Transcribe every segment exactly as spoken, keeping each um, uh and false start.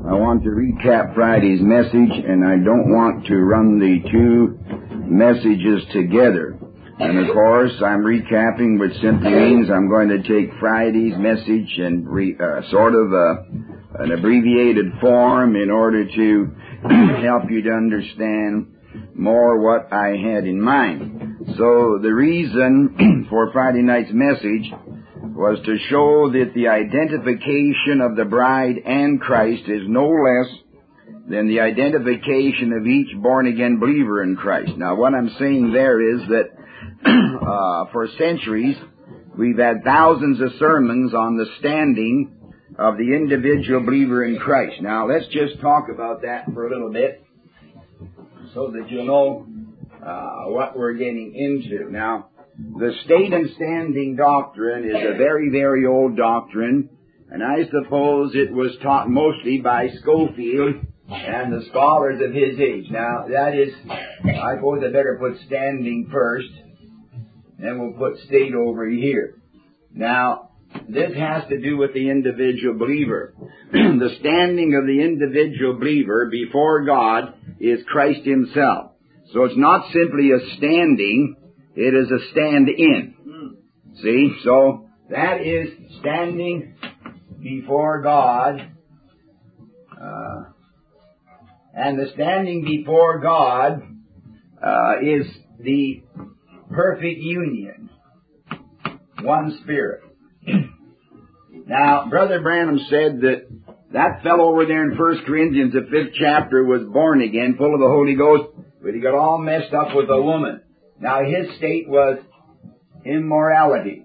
I want to recap Friday's message, and I don't want to run the two messages together. And of course, I'm recapping, which simply means I'm going to take Friday's message and re, uh, sort of uh, an abbreviated form in order to help you to understand more what I had in mind. So the reason for Friday night's message was to show that the identification of the bride and Christ is no less than the identification of each born-again believer in Christ. Now, what I'm saying there is that uh, for centuries, we've had thousands of sermons on the standing of the individual believer in Christ. Now, let's just talk about that for a little bit so that you'll know uh, what we're getting into. Now, the state and standing doctrine is a very, very old doctrine, and I suppose it was taught mostly by Schofield and the scholars of his age. Now, that is, I suppose I better put standing first, and we'll put state over here. Now, this has to do with the individual believer. The standing of the individual believer before God is Christ Himself. So it's not simply a standing, it is a stand-in. Mm. See? So, that is standing before God. Uh, and the standing before God uh, is the perfect union. One Spirit. Now, Brother Branham said that that fellow over there in First Corinthians, the fifth chapter, was born again, full of the Holy Ghost, but he got all messed up with a woman. Now, his state was immorality.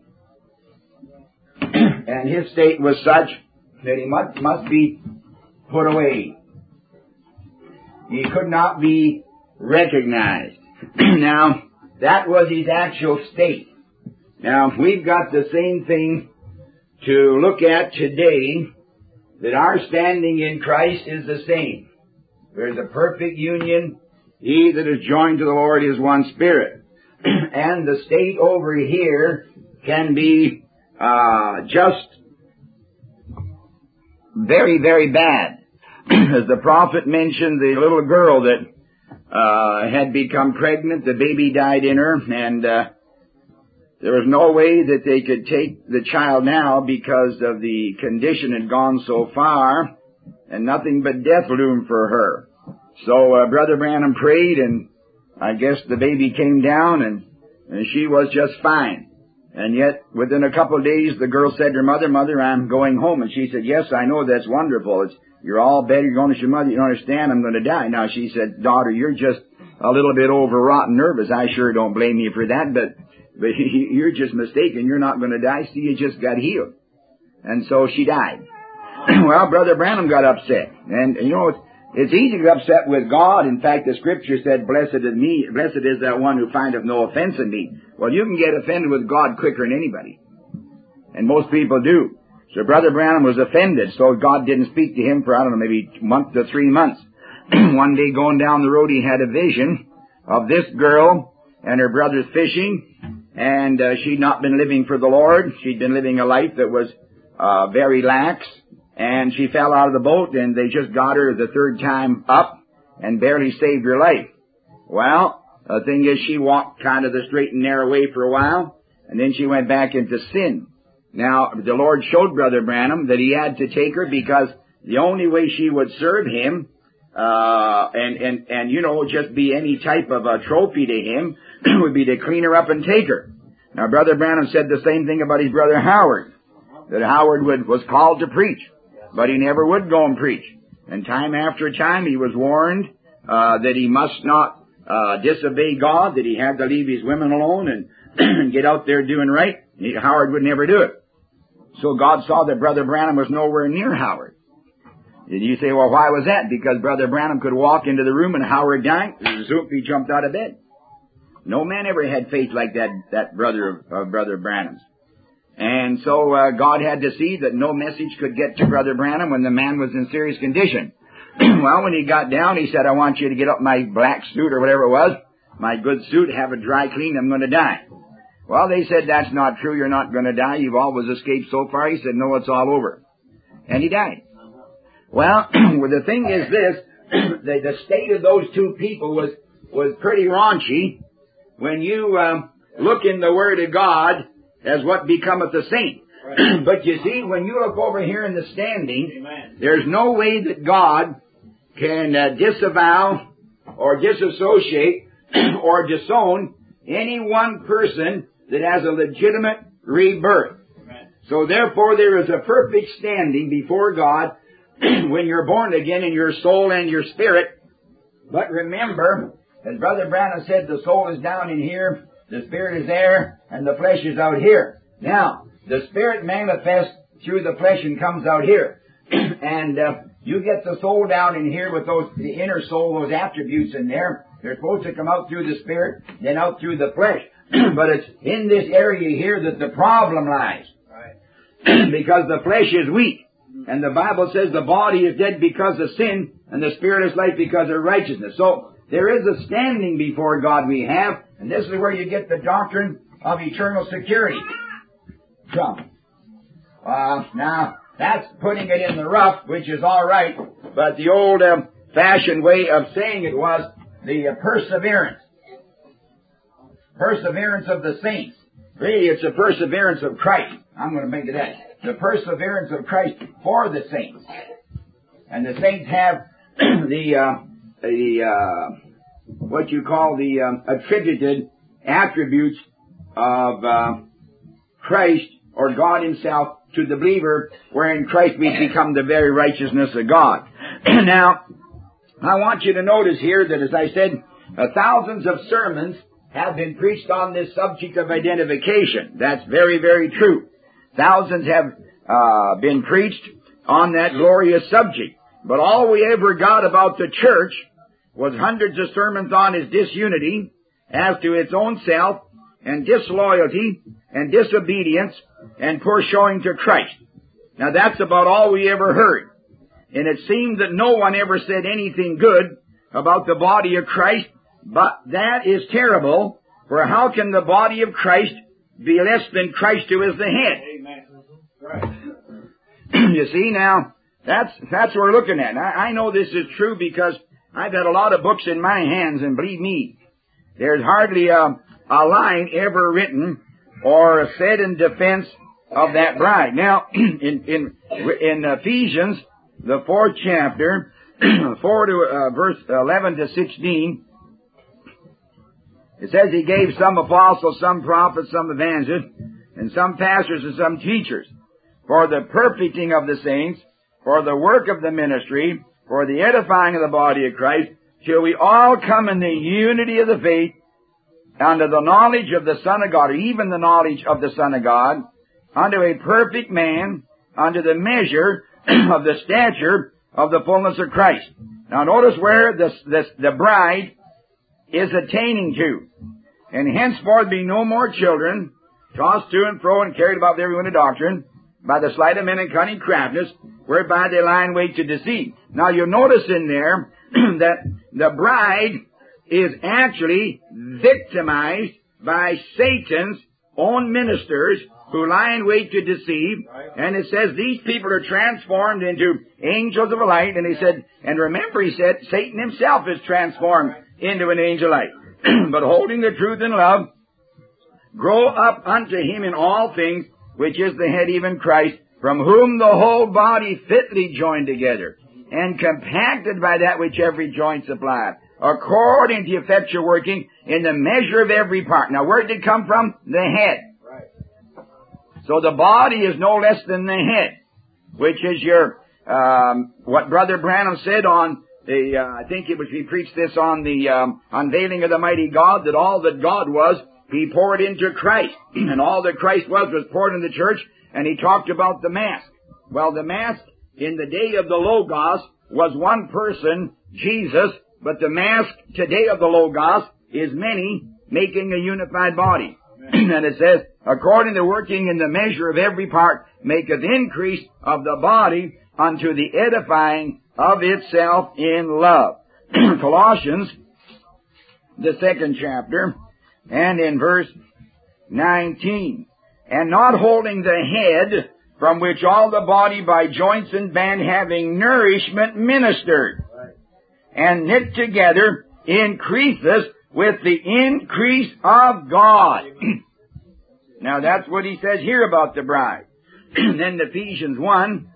And his state was such that he must, must be put away. He could not be recognized. Now, that was his actual state. Now, we've got the same thing to look at today, that our standing in Christ is the same. There's a perfect union. He that is joined to the Lord is one Spirit. And the state over here can be uh just very, very bad. As the prophet mentioned, the little girl that uh had become pregnant, the baby died in her, and uh there was no way that they could take the child now because of the condition had gone so far, and nothing but death loomed for her. So uh, Brother Branham prayed, and I guess the baby came down, and, and she was just fine. And yet, within a couple of days, the girl said to her mother, "Mother, I'm going home." And she said, "Yes, I know, that's wonderful. It's, you're all better, you're going to your mother, you don't understand, I'm going to die." Now, she said, "Daughter, you're just a little bit overwrought and nervous. I sure don't blame you for that, but, but you're just mistaken. You're not going to die. See, you just got healed." And so she died. Well, Brother Branham got upset. And, you know, it's, It's easy to get upset with God. In fact, the Scripture said, "Blessed is me, blessed is that one who findeth no offense in me." Well, you can get offended with God quicker than anybody. And most people do. So Brother Branham was offended, so God didn't speak to him for, I don't know, maybe a month to three months. One day going down the road, he had a vision of this girl and her brothers fishing, and uh, she'd not been living for the Lord. She'd been living a life that was uh, very lax. And she fell out of the boat, and they just got her the third time up and barely saved her life. Well, the thing is, she walked kind of the straight and narrow way for a while, and then she went back into sin. Now, the Lord showed Brother Branham that he had to take her because the only way she would serve him, uh, and, and, and, you know, just be any type of a trophy to him, would be to clean her up and take her. Now, Brother Branham said the same thing about his brother Howard, that Howard would, was called to preach. But he never would go and preach. And time after time he was warned uh, that he must not uh, disobey God, that he had to leave his women alone and get out there doing right. He, Howard would never do it. So God saw that Brother Branham was nowhere near Howard. And you say, well, why was that? Because Brother Branham could walk into the room and Howard died, zoop, he jumped out of bed. No man ever had faith like that, that brother of, of Brother Branham's. And so uh, God had to see that no message could get to Brother Branham when the man was in serious condition. Well, when he got down, he said, "I want you to get up my black suit," or whatever it was, "my good suit, have it dry clean, I'm going to die." Well, they said, "That's not true, you're not going to die, you've always escaped so far." He said, "No, it's all over." And he died. Well, the thing is this, the, the state of those two people was, was pretty raunchy. When you um, look in the Word of God as what becometh a saint. Right. But you see, when you look over here in the standing, Amen. There's no way that God can uh, disavow or disassociate or disown any one person that has a legitimate rebirth. Amen. So therefore there is a perfect standing before God when you're born again in your soul and your spirit. But remember, as Brother Branham said, the soul is down in here, the spirit is there, and the flesh is out here. Now, the spirit manifests through the flesh and comes out here. And uh, you get the soul down in here with those, the inner soul, those attributes in there. They're supposed to come out through the spirit, then out through the flesh. But it's in this area here that the problem lies. Right. Because the flesh is weak. And the Bible says the body is dead because of sin, and the spirit is life because of righteousness. So, there is a standing before God we have, and this is where you get the doctrine of eternal security. So, uh, now, that's putting it in the rough, which is all right, but the old um, fashioned way of saying it was the uh, perseverance. Perseverance of the saints. Really, it's the perseverance of Christ. I'm going to make it that. The perseverance of Christ for the saints. And the saints have the, uh, the, uh, what you call the, um, attributed attributes of, uh, Christ or God Himself to the believer, where in Christ we become the very righteousness of God. Now, I want you to notice here that, as I said, uh, thousands of sermons have been preached on this subject of identification. That's very, very true. Thousands have uh, been preached on that glorious subject. But all we ever got about the church was hundreds of sermons on its disunity as to its own self, and disloyalty, and disobedience, and poor showing to Christ. Now that's about all we ever heard. And it seemed that no one ever said anything good about the body of Christ, but that is terrible, for how can the body of Christ be less than Christ who is the head? Amen. Right. You see, now, that's, that's what we're looking at. I, I know this is true because I've had a lot of books in my hands, and believe me, there's hardly a, a line ever written or said in defense of that bride. Now, in, in, in Ephesians, the fourth chapter, four to, uh, verse eleven to sixteen, it says He gave some apostles, some prophets, some evangelists, and some pastors and some teachers, for the perfecting of the saints, for the work of the ministry, for the edifying of the body of Christ, till we all come in the unity of the faith, unto the knowledge of the Son of God, or even the knowledge of the Son of God, unto a perfect man, unto the measure of the stature of the fullness of Christ. Now notice where this, this, the bride is attaining to. And henceforth be no more children, tossed to and fro and carried about with every wind of doctrine, by the sleight of men and cunning craftiness, whereby they lie in wait to deceive. Now you'll notice in there that the bride is actually victimized by Satan's own ministers who lie in wait to deceive. And it says these people are transformed into angels of light. And he said, and remember, he said, Satan himself is transformed into an angel of light. But holding the truth in love, grow up unto Him in all things, which is the head, even Christ, from whom the whole body fitly joined together, and compacted by that which every joint supplieth, according to the effectual working in the measure of every part. Now, where did it come from? The head. Right. So the body is no less than the head, which is your, um, what Brother Branham said on the, uh, I think it was, he preached this on the um, unveiling of the mighty God, that all that God was, He poured into Christ. And all that Christ was, was poured in the church. And he talked about the mask. Well, the mask in the day of the Logos was one person, Jesus, but the mask today of the Logos is many, making a unified body. And it says, according to working in the measure of every part, maketh increase of the body unto the edifying of itself in love. Colossians, the second chapter, and in verse nineteen, and not holding the head from which all the body by joints and band having nourishment ministered, and knit together increases with the increase of God. Now that's what he says here about the bride. Then Ephesians one,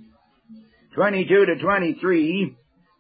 twenty-two to twenty-three,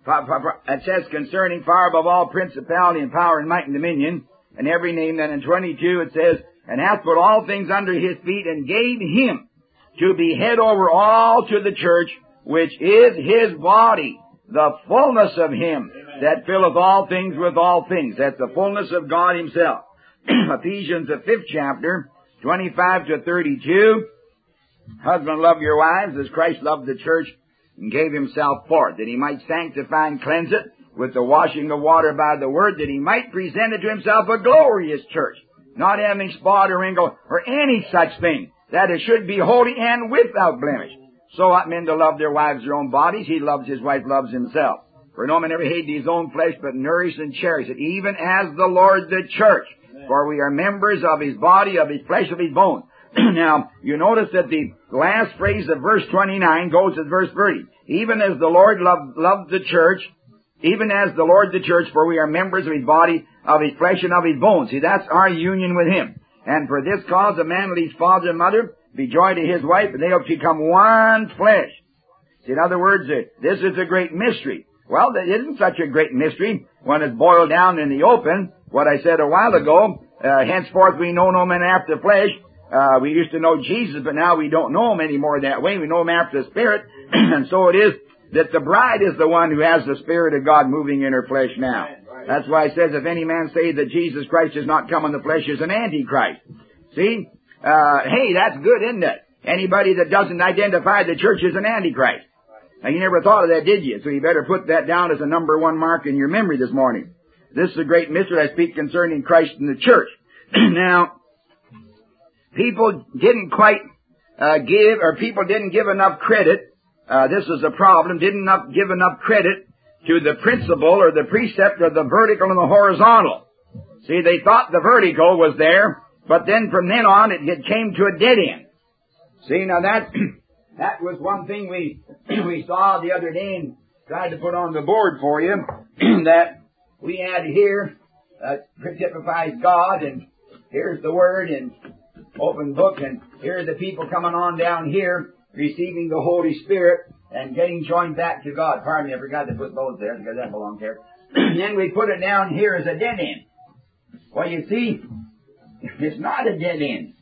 it says concerning far above all principality and power and might and dominion, and every name. Then in twenty-two it says, and hath put all things under his feet, and gave him to be head over all to the church, which is his body, the fullness of him that filleth all things with all things. That's the fullness of God himself. Ephesians, the fifth chapter, twenty-five to thirty-two. Husband, love your wives as Christ loved the church and gave himself for it, that he might sanctify and cleanse it with the washing of water by the word, that he might present it to himself a glorious church, not having spot or wrinkle or any such thing, that it should be holy and without blemish. So ought men to love their wives their own bodies. He loves his wife, loves himself. For no man ever hated his own flesh, but nourished and cherished it, even as the Lord the church. Amen. For we are members of his body, of his flesh, of his bones. Now, you notice that the last phrase of verse twenty-nine goes with verse thirty. Even as the Lord loved, loved the church, even as the Lord the church, for we are members of his body, of his flesh, and of his bones. See, that's our union with him. And for this cause a man leaves father and mother, be joined to his wife, and they will become one flesh. See, in other words, uh, this is a great mystery. Well, it isn't such a great mystery when it's boiled down in the open. What I said a while ago, uh, henceforth we know no man after flesh. Uh, we used to know Jesus, but now we don't know him anymore that way. We know him after the Spirit. And so it is that the bride is the one who has the Spirit of God moving in her flesh now. That's why it says, if any man say that Jesus Christ is not come in the flesh, is an antichrist. See? Uh, hey, that's good, isn't it? Anybody that doesn't identify the church as an antichrist. Now, you never thought of that, did you? So you better put that down as a number one mark in your memory this morning. This is a great mystery I speak concerning Christ and the church. Now, people didn't quite uh, give, or people didn't give enough credit. Uh, this is a problem. Didn't enough, give enough credit to the principle or the precept of the vertical and the horizontal. See, they thought the vertical was there, but then from then on it, it came to a dead end. See, now that that was one thing we we saw the other day and tried to put on the board for you, that we had here, uh, typifies God, and here's the Word, and open book, and here are the people coming on down here, receiving the Holy Spirit, and getting joined back to God. Pardon me, I forgot to put those there, because that belongs there. And then we put it down here as a dead end. Well, you see, it's not a dead end.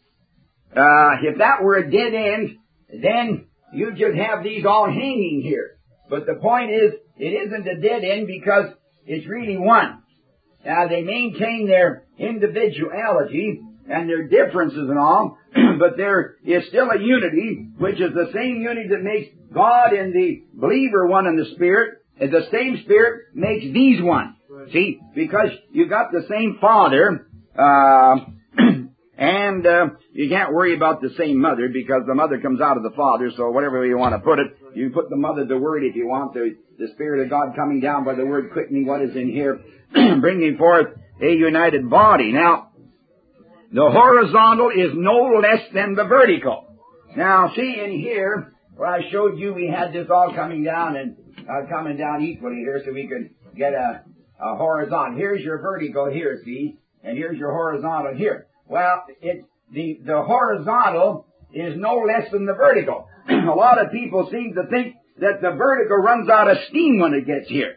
Uh, if that were a dead end, then you just have these all hanging here. But the point is, it isn't a dead end because it's really one. Now, they maintain their individuality and their differences and all, but there is still a unity, which is the same unity that makes God and the believer one in the Spirit, and the same Spirit makes these one. Right. See, because you got the same Father, uh, and uh, you can't worry about the same mother, because the mother comes out of the Father, so whatever way you want to put it, you put the mother the Word if you want, the, the Spirit of God coming down by the Word, quickening what is in here, bringing forth a united body. Now, the horizontal is no less than the vertical. Now, see in here, where I showed you we had this all coming down and uh, coming down equally here so we could get a, a horizontal. Here's your vertical here, see, and here's your horizontal here. Well, it, the, the horizontal is no less than the vertical. A lot of people seem to think that the vertical runs out of steam when it gets here.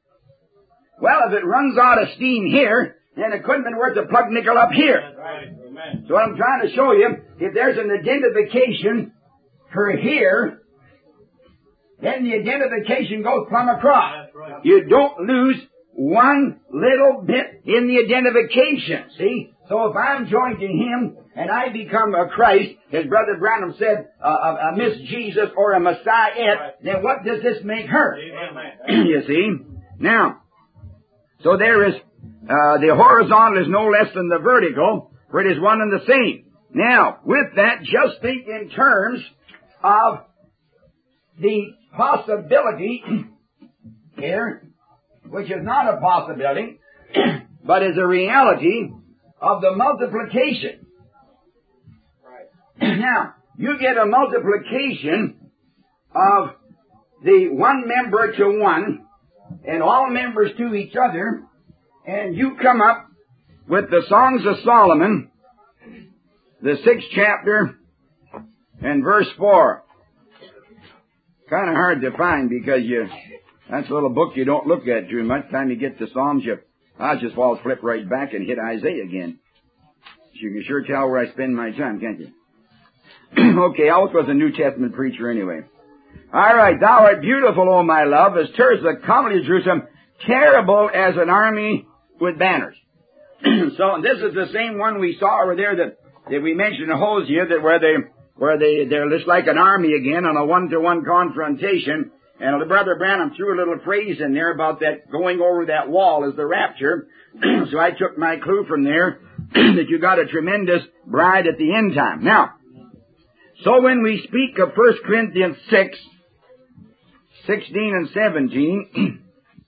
Well, if it runs out of steam here, then it couldn't have been worth a plug nickel up here. That's right. Amen. So what I'm trying to show you, if there's an identification for here, then the identification goes plumb across. That's right. You don't lose one little bit in the identification, see? So if I'm joined to Him and I become a Christ, as Brother Branham said, uh, a, a Miss Jesus or a Messiah, right, then what does this make her? Amen. You see? Now, so there is, uh, the horizontal is no less than the vertical, for it is one and the same. Now, with that, just think in terms of the possibility here, which is not a possibility, but is a reality of the multiplication. Right. Now, you get a multiplication of the one member to one, and all members to each other, and you come up with the Songs of Solomon, the sixth chapter, and verse four. Kind of hard to find because you, that's a little book you don't look at too much. Time you get to Psalms, you, I'll just fall flip right back and hit Isaiah again. You can sure tell where I spend my time, can't you? Okay, Alf was a New Testament preacher anyway. All right, thou art beautiful, O my love, as Tirzah, comely Jerusalem, terrible as an army with banners. So this is the same one we saw over there that, that we mentioned in Hosea, that where they where they they're just like an army again on a one-to-one confrontation. And Brother Branham threw a little phrase in there about that going over that wall is the rapture. So I took my clue from there that you got a tremendous bride at the end time. Now, so when we speak of First Corinthians six, sixteen and seventeen,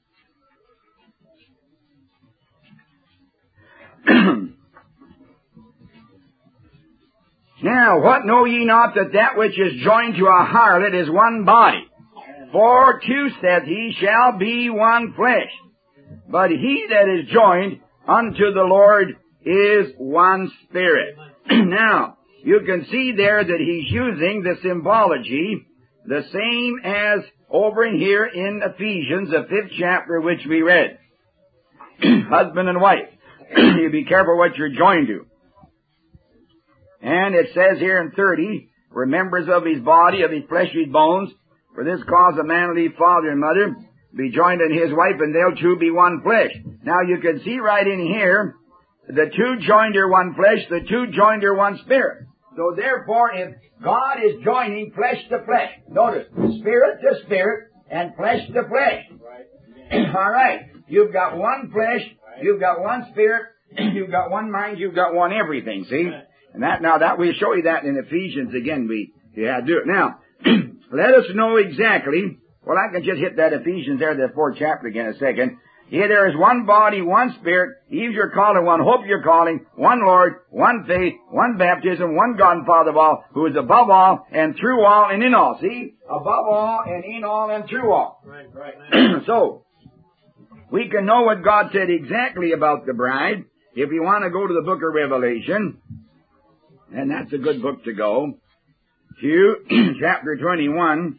now, what know ye not that that which is joined to a harlot is one body? For two, saith he, shall be one flesh. But he that is joined unto the Lord is one spirit. Now, you can see there that he's using the symbology, the same as over in here in Ephesians, the fifth chapter, which we read. Husband and wife. You be careful what you're joined to. And it says here in thirty, we're members of his body, of his fleshly bones. For this cause a man will leave father and mother, be joined unto his wife, and they'll two be one flesh. Now you can see right in here, the two joined are one flesh, the two joined are one spirit. So therefore, if God is joining flesh to flesh, notice, spirit to spirit, and flesh to flesh. All right. You've got one flesh, you've got one spirit, you've got one mind, you've got one everything, see? And that, now that, we'll show you that in Ephesians again, we, you had to do it. Now, let us know exactly, well I can just hit that Ephesians there, the fourth chapter again in a second. Here there is one body, one spirit, Eve your calling, one hope your calling, one Lord, one faith, one baptism, one God and Father of all, who is above all, and through all, and in all. See? Above all, and in all, and through all. Right, right. So, we can know what God said exactly about the bride, if you want to go to the book of Revelation, and that's a good book to go, to chapter twenty-one,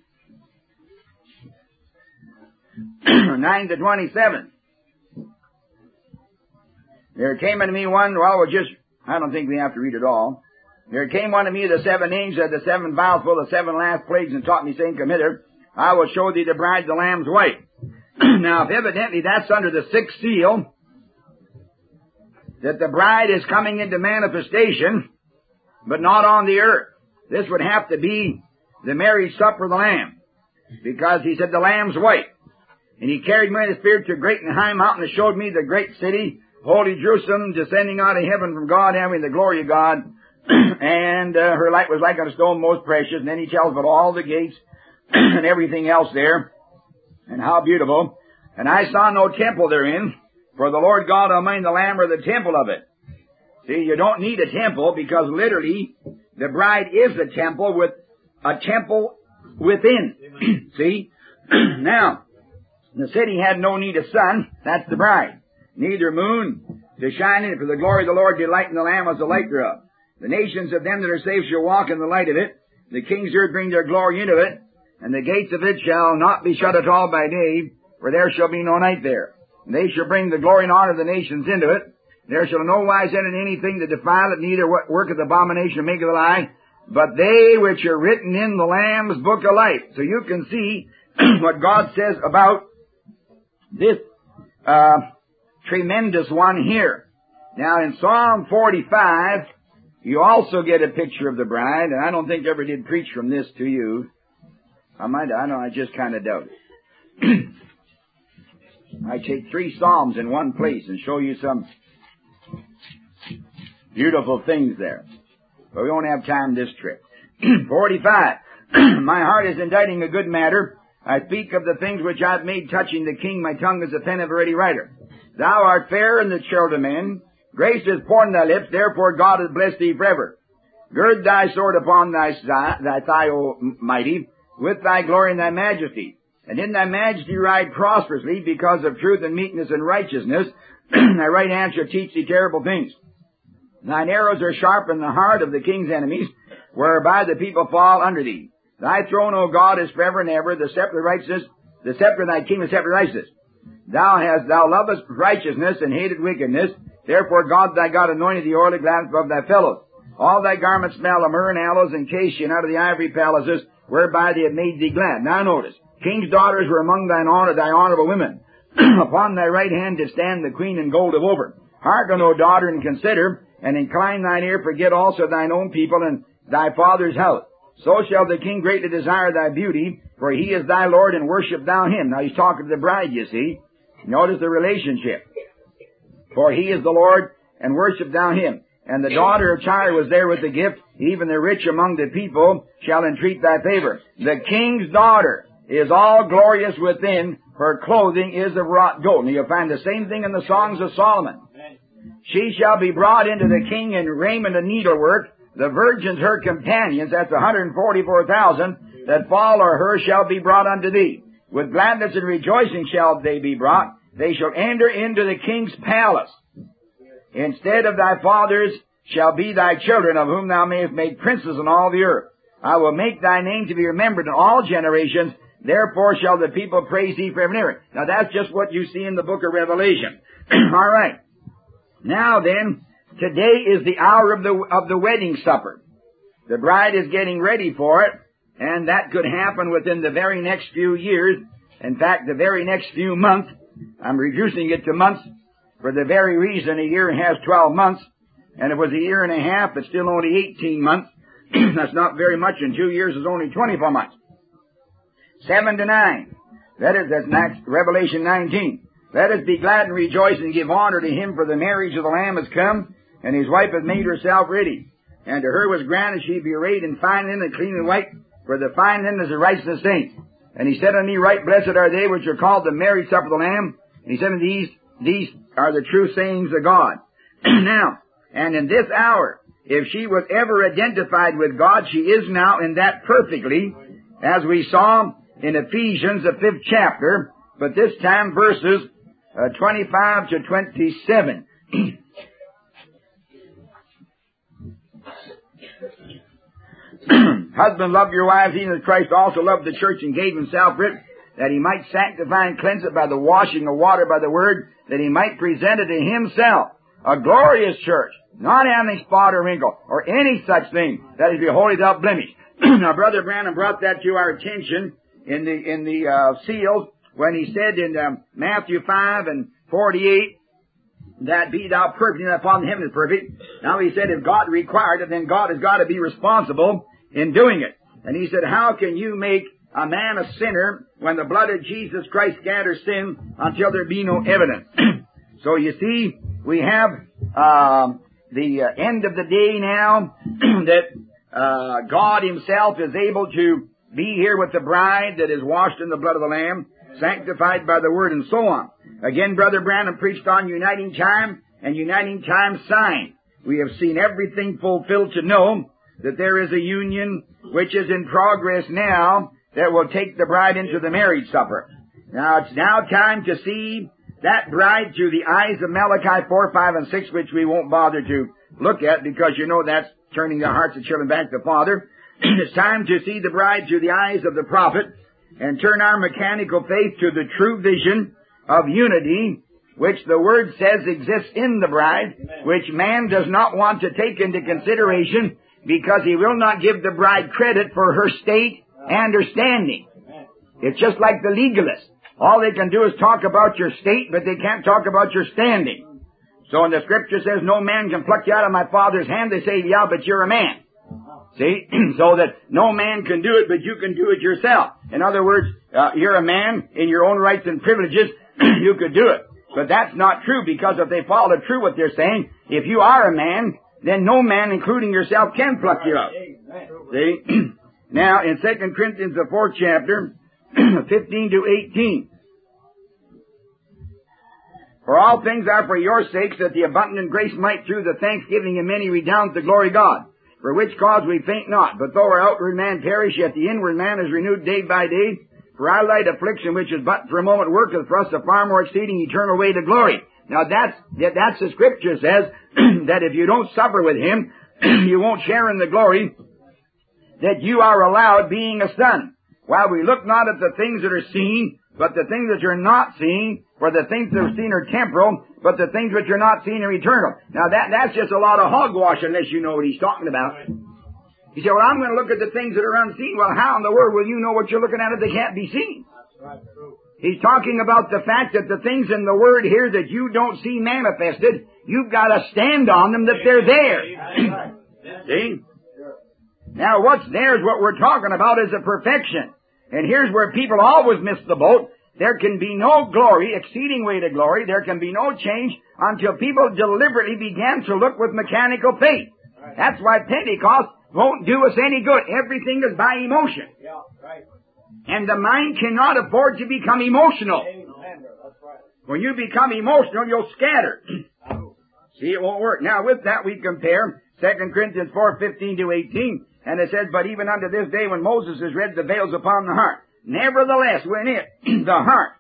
nine to twenty-seven. There came unto me one, well, we'll just, I don't think we have to read it all. There came unto me the seven angels, the seven vials full of seven last plagues, and taught me, saying, Come hither, I will show thee the bride, the Lamb's wife. Now, if evidently that's under the sixth seal, that the bride is coming into manifestation, but not on the earth. This would have to be the marriage supper of the Lamb, because he said the Lamb's wife. And he carried me in the Spirit to a great and high mountain, and showed me the great city, holy Jerusalem, descending out of heaven from God, having the glory of God. And uh, her light was like a stone most precious. And then he tells about all the gates and everything else there, and how beautiful. And I saw no temple therein, for the Lord God Almighty, the Lamb, are the temple of it. See, you don't need a temple, because literally the bride is a temple with a temple within. See? Now, the city had no need of sun, that's the bride. Neither moon to shine in it, for the glory of the Lord delight in the Lamb was the light thereof. The nations of them that are saved shall walk in the light of it. The kings of earth bring their glory into it, and the gates of it shall not be shut at all by day, for there shall be no night there. And they shall bring the glory and honor of the nations into it. There shall no wise enter anything to defile it, neither worketh abomination or maketh a lie, but they which are written in the Lamb's book of life. So you can see what God says about this uh tremendous one here. Now in Psalm forty-five, you also get a picture of the bride, and I don't think I ever did preach from this to you. I might, I know, I just kind of doubt it. I take three Psalms in one place and show you some beautiful things there. But we won't have time this trip. forty-five. My heart is inditing a good matter. I speak of the things which I have made touching the king. My tongue is a pen of a ready writer. Thou art fair in the children of men. Grace is poured in thy lips. Therefore God has blessed thee forever. Gird thy sword upon thy, thy thigh, O mighty, with thy glory and thy majesty. And in thy majesty ride prosperously, because of truth and meekness and righteousness. Thy right hand shall teach thee terrible things. Thine arrows are sharp in the heart of the king's enemies, whereby the people fall under thee. Thy throne, O God, is forever and ever. The scepter of righteousness, the scepter of thy kingdom, the scepter of righteousness. Thou hast, thou lovest righteousness and hated wickedness. Therefore God thy God anointed thee oil gladness above thy fellows. All thy garments smell of myrrh and aloes and cassia, and out of the ivory palaces, whereby they have made thee glad. Now notice, king's daughters were among thine honor, thy honorable women. Upon thy right hand did stand the queen in gold of Ophir. Hearken, O daughter, and consider, and incline thine ear, forget also thine own people and thy father's house. So shall the king greatly desire thy beauty, for he is thy Lord, and worship thou him. Now he's talking to the bride, you see. Notice the relationship. For he is the Lord, and worship thou him. And the daughter of Tyre was there with the gift, even the rich among the people shall entreat thy favor. The king's daughter is all glorious within, her clothing is of wrought gold. And you'll find the same thing in the songs of Solomon. She shall be brought into the king in raiment and needlework. The virgins, her companions, that's one hundred forty-four thousand, that follow her shall be brought unto thee. With gladness and rejoicing shall they be brought. They shall enter into the king's palace. Instead of thy fathers shall be thy children, of whom thou mayest make princes in all the earth. I will make thy name to be remembered in all generations. Therefore shall the people praise thee forever and ever. Now that's just what you see in the book of Revelation. All right. Now then, today is the hour of the of the wedding supper. The bride is getting ready for it, and that could happen within the very next few years. In fact, the very next few months. I'm reducing it to months for the very reason a year has twelve months, and if it was a year and a half, it's still only eighteen months. That's not very much, and two years is only twenty-four months. Seven to nine. That is, that's next, Revelation nineteen. Let us be glad and rejoice and give honor to him, for the marriage of the Lamb has come, and his wife hath made herself ready. And to her was granted she be arrayed in fine linen and clean and white, for the fine linen is the righteousness of saints. And he said unto me, right blessed are they which are called the marriage supper of the Lamb. And he said unto these, these are the true sayings of God. Now, and in this hour, if she was ever identified with God, she is now in that perfectly, as we saw in Ephesians, the fifth chapter, but this time verses uh, twenty-five to twenty-seven. Husband, love your wives, even as Christ also loved the church and gave himself for it, that he might sanctify and cleanse it by the washing of water by the word, that he might present it to himself, a glorious church, not having spot or wrinkle, or any such thing, that is be holy without blemish. Now, Brother Branham brought that to our attention in the in the uh, seals, when he said in um, Matthew five and forty-eight, that be thou perfect, and thy Father in heaven is perfect. Now he said, if God required it, then God has got to be responsible in doing it. And he said, how can you make a man a sinner when the blood of Jesus Christ scatters sin until there be no evidence? So you see, we have uh, the uh, end of the day now that uh, God himself is able to be here with the bride that is washed in the blood of the Lamb, sanctified by the word, and so on. Again, Brother Branham preached on uniting time and uniting time sign. We have seen everything fulfilled to know that there is a union which is in progress now that will take the bride into the marriage supper. Now, it's now time to see that bride through the eyes of Malachi four, five, and six, which we won't bother to look at because you know that's turning the hearts of children back to the Father. It's time to see the bride through the eyes of the prophet and turn our mechanical faith to the true vision of unity, which the Word says exists in the bride, which man does not want to take into consideration because he will not give the bride credit for her state and her standing. It's just like the legalists. All they can do is talk about your state, but they can't talk about your standing. So when the Scripture says, no man can pluck you out of my Father's hand, they say, yeah, but you're a man. See? So that no man can do it, but you can do it yourself. In other words, uh, you're a man in your own rights and privileges, you could do it. But that's not true, because if they follow true what they're saying, if you are a man, then no man, including yourself, can pluck you out. See? Now, in Second Corinthians, the fourth chapter, fifteen to eighteen. For all things are for your sakes, that the abundant grace might through the thanksgiving of many redound to the glory of God. For which cause we faint not, but though our outward man perish, yet the inward man is renewed day by day. For our light affliction, which is but for a moment, worketh for us a far more exceeding eternal way to glory. Now that's, that's the scripture says, that if you don't suffer with him, you won't share in the glory that you are allowed being a son. While we look not at the things that are seen, but the things that you're not seen, for the things that are seen are temporal, but the things which are not seen are eternal. Now that, that's just a lot of hogwash unless you know what he's talking about. You say, well, I'm going to look at the things that are unseen. Well, how in the world will you know what you're looking at if they can't be seen? He's talking about the fact that the things in the Word here that you don't see manifested, you've got to stand on them that they're there. See? Now what's there is what we're talking about is a perfection. And here's where people always miss the boat. There can be no glory, exceeding way to glory. There can be no change until people deliberately begin to look with mechanical faith. That's why Pentecost won't do us any good. Everything is by emotion. And the mind cannot afford to become emotional. When you become emotional, you'll scatter. See, it won't work. Now with that we compare Second Corinthians four, fifteen to eighteen. And it says, but even unto this day when Moses is read, the veil's upon the heart. Nevertheless, when it, the heart,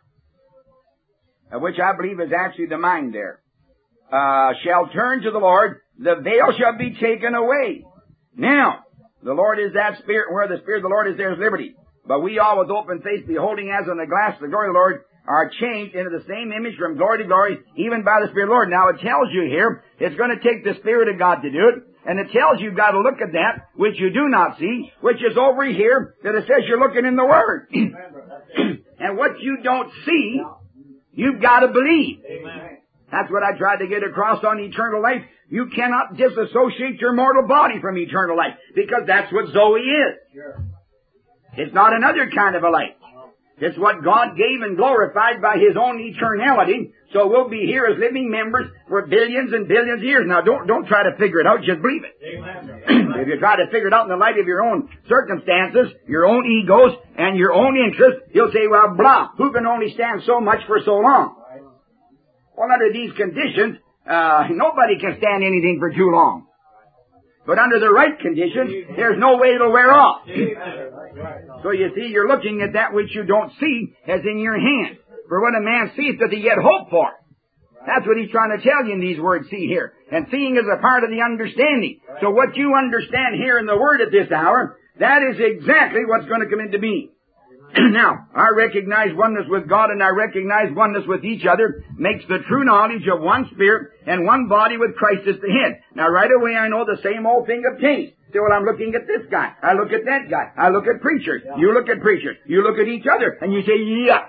which I believe is actually the mind there, uh, shall turn to the Lord, the veil shall be taken away. Now, the Lord is that Spirit, where the Spirit of the Lord is, there is liberty. But we all with open face, beholding as in a glass the glory of the Lord, are changed into the same image from glory to glory, even by the Spirit of the Lord. Now it tells you here, it's going to take the Spirit of God to do it. And it tells you you've got to look at that which you do not see, which is over here, that it says you're looking in the Word. And what you don't see, you've got to believe. Amen. That's what I tried to get across on eternal life. You cannot disassociate your mortal body from eternal life, because that's what Zoe is. Sure. It's not another kind of a life. It's what God gave and glorified by His own eternality. So we'll be here as living members for billions and billions of years. Now don't, don't try to figure it out, just believe it. Amen. If you try to figure it out in the light of your own circumstances, your own egos, and your own interests, you'll say, well, blah, who can only stand so much for so long? Well, under these conditions, uh, nobody can stand anything for too long. But under the right conditions, there's no way it'll wear off. So you see, you're looking at that which you don't see as in your hand. For what a man seeth doth he yet hope for. That's what he's trying to tell you in these words, see here. And seeing is a part of the understanding. So what you understand here in the Word at this hour, that is exactly what's going to come into being. Now, I recognize oneness with God and I recognize oneness with each other makes the true knowledge of one Spirit and one body with Christ as the head. Now, right away I know the same old thing obtains. Say, well, I'm looking at this guy. I look at that guy. I look at preachers. Yeah. You look at preachers. You look at each other and you say, yuck.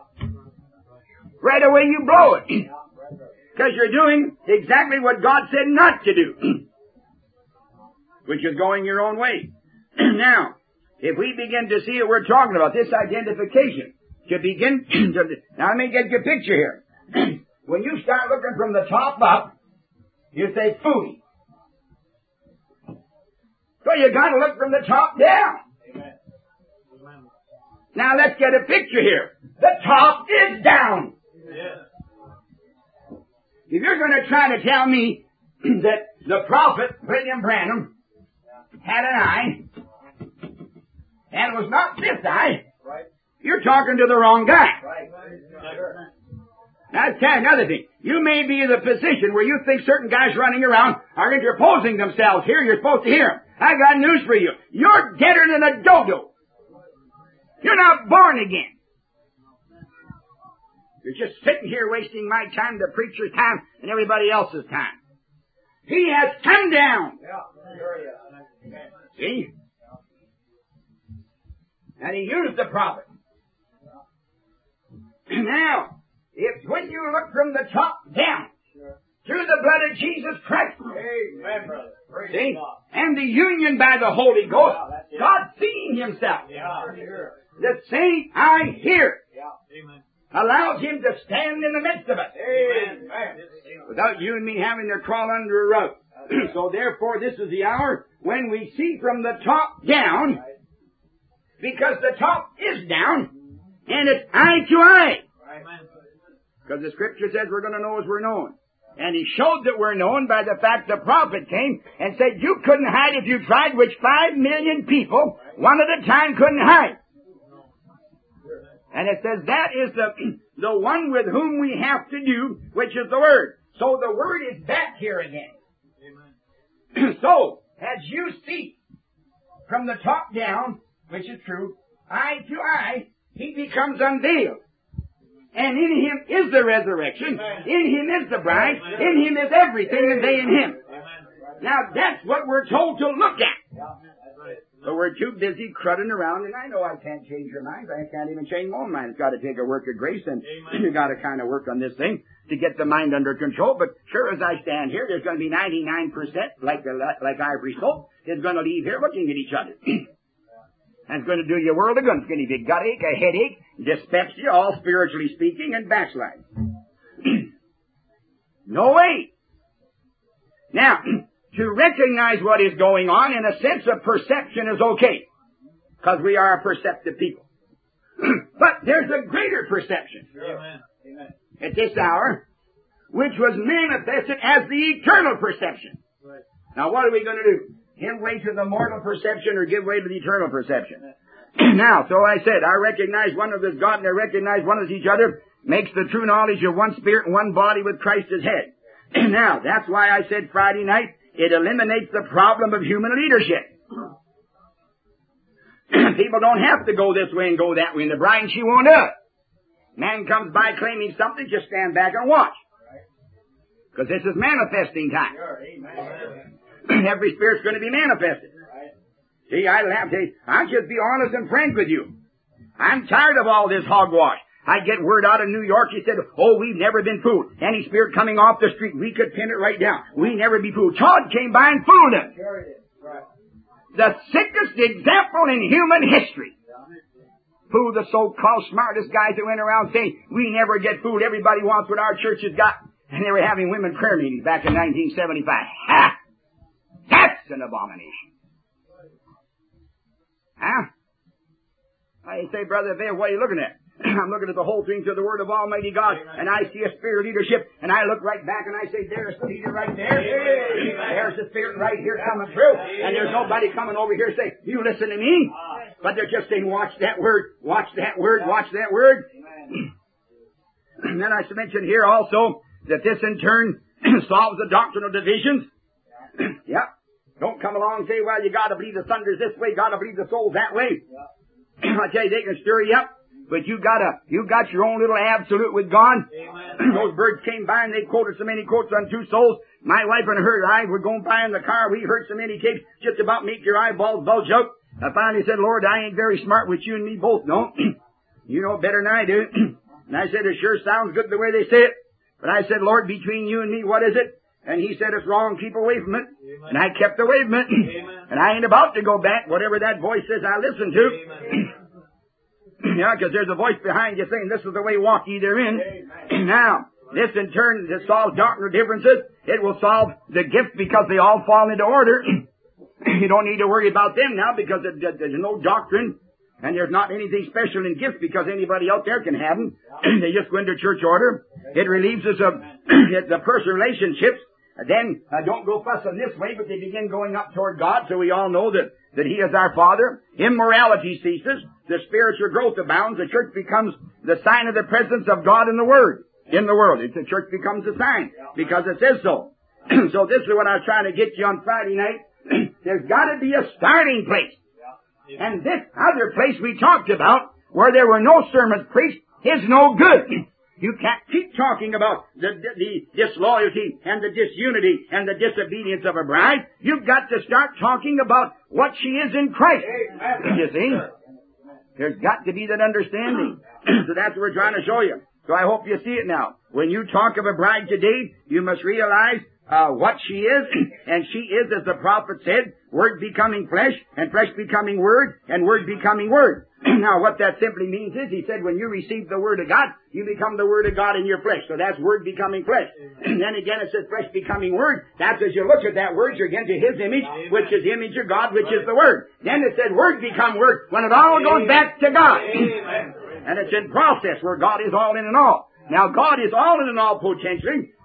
Right away you blow it. Because you're doing exactly what God said not to do. Which is going your own way. Now, if we begin to see what we're talking about, this identification, to begin to, now let me get your picture here. When you start looking from the top up, you say, phooey. So you gotta look from the top down. Amen. Now let's get a picture here. The top is down. Yeah. If you're gonna try to tell me that the prophet, William Branham, had an eye, and it was not this eye, right, you're talking to the wrong guy. Right. Now, I'll tell you another thing. You may be in the position where you think certain guys running around are interposing themselves here. You're supposed to hear them. I got news for you. You're deader than a dodo. You're not born again. You're just sitting here wasting my time, the preacher's time, and everybody else's time. He has come down. See? And he used the prophet. Now, if when you look from the top down, through the blood of Jesus Christ, amen, brother. See? God. And the union by the Holy Ghost, yeah, God seeing Himself, yeah, the same I hear, yeah, amen, allows Him to stand in the midst of us, amen, without you and me having to crawl under a rug. So therefore, this is the hour when we see from the top down, because the top is down, and it's eye to eye. Because the Scripture says we're going to know as we're known. And he showed that we're known by the fact the prophet came and said you couldn't hide if you tried, which five million people, one at a time, couldn't hide. And it says that is the, the one with whom we have to do, which is the Word. So the Word is back here again. Amen. So, as you see, from the top down, which is true, eye to eye, He becomes unveiled. And in Him is the resurrection. Amen. In Him is the bride. Amen. In Him is everything, and they in Him. Amen. Now, that's what we're told to look at. Yeah. But we're too busy crudding around, and I know I can't change your minds. I can't even change my own mind. It's got to take a work of grace, and you got to kind of work on this thing to get the mind under control. But sure as I stand here, there's going to be ninety-nine percent, like the, like ivory soap, is going to leave here looking at each other. And it's going to do you a world of good. It's going to be a gut ache, a headache, dyspepsia, all spiritually speaking, and backslide. No way. Now, to recognize what is going on in a sense of perception is okay, because we are a perceptive people. But there's a greater perception Amen. At this hour, which was manifested as the eternal perception. Right. Now, what are we going to do? Give way to the mortal perception or give way to the eternal perception? Now, so I said, I recognize one of this God and I recognize one as each other makes the true knowledge of one spirit and one body with Christ as head. Now, that's why I said Friday night, it eliminates the problem of human leadership. People don't have to go this way and go that way, and the bride, she won't do it. Man comes by claiming something, just stand back and watch. Because this is manifesting time. Every spirit's going to be manifested. See, I'll have to, I'll just be honest and frank with you. I'm tired of all this hogwash. I get word out of New York, he said, oh, we've never been fooled. Any spirit coming off the street, we could pin it right down. We never be fooled. Todd came by and fooled him. The sickest example in human history. Fooled the so-called smartest guys that went around saying, we never get fooled. Everybody wants what our church has got. And they were having women prayer meetings back in nineteen seventy-five. Ha! That's an abomination. Huh? I say, Brother Vail, what are you looking at? I'm looking at the whole thing through the Word of Almighty God, and I see a spirit of leadership, and I look right back and I say, there's the leader right there. There's the spirit right here coming through, and there's nobody coming over here saying, you listen to me. But they're just saying, watch that word, watch that word, watch that word. And then I mentioned here also that this in turn solves the doctrinal divisions. Yep. Don't come along and say, well, you gotta believe the thunder's this way, gotta believe the soul's that way. I tell you, they can stir you up. But you got a, you got your own little absolute with God. Those birds came by and they quoted so many quotes on two souls. My wife and her I were going by in the car. We heard so many tapes just about make your eyeballs bulge out. I finally said, Lord, I ain't very smart with you and me both, no. You know better than I do. And I said, it sure sounds good the way they say it. But I said, Lord, between you and me, what is it? And he said, it's wrong, keep away from it. Amen. And I kept away from it. Amen. And I ain't about to go back. Whatever that voice says, I listen to. Yeah, because there's a voice behind you saying, this is the way, walk ye therein. Amen. Now, this in turn, to solve doctrinal differences, it will solve the gift because they all fall into order. You don't need to worry about them now because there's no doctrine and there's not anything special in gifts because anybody out there can have them. They just go into church order. It relieves us of the personal relationships. Then, uh, don't go fussing this way, but they begin going up toward God, so we all know that, that He is our Father. Immorality ceases. The spiritual growth abounds. The church becomes the sign of the presence of God in the Word, in the world. It's, the church becomes a sign, because it says so. So this is what I was trying to get you on Friday night. There's got to be a starting place. And this other place we talked about, where there were no sermons preached, is no good. You can't keep talking about the, the, the disloyalty and the disunity and the disobedience of a bride. You've got to start talking about what she is in Christ. Amen. You see? There's got to be that understanding. So that's what we're trying to show you. So I hope you see it now. When you talk of a bride today, you must realize uh, what she is, and she is, as the prophet said, Word becoming flesh, and flesh becoming Word, and Word becoming Word. Now, what that simply means is, he said, when you receive the Word of God, you become the Word of God in your flesh. So that's Word becoming flesh. And then again it says flesh becoming Word. That's as you look at that Word, you're again to His image, Amen. Which is the image of God, which is the Word. Then it said Word become Word, when it all goes back to God. Amen. And it's in process where God is all in and all. Now, God is all in and all potentially,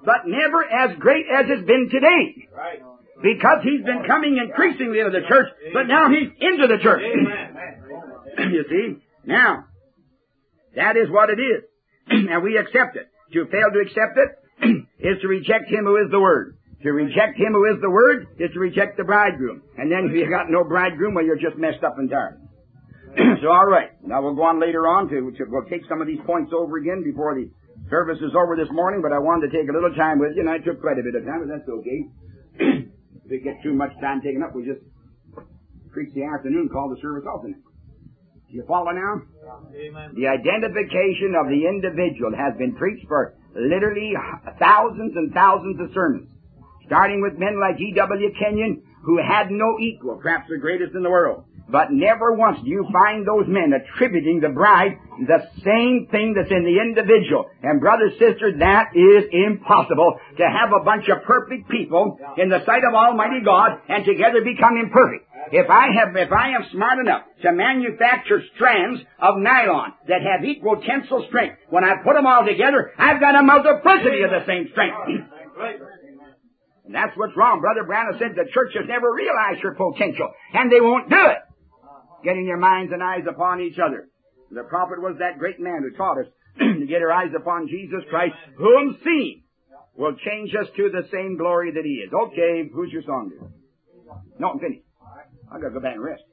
but never as great as it's been today. Because he's been coming increasingly into the church, but now he's into the church. You see? Now, that is what it is. And we accept it. To fail to accept it is to reject him who is the Word. To reject him who is the Word is to reject the bridegroom. And then if you got no bridegroom, well, you're just messed up entirely. So, all right. Now, we'll go on later on to, to we'll take some of these points over again before the service is over this morning, but I wanted to take a little time with you, and I took quite a bit of time, but that's okay. If we get too much time taken up, we just preach the afternoon, call the service off. You follow now? Amen. The identification of the individual has been preached for literally thousands and thousands of sermons, starting with men like G W Kenyon, who had no equal, perhaps the greatest in the world. But never once do you find those men attributing the bride the same thing that's in the individual. And brothers, sisters, that is impossible to have a bunch of perfect people in the sight of Almighty God and together become imperfect. If I have, if I am smart enough to manufacture strands of nylon that have equal tensile strength, when I put them all together, I've got a multiplicity of the same strength. And that's what's wrong. Brother Branham said the church has never realized her potential, and they won't do it. Getting their minds and eyes upon each other. The prophet was that great man who taught us to get our eyes upon Jesus Christ, whom seeing will change us to the same glory that he is. Okay, who's your song dude? No, I'm finished. I've got to go back and rest.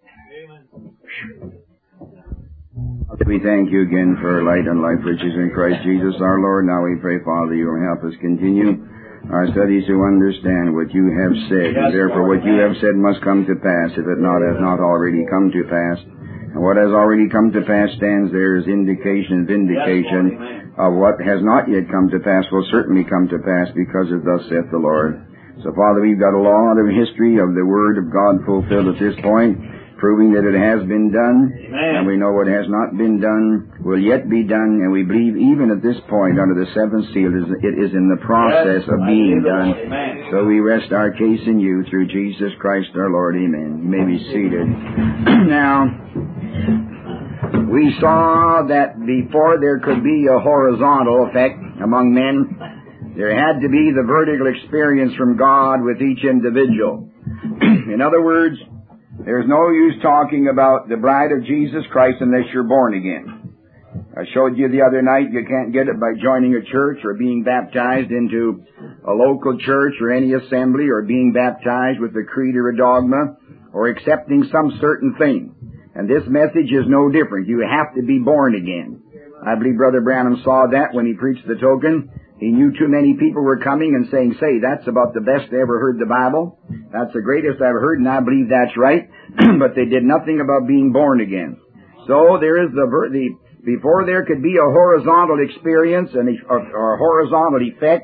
We thank you again for light and life riches in Christ Jesus our Lord. Now we pray, Father, you will help us continue our studies to understand what you have said. Yes, and therefore what you have said must come to pass, if it not has not already come to pass. And what has already come to pass stands there as indication and vindication yes, of what has not yet come to pass will certainly come to pass, because of thus saith the Lord. So, Father, we've got a lot of history of the Word of God fulfilled at this point, proving that it has been done. Amen. And we know what has not been done will yet be done, and we believe even at this point under the seventh seal it is in the process yes, of being done. Amen. So we rest our case in you through Jesus Christ our Lord. Amen. You may be seated. Now, we saw that before there could be a horizontal effect among men, there had to be the vertical experience from God with each individual. In other words, there's no use talking about the bride of Jesus Christ unless you're born again. I showed you the other night you can't get it by joining a church or being baptized into a local church or any assembly or being baptized with a creed or a dogma or accepting some certain thing. And this message is no different. You have to be born again. I believe Brother Branham saw that when he preached the token. He knew too many people were coming and saying, say, that's about the best I ever heard the Bible. That's the greatest I've heard, and I believe that's right. But they did nothing about being born again. So there is the, the before there could be a horizontal experience and a, or a horizontal effect,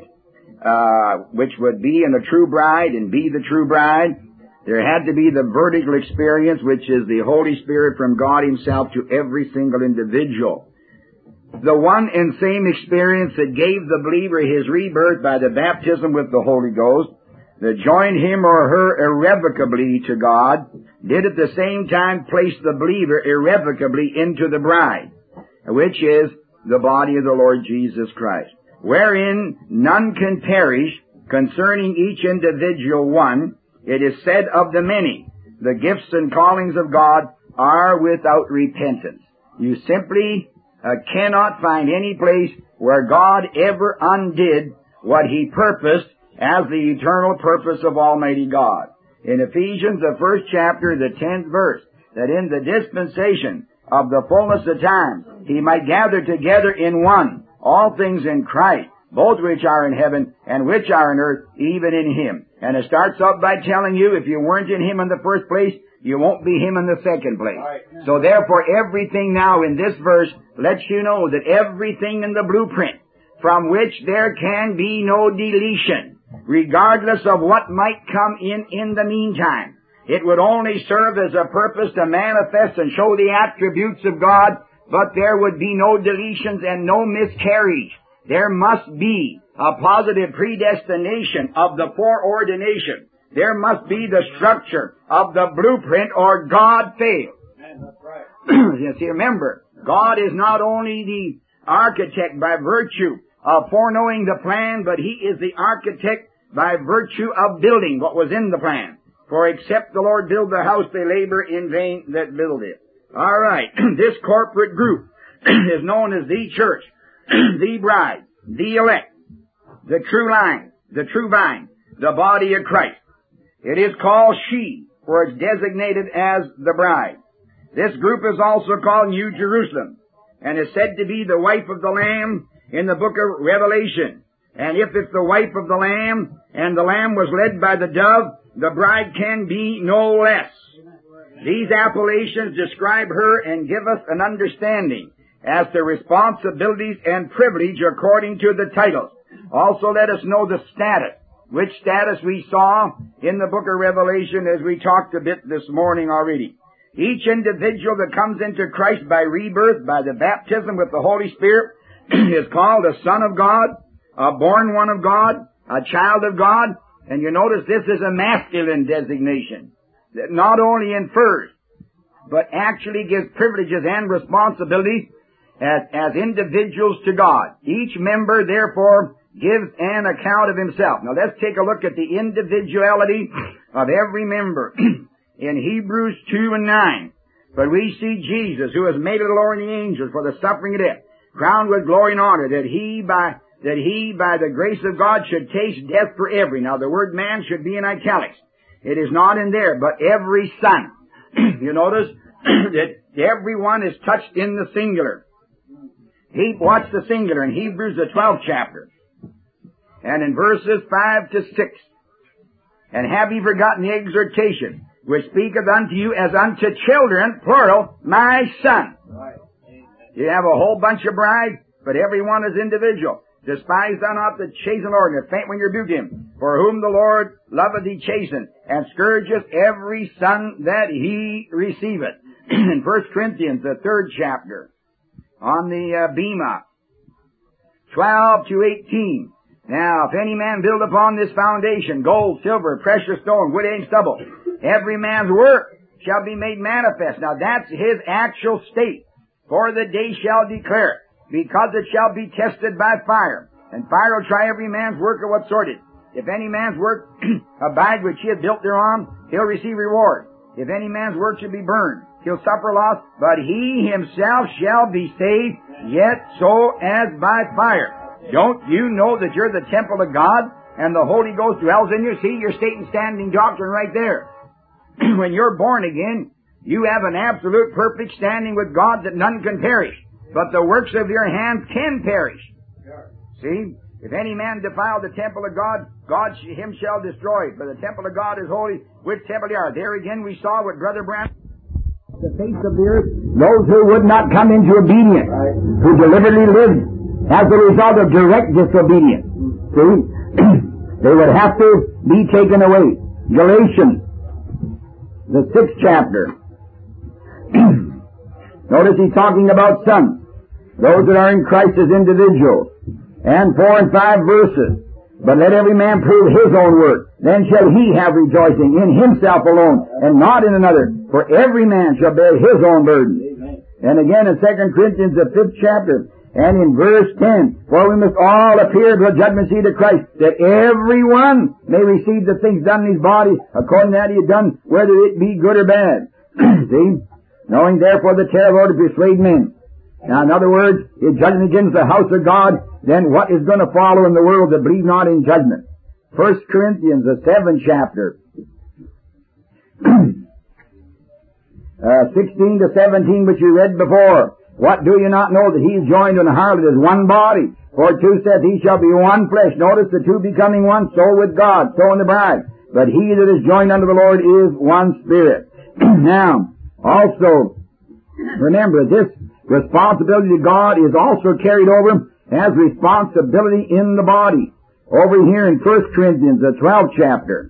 uh, which would be in a true bride and be the true bride, there had to be the vertical experience, which is the Holy Spirit from God Himself to every single individual. The one and same experience that gave the believer his rebirth by the baptism with the Holy Ghost, that joined him or her irrevocably to God, did at the same time place the believer irrevocably into the bride, which is the body of the Lord Jesus Christ, wherein none can perish. Concerning each individual one, it is said of the many, the gifts and callings of God are without repentance. You simply Uh, cannot find any place where God ever undid what He purposed as the eternal purpose of Almighty God. In Ephesians, the first chapter, the tenth verse, that in the dispensation of the fullness of time, He might gather together in one all things in Christ, both which are in heaven and which are in earth, even in Him. And it starts off by telling you, if you weren't in Him in the first place, you won't be Him in the second place. So therefore, everything now in this verse lets you know that everything in the blueprint from which there can be no deletion, regardless of what might come in in the meantime, it would only serve as a purpose to manifest and show the attributes of God, but there would be no deletions and no miscarriage. There must be a positive predestination of the foreordination. There must be the structure of the blueprint, or God fails. That's right. You see, remember, God is not only the architect by virtue of foreknowing the plan, but he is the architect by virtue of building what was in the plan. For except the Lord build the house, they labor in vain that build it. All right. This corporate group is known as the church, the bride, the elect, the true line, the true vine, the body of Christ. It is called she, for it's designated as the bride. This group is also called New Jerusalem, and is said to be the wife of the Lamb in the book of Revelation. And if it's the wife of the Lamb, and the Lamb was led by the dove, the bride can be no less. These appellations describe her and give us an understanding as to responsibilities and privilege according to the titles. Also let us know the status, which status we saw in the book of Revelation as we talked a bit this morning already. Each individual that comes into Christ by rebirth, by the baptism with the Holy Spirit, is called a son of God, a born one of God, a child of God. And you notice this is a masculine designation that not only infers, but actually gives privileges and responsibilities as, as individuals to God. Each member, therefore, gives an account of himself. Now let's take a look at the individuality of every member in Hebrews two and nine. But we see Jesus, who has made it lower than the angels for the suffering of death, crowned with glory and honor, that he by that he, by the grace of God, should taste death for every. Now, the word man should be in italics. It is not in there, but every son. You notice that everyone is touched in the singular. He, watch the singular in Hebrews, the twelfth chapter. And in verses five to six. And have ye forgotten the exhortation, which speaketh unto you as unto children, plural, my son. You have a whole bunch of brides, but every one is individual. Despise thou not the chastened Lord, and faint when you rebuke him. For whom the Lord loveth he chasten, and scourgeth every son that he receiveth. In First Corinthians, the third chapter, on the uh, Bema, twelve to eighteen. Now, if any man build upon this foundation, gold, silver, precious stone, wood, and stubble, every man's work shall be made manifest. Now, that's his actual state. For the day shall declare it, because it shall be tested by fire. And fire will try every man's work of what sort it is. If any man's work abide which he hath built thereon, he'll receive reward. If any man's work should be burned, he'll suffer loss, but he himself shall be saved, yet so as by fire. Don't you know that you're the temple of God, and the Holy Ghost dwells in you? See, you're stating standing doctrine right there. When you're born again, you have an absolute perfect standing with God that none can perish. But the works of your hands can perish. See? If any man defile the temple of God, God him shall destroy it. For the temple of God is holy, which temple ye are. There again we saw what Brother Branham, the face of the earth, those who would not come into obedience, who deliberately lived as a result of direct disobedience. See? They would have to be taken away. Galatians, the sixth chapter. Notice he's talking about sons, those that are in Christ as individuals. And four and five verses. But let every man prove his own work. Then shall he have rejoicing in himself alone, and not in another. For every man shall bear his own burden. Amen. And again in Second Corinthians, the fifth chapter, and in verse ten, for we must all appear to a judgment seat of Christ, that every one may receive the things done in his body, according to that he had done, whether it be good or bad. See? Knowing therefore the terrible to persuade men. Now, in other words, if judgment against the house of God, then what is going to follow in the world that believe not in judgment? First Corinthians, the seventh chapter, uh, sixteen to seventeen, which we read before. What do you not know that he is joined in a harlot as one body? For two says he shall be one flesh. Notice the two becoming one, so with God, so in the bride. But he that is joined unto the Lord is one spirit. Now, also, remember this responsibility to God is also carried over as responsibility in the body. Over here in First Corinthians, the twelfth chapter,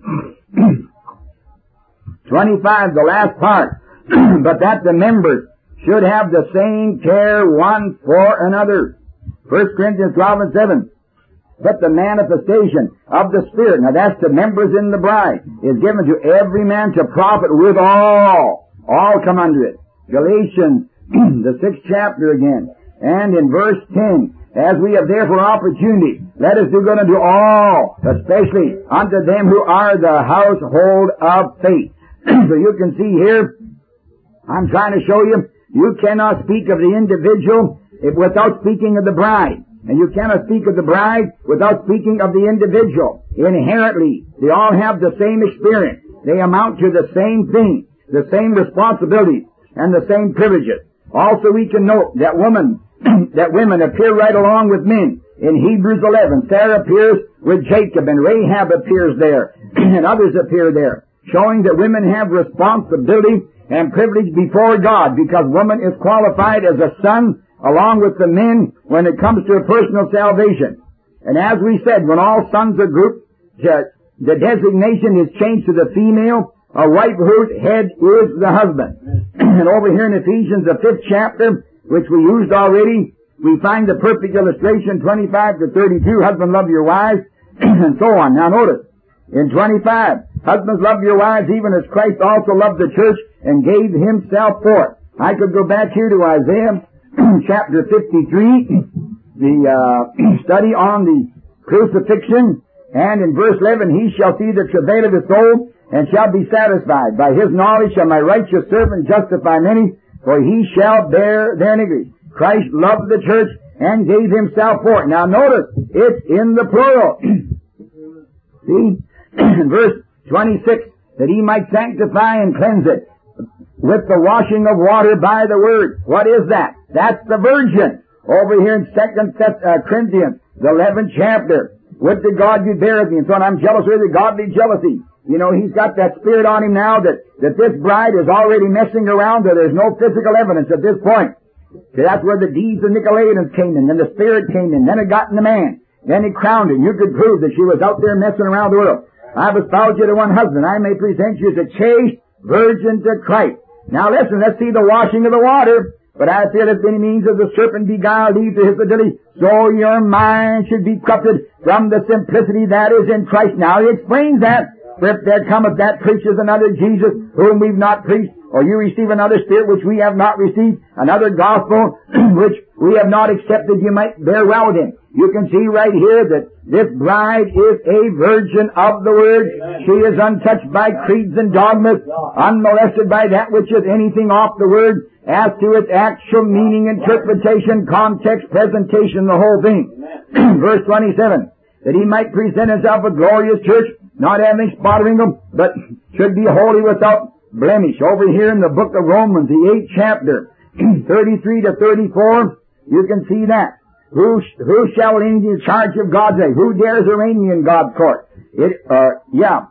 twenty-five, the last part. But that the members should have the same care one for another. First Corinthians twelve and seven. But the manifestation of the Spirit, now that's the members in the bride, is given to every man to profit with all. All come under it. Galatians, the sixth chapter again, and in verse ten, As we have therefore opportunity, let us do good unto all, especially unto them who are the household of faith. So you can see here, I'm trying to show you, you cannot speak of the individual without speaking of the bride. And you cannot speak of the bride without speaking of the individual. Inherently, they all have the same experience. They amount to the same thing, the same responsibilities, and the same privileges. Also we can note that woman, that women appear right along with men. In Hebrews eleven, Sarah appears with Jacob, and Rahab appears there, and others appear there, showing that women have responsibility and privilege before God, because woman is qualified as a son along with the men when it comes to a personal salvation. And as we said, when all sons are grouped, the designation is changed to the female, a wife whose head is the husband. And over here in Ephesians, the fifth chapter, which we used already, we find the perfect illustration, twenty-five to thirty-two, husband love your wives, and so on. Now notice, in twenty-five, husbands love your wives even as Christ also loved the church and gave himself for it. I could go back here to Isaiah chapter fifty-three, the uh, study on the crucifixion, and in verse eleven, he shall see the travail of his soul and shall be satisfied. By his knowledge shall my righteous servant justify many, for he shall bear their iniquities. Christ loved the church and gave himself for it. Now notice, it's in the plural. See? In verse twenty-six, that he might sanctify and cleanse it with the washing of water by the word. What is that? That's the virgin. Over here in Second Corinthians, the eleventh chapter. Would to God you bear with me, and so on. I'm jealous with the godly jealousy. You know, he's got that spirit on him now that, that this bride is already messing around, that there's no physical evidence at this point. See, that's where the deeds of Nicolaitans came in, then the spirit came in, then it got in the man, then he crowned it. You could prove that she was out there messing around the world. I've espoused you to one husband. I may present you as a chaste virgin to Christ. Now listen, let's see the washing of the water. But I feel if any means of the serpent beguiled Eve to his fidelity, so your mind should be corrupted from the simplicity that is in Christ. Now he explains that. For if there cometh that preaches another Jesus, whom we've not preached, or you receive another spirit which we have not received, another gospel which we have not accepted, you might bear well with him. You can see right here that this bride is a virgin of the Word. She is untouched by creeds and dogmas, unmolested by that which is anything off the Word, as to its actual meaning, interpretation, context, presentation, the whole thing. Verse twenty-seven, that he might present himself a glorious church, not having spot or wrinkle, but should be holy without blemish. Over here in the book of Romans, the eighth chapter, thirty-three to thirty-four, you can see that. Who, who shall in the charge of God's name? Who dares arraign me in God's court? It, uh, yeah.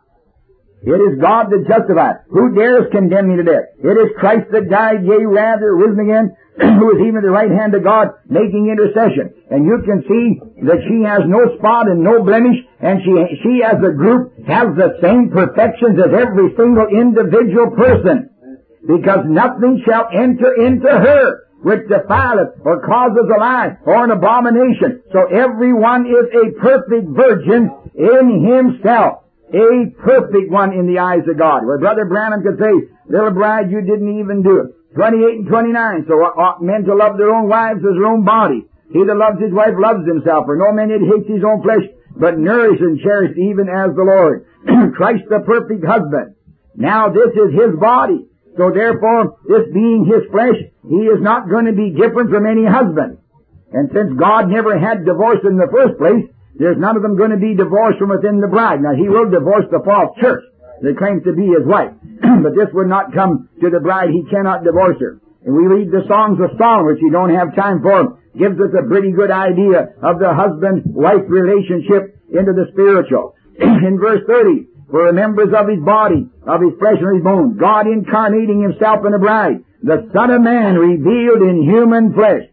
It is God that justifies. Who dares condemn me to death? It is Christ that died, yea, rather, risen again, who is even at the right hand of God, making intercession. And you can see that she has no spot and no blemish, and she, she as a group has the same perfections as every single individual person. Because nothing shall enter into her which defileth or causes a lie or an abomination. So everyone is a perfect virgin in himself. A perfect one in the eyes of God. Where Brother Branham could say, little bride, you didn't even do it. twenty-eight and twenty-nine, so ought men to love their own wives as their own body. He that loves his wife loves himself, for no man that hates his own flesh, but nourishes and cherishes even as the Lord. Christ the perfect husband. Now this is his body. So therefore, this being his flesh, he is not going to be different from any husband. And since God never had divorce in the first place, there's none of them going to be divorced from within the bride. Now, he will divorce the false church that claims to be his wife. But this would not come to the bride. He cannot divorce her. And we read the Songs of Solomon, which you don't have time for, gives us a pretty good idea of the husband-wife relationship into the spiritual. In verse thirty, for the members of his body, of his flesh and his bones, God incarnating himself in a bride, the Son of Man revealed in human flesh.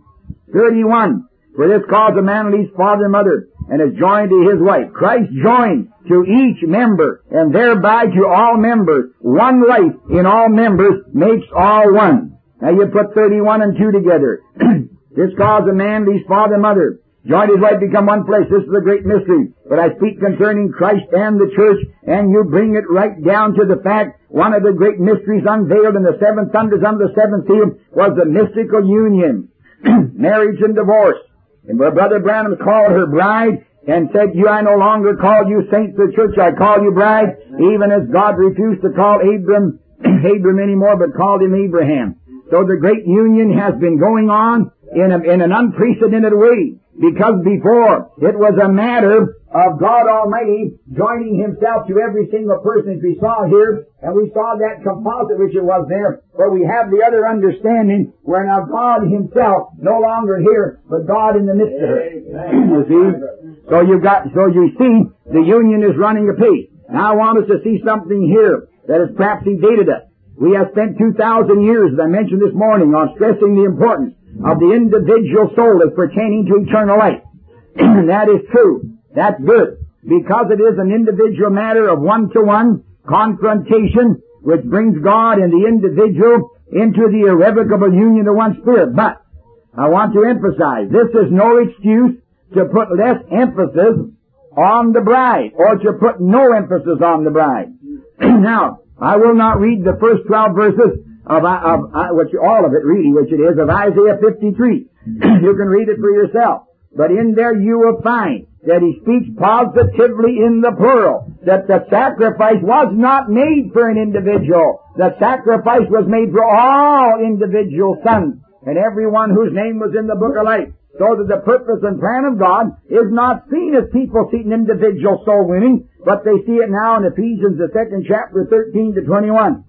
thirty-one, for this cause a man leaves father and mother, and is joined to his wife. Christ joined to each member, and thereby to all members. One life in all members makes all one. Now you put thirty-one and two together. This cause a man leaves father and mother, joined his wife, become one flesh. This is a great mystery. But I speak concerning Christ and the church, and you bring it right down to the fact, one of the great mysteries unveiled in the seven thunders under the seventh seal was the mystical union. Marriage and divorce. And Brother Branham called her bride and said, you, I no longer call you saints of the church, I call you bride, even as God refused to call Abram, Abram anymore, but called him Abraham. So the great union has been going on in, a, in an unprecedented way, because before it was a matter of God Almighty joining Himself to every single person, as we saw here, and we saw that composite which it was there, where we have the other understanding, where now God Himself no longer here, but God in the midst of her. You see? So you got, so you see, the union is running apace. Now I want us to see something here that has perhaps evaded us. We have spent two thousand years, as I mentioned this morning, on stressing the importance of the individual soul as pertaining to eternal life. And that is true. That's good. Because it is an individual matter of one-to-one confrontation, which brings God and the individual into the irrevocable union of one spirit. But I want to emphasize, this is no excuse to put less emphasis on the bride, or to put no emphasis on the bride. Now, I will not read the first twelve verses of, of, of which all of it really, which it is, of Isaiah fifty-three. You can read it for yourself. But in there you will find that he speaks positively in the plural, that the sacrifice was not made for an individual. The sacrifice was made for all individual sons, and everyone whose name was in the book of life. So that the purpose and plan of God is not seen as people seeking individual soul winning, but they see it now in Ephesians, the second chapter, thirteen to twenty-one.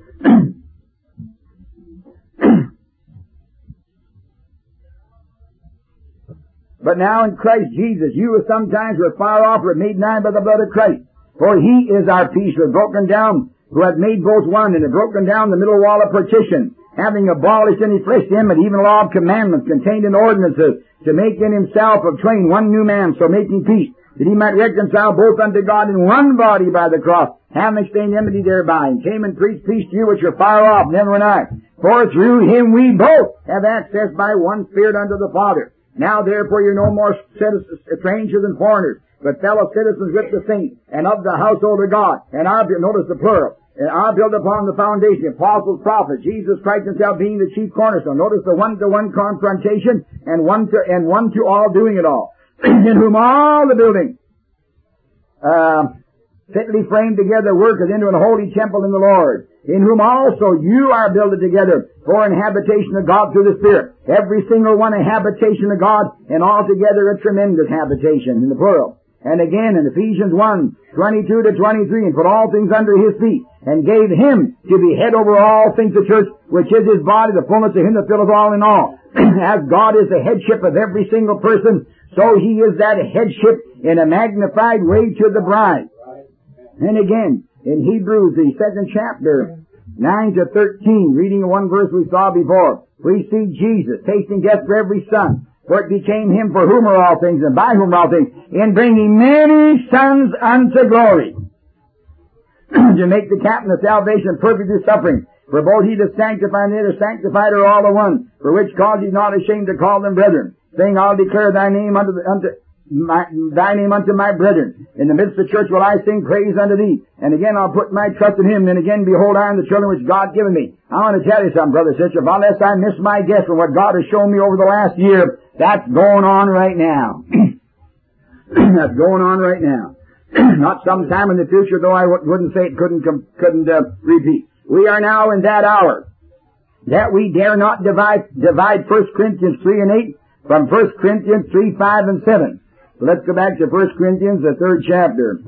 But now in Christ Jesus, you who sometimes were far off were made nigh by the blood of Christ. For He is our peace, who hath broken down, who hath made both one, and hath broken down the middle wall of partition, having abolished in His flesh the enmity, even the law of commandments contained in ordinances, to make in Himself of twain one new man, so making peace, that He might reconcile both unto God in one body by the cross, having exchanged enmity thereby, and came and preached peace to you which are far off, and ever nigh. For through Him we both have access by one Spirit unto the Father. Now therefore you're no more citizens, strangers and foreigners, but fellow citizens with the saints, and of the household of God. And our, notice the plural, and are built upon the foundation, apostles, prophets, Jesus Christ Himself being the chief cornerstone. Notice the one-to-one confrontation, and one to, and one to all doing it all. In whom all the building, uh, fitly framed together worketh into an holy temple in the Lord, in whom also you are builded together for an habitation of God through the Spirit. Every single one a habitation of God, and altogether a tremendous habitation in the plural. And again in Ephesians one, twenty-two to twenty-three, and put all things under His feet, and gave Him to be head over all things the church, which is His body, the fullness of Him that filleth all in all. As God is the headship of every single person, so He is that headship in a magnified way to the bride. And again, in Hebrews, the second chapter, nine to thirteen, reading one verse we saw before, we see Jesus tasting death for every son, for it became Him for whom are all things, and by whom are all things, in bringing many sons unto glory, to make the captain of salvation perfect through suffering. For both He that sanctified and they that are sanctified are all the one, for which cause He's not ashamed to call them brethren, saying, I'll declare Thy name unto the, unto My, thy name unto my brethren. In the midst of the church will I sing praise unto Thee. And again I'll put my trust in Him. And again, behold, I am the children which God given me. I want to tell you something, brother, sister. Unless I miss my guess from what God has shown me over the last year, that's going on right now. That's going on right now. Not sometime in the future, though I wouldn't say it couldn't, couldn't uh, repeat. We are now in that hour that we dare not divide, divide First Corinthians three and eight from First Corinthians three, five, and seven. Let's go back to First Corinthians, the third chapter.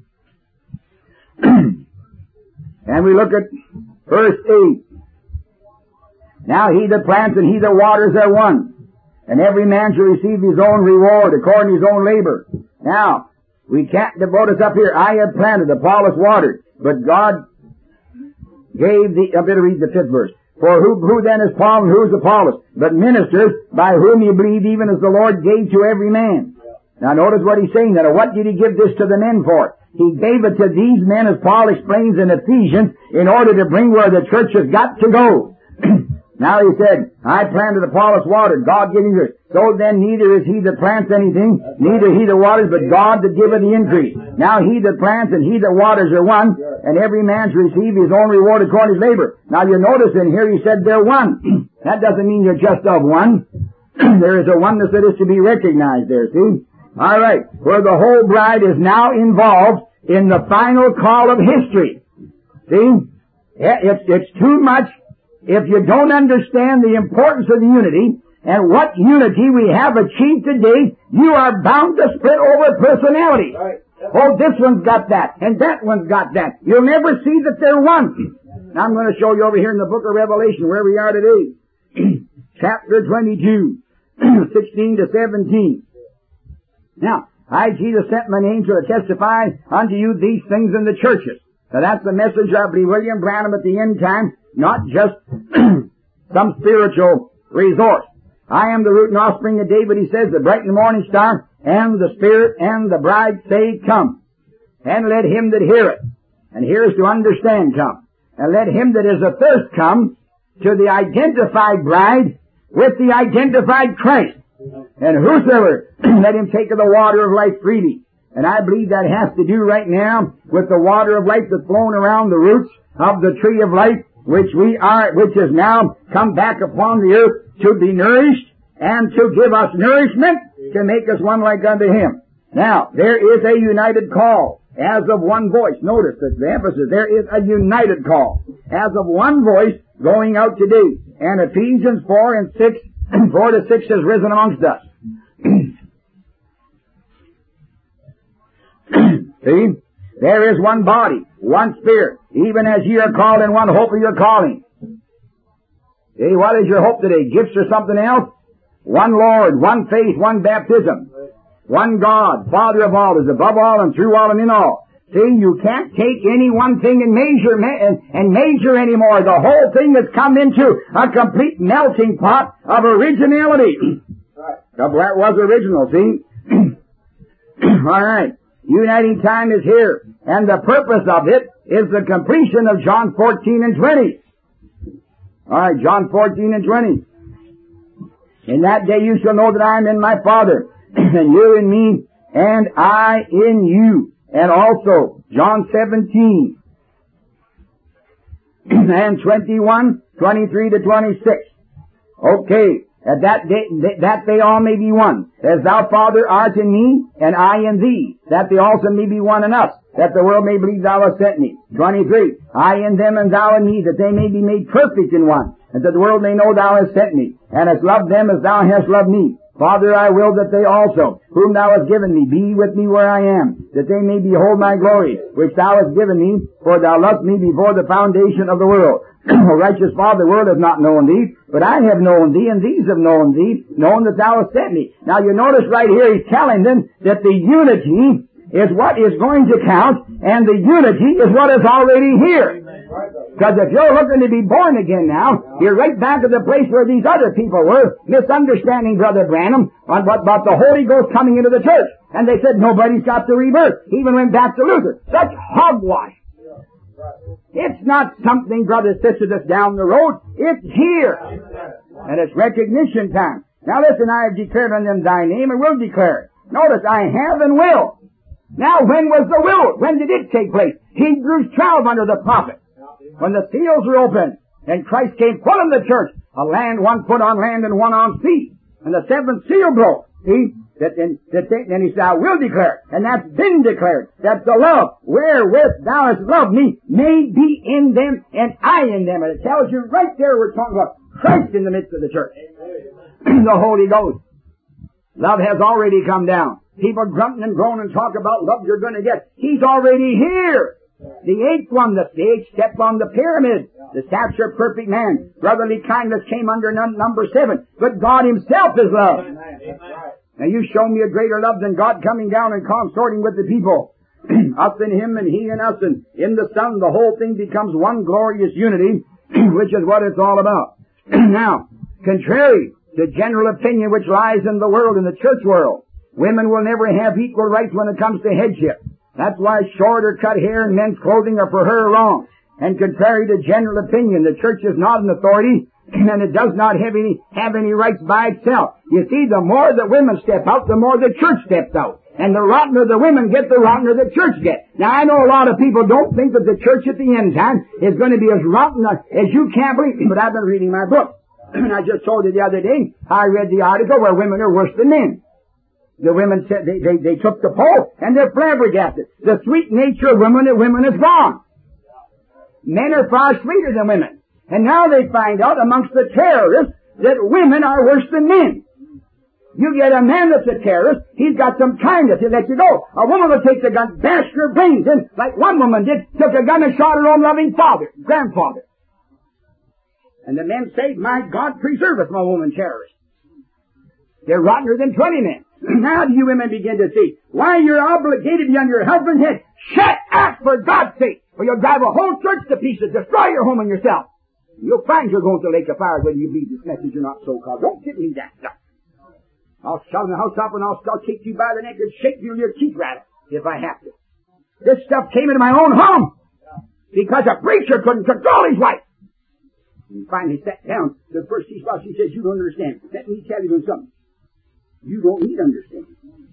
And we look at verse eight. Now He that plants and He that waters are one, and every man shall receive his own reward according to his own labor. Now, we can't devote us up here. I have planted, Apollos watered, but God gave the, I better read the fifth verse. For who, who then is Paul and who is Apollos? But ministers by whom you believe, even as the Lord gave to every man. Now notice what he's saying there. What did He give this to the men for? He gave it to these men, as Paul explains in Ephesians, in order to bring where the church has got to go. Now he said, I planted, Apollos watered, God giving this. So then neither is he that plants anything, neither he that waters, but God that giveth the increase. Now He that plants and he that waters are one, and every man shall receive his own reward according to his labor. Now you notice in here he said they're one. That doesn't mean you're just of one. there is a oneness that is to be recognized there, see? All right. Where the whole bride is now involved in the final call of history. See? It's, it's too much. If you don't understand the importance of the unity and what unity we have achieved today, you are bound to split over personality. Oh, this one's got that, and that one's got that. You'll never see that they're one. Now I'm going to show you over here in the book of Revelation where we are today. Chapter twenty-two, sixteen to seventeen. Now, I, Jesus, sent mine angel to testify unto you these things in the churches. So that's the message of William Branham at the end time, not just some spiritual resource. I am the root and offspring of David, he says, the bright and morning star, and the Spirit and the bride say, come. And let him that heareth, and hears to understand, come. And let him that is athirst come to the identified bride with the identified Christ. And whosoever, let him take of the water of life freely. And I believe that has to do right now with the water of life that's flowing around the roots of the tree of life, which we are, which has now come back upon the earth to be nourished and to give us nourishment to make us one like unto him. Now, there is a united call as of one voice. Notice that the emphasis, there is a united call as of one voice going out today. And Ephesians four and six, four to six has risen amongst us. See? There is one body, one spirit, even as ye are called in one hope of your calling. See, what is your hope today? Gifts or something else? One Lord, one faith, one baptism. One God, Father of all, is above all and through all and in all. See, you can't take any one thing and measure and, and measure anymore. The whole thing has come into a complete melting pot of originality. That was original, see? All right. Uniting time is here. And the purpose of it is the completion of John fourteen and twenty. All right, John fourteen and twenty. In that day you shall know that I am in my Father, and you in me, and I in you. And also, John seventeen and twenty-one, twenty-three to twenty-six. Okay. At that day, that they all may be one. As thou, Father, art in me, and I in thee, that they also may be one in us, that the world may believe thou hast sent me. twenty-three. I in them, and thou in me, that they may be made perfect in one, and that the world may know thou hast sent me, and hast loved them as thou hast loved me. Father, I will that they also, whom thou hast given me, be with me where I am, that they may behold my glory, which thou hast given me, for thou lovest me before the foundation of the world. O righteous Father, the world has not known thee, but I have known thee, and these have known thee, known that thou hast sent me. Now you notice right here, he's telling them that the unity is what is going to count, and the unity is what is already here. Because if you're looking to be born again now, you're right back at the place where these other people were, misunderstanding Brother Branham on what about the Holy Ghost coming into the church. And they said nobody's got the rebirth. Even went back to Luther. Such hogwash. It's not something, brother, sister, that's down the road. It's here. And it's recognition time. Now listen, I have declared on them thy name and will declare it. Notice, I have and will. Now when was the will? When did it take place? Hebrews twelve under the prophet. When the seals were opened and Christ came full in the church, a land, one foot on land and one on sea. And the seventh seal broke. See? That, and, that they, then he said, I will declare it. And that's been declared. That the love wherewith thou hast loved me may be in them and I in them. And it tells you right there we're talking about Christ in the midst of the church. The Holy Ghost. Love has already come down. People grunting and groaning and talk about love you're going to get. He's already here. The eighth one, the eighth step on the pyramid. The stature of perfect man. Brotherly kindness came under num- number seven. But God himself is love. Now you show me a greater love than God coming down and consorting with the people. Us and him and he and us and in the Son, the whole thing becomes one glorious unity, which is what it's all about. Now, contrary to general opinion which lies in the world, in the church world, women will never have equal rights when it comes to headship. That's why short or cut hair and men's clothing are for her wrong. And contrary to general opinion, the church is not an authority, and it does not have any, have any rights by itself. You see, the more the women step out, the more the church steps out. And the rottener the women get, the rottener the church gets. Now, I know a lot of people don't think that the church at the end time is going to be as rotten as you can't believe, but I've been reading my book. And I just told you the other day, I read the article where women are worse than men. The women said they, they, they took the poll and they're flabbergasted. The sweet nature of women, women is gone. Men are far sweeter than women. And now they find out amongst the terrorists that women are worse than men. You get a man that's a terrorist, he's got some kindness, he'll let you go. A woman will take the gun, bash her brains in, like one woman did, took a gun and shot her own loving father, grandfather. And the men say, my God preserveth my woman terrorist. They're rottener than twenty men. Now do you women begin to see why you're obligated to be on your husband's head. Shut up, for God's sake, or you'll drive a whole church to pieces, destroy your home and yourself. You'll find you're going to the lake of fire whether you believe this message or not, so-called. Don't give me that stuff. I'll shove the house up and I'll, I'll kick you by the neck and shake you in your teeth rattle if I have to. This stuff came into my own home because a preacher couldn't control his wife. And he finally sat down. The first he saw, she says, you don't understand. Let me tell you something. You don't need to understand.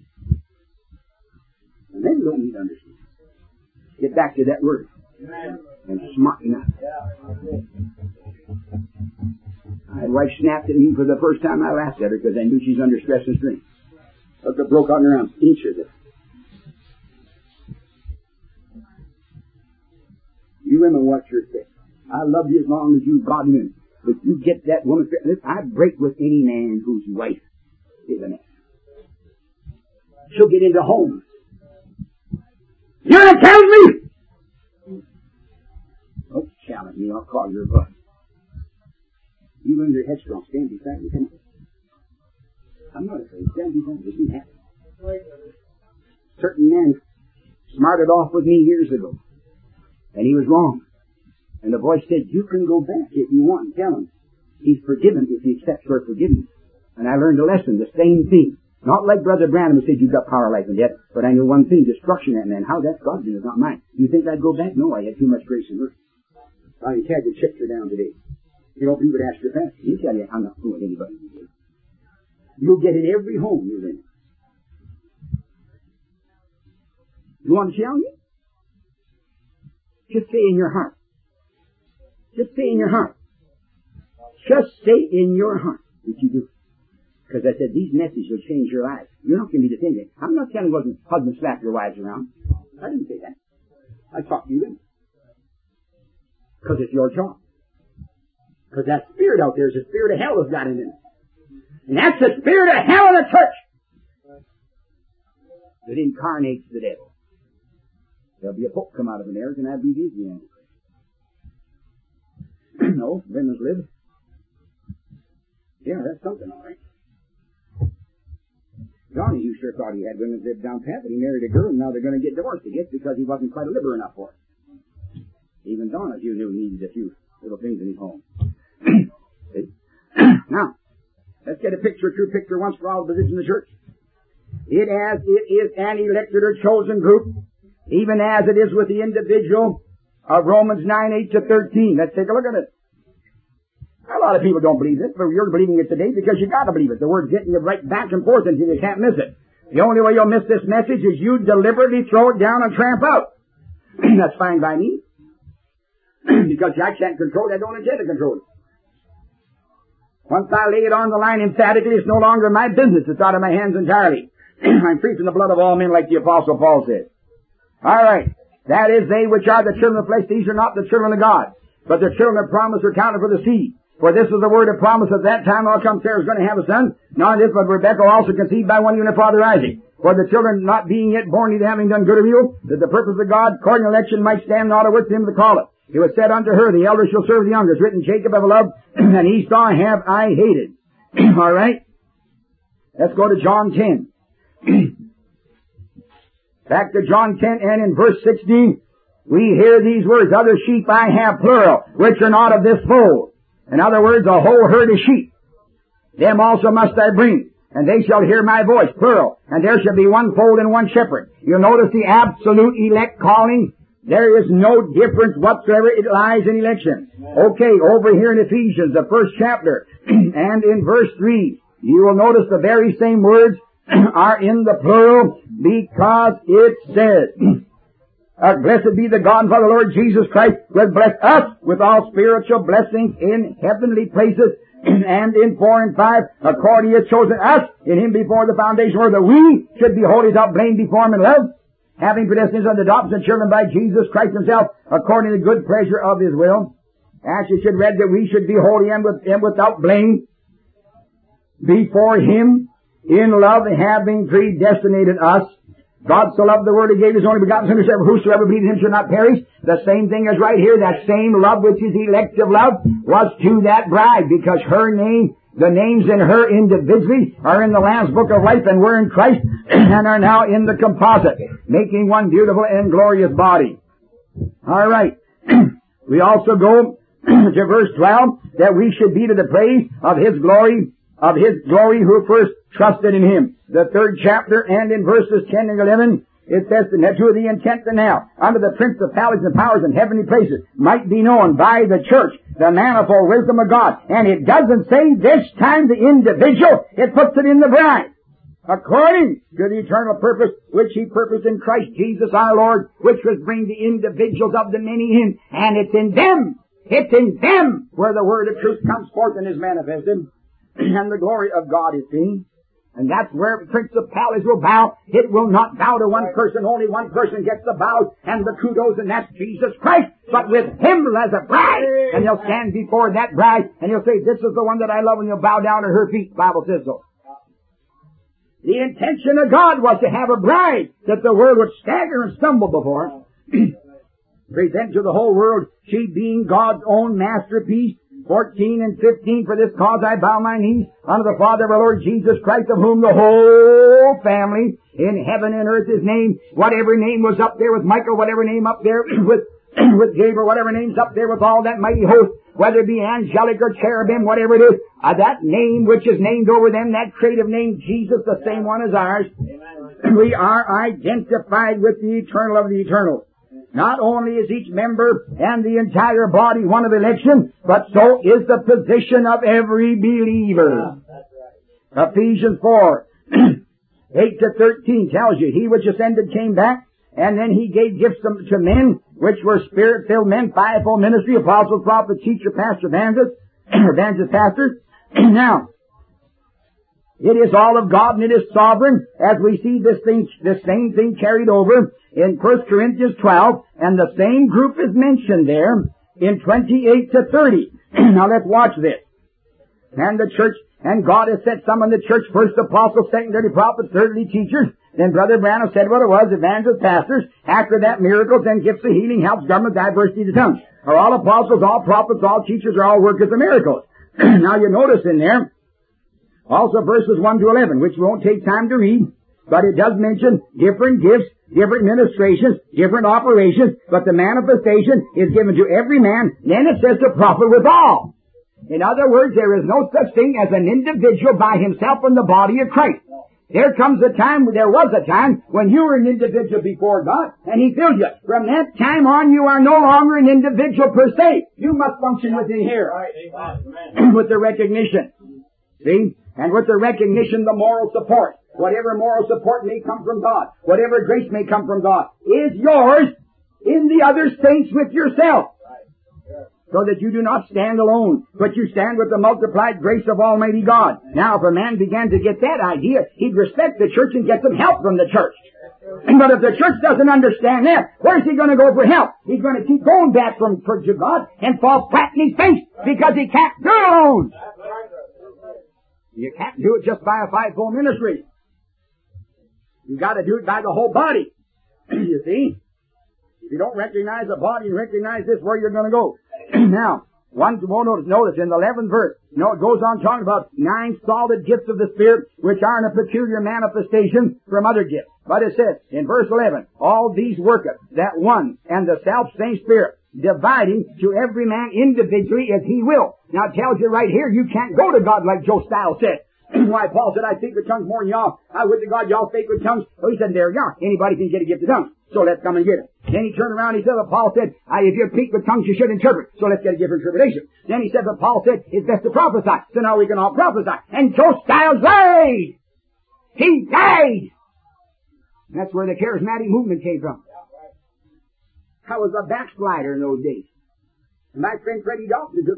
And then you don't need to understand. Get back to that word. And smarten up. My wife snapped at me for the first time. I laughed at her because I knew she's under stress and strain. Look, it broke on her arm. Inch of it. You women watch your step. I love you as long as you brought me in. But you get that woman. I break with any man whose wife is an ass. She'll get into homes. You're going to tell me? Don't challenge me. I'll call your butt. You women are headstrong. Stand beside me. Come on. I'm not afraid. Stand beside me. Be happy. Certain man smarted off with me years ago. And he was wrong. And the voice said, you can go back if you want and tell him. He's forgiven if he accepts your forgiveness. And I learned a lesson, the same thing. Not like Brother Branham who said you've got power, life, and death. But I knew one thing, destruction that man. How that's God's business, not mine. You think I'd go back? No, I had too much grace and mercy. I had to chip her down today. You know, you would ask your pastor. He'll tell you, I'm not fooling anybody. You'll get in every home you're in. You want to challenge me? Just say in your heart. Just say in your heart. Just say in your heart that you do. Because I said, these messages will change your lives. You're not going to be the same thing. I'm not telling you husbands slap your wives around. I didn't say that. I talked to you women. Because it's your job. Because that spirit out there is the spirit of hell that's got in it. And that's the spirit of hell in the church that incarnates the devil. There'll be a pope come out of an air, and I'll be the Antichrist. No, women's live. Yeah, that's something, all right. Johnny, you sure thought he had women live down pat, but he married a girl, and now they're going to get divorced, I guess, because he wasn't quite liberal enough for her. Even Don, as you knew, needed a few little things in his home. Now, let's get a picture, a true picture once for all the position of the church. It as it is an elected or chosen group, even as it is with the individual of Romans nine, eight to thirteen. Let's take a look at it. A lot of people don't believe this, but you're believing it today because you gotta believe it. The word's getting you right back and forth until you can't miss it. The only way you'll miss this message is you deliberately throw it down and tramp out. That's fine by me. Because I can't control it, I don't intend to control it. Once I lay it on the line emphatically, it's no longer my business. It's out of my hands entirely. I'm free from the blood of all men, like the Apostle Paul said. All right. That is, they which are the children of flesh, these are not the children of God, but the children of promise are counted for the seed. For this is the word of promise. At that time all come, Sarah's going to have a son. Not this, but Rebekah also conceived by one unit father Isaac. For the children not being yet born, neither having done good or evil, that the purpose of God, according to election, might stand not with him to call it. It was said unto her, the elder shall serve the younger. It's written, Jacob have I loved, and Esau have I hated. All right? Let's go to John ten. Back to John ten, and in verse sixteen, we hear these words, other sheep I have, plural, which are not of this fold. In other words, a whole herd of sheep. Them also must I bring, and they shall hear my voice, plural, and there shall be one fold and one shepherd. You'll notice the absolute elect calling. There is no difference whatsoever. It lies in election. Okay, over here in Ephesians, the first chapter, and in verse three, you will notice the very same words are in the plural, because it says, Uh, blessed be the God and Father, Lord Jesus Christ, who has blessed us with all spiritual blessings in heavenly places And in four and five, according he has chosen us in him before the foundation of the world, that we should be holy without blame before him in love, having predestined us unto adoption of children by Jesus Christ himself, according to the good pleasure of his will. As you should read that we should be holy and, with, and without blame before him in love, having predestinated us. God so loved the world, he gave his only begotten Son, whosoever believes in him should not perish. The same thing is right here. That same love, which is elective love, was to that bride, because her name, the names in her individually are in the Lamb's Book of Life, and we're in Christ, and are now in the composite, making one beautiful and glorious body. All right. We also go to verse twelve, that we should be to the praise of his glory, of his glory who first trusted in him. The third chapter, and in verses ten and eleven, it says, to the intent that now, under the principalities and powers in heavenly places, might be known by the church the manifold wisdom of God. And it doesn't say this time the individual, it puts it in the bride. According to the eternal purpose which he purposed in Christ Jesus our Lord, which was bring the individuals of the many in. And it's in them, it's in them where the word of truth comes forth and is manifested, and the glory of God is seen. And that's where principalities will bow. It will not bow to one person. Only one person gets the bow and the kudos, and that's Jesus Christ. But with him as a bride. And he'll stand before that bride, and he'll say, this is the one that I love, and you'll bow down at her feet. The Bible says so. The intention of God was to have a bride that the world would stagger and stumble before. Present to the whole world, she being God's own masterpiece. fourteen and fifteen, for this cause I bow my knees unto the Father of our Lord Jesus Christ, of whom the whole family in heaven and earth is named. Whatever name was up there with Michael, whatever name up there with with Gabriel, whatever name's up there with all that mighty host, whether it be angelic or cherubim, whatever it is, uh, that name which is named over them, that creative name, Jesus, the same one as ours. Amen. We are identified with the eternal of the eternal. Not only is each member and the entire body one of election, but so is the position of every believer. Right. Ephesians four, eight to thirteen tells you, he which ascended came back, and then he gave gifts to, to men, which were spirit-filled men, fivefold ministry, apostles, prophets, teacher, pastor, evangelist, evangelist, pastors. Now, it is all of God, and it is sovereign, as we see this thing, this same thing carried over in First Corinthians twelve, and the same group is mentioned there in twenty-eight to thirty. Now let's watch this. And the church, and God has set some in the church, first apostles, second, thirdly prophets, thirdly teachers. Then Brother Branham said what it was, evangelists, pastors. After that, miracles, then gifts of healing, helps, government, diversity of tongues. Are all apostles, all prophets, all teachers, are all workers of miracles. Now you notice in there, also verses one to eleven, which won't take time to read, but it does mention different gifts, different ministrations, different operations, but the manifestation is given to every man. Then it says to profit withal. In other words, there is no such thing as an individual by himself in the body of Christ. There comes a time, there was a time, when you were an individual before God, and he filled you. From that time on, you are no longer an individual per se. You must function within here. With the recognition. See? And with the recognition, the moral support. Whatever moral support may come from God, whatever grace may come from God, is yours in the other saints with yourself. So that you do not stand alone, but you stand with the multiplied grace of Almighty God. Now, if a man began to get that idea, he'd respect the church and get some help from the church. But if the church doesn't understand that, where's he going to go for help? He's going to keep going back from church of God and fall flat in his face because he can't do it alone. You can't do it just by a fivefold ministry. You've got to do it by the whole body. You see? If you don't recognize the body and recognize this, where you're going to go. Now, one won't notice, notice in the eleventh verse, you know, it goes on talking about nine solid gifts of the Spirit, which are in a peculiar manifestation from other gifts. But it says, in verse eleven, all these worketh, that one and the self-same Spirit, dividing to every man individually as he will. Now it tells you right here, you can't go to God like Joe Stiles said. Why, Paul said, I speak with tongues more than y'all. I would to God y'all speak with tongues. So he said, there you are. Anybody can get a gift of tongues. So let's come and get it. Then he turned around and he said, well, Paul said, if you speak with tongues, you should interpret. So let's get a gift of interpretation. Then he said, but Paul said, it's best to prophesy. So now we can all prophesy. And Joe Stiles died. He died. And that's where the charismatic movement came from. I was a backslider in those days. And my friend Freddie Dawson took me.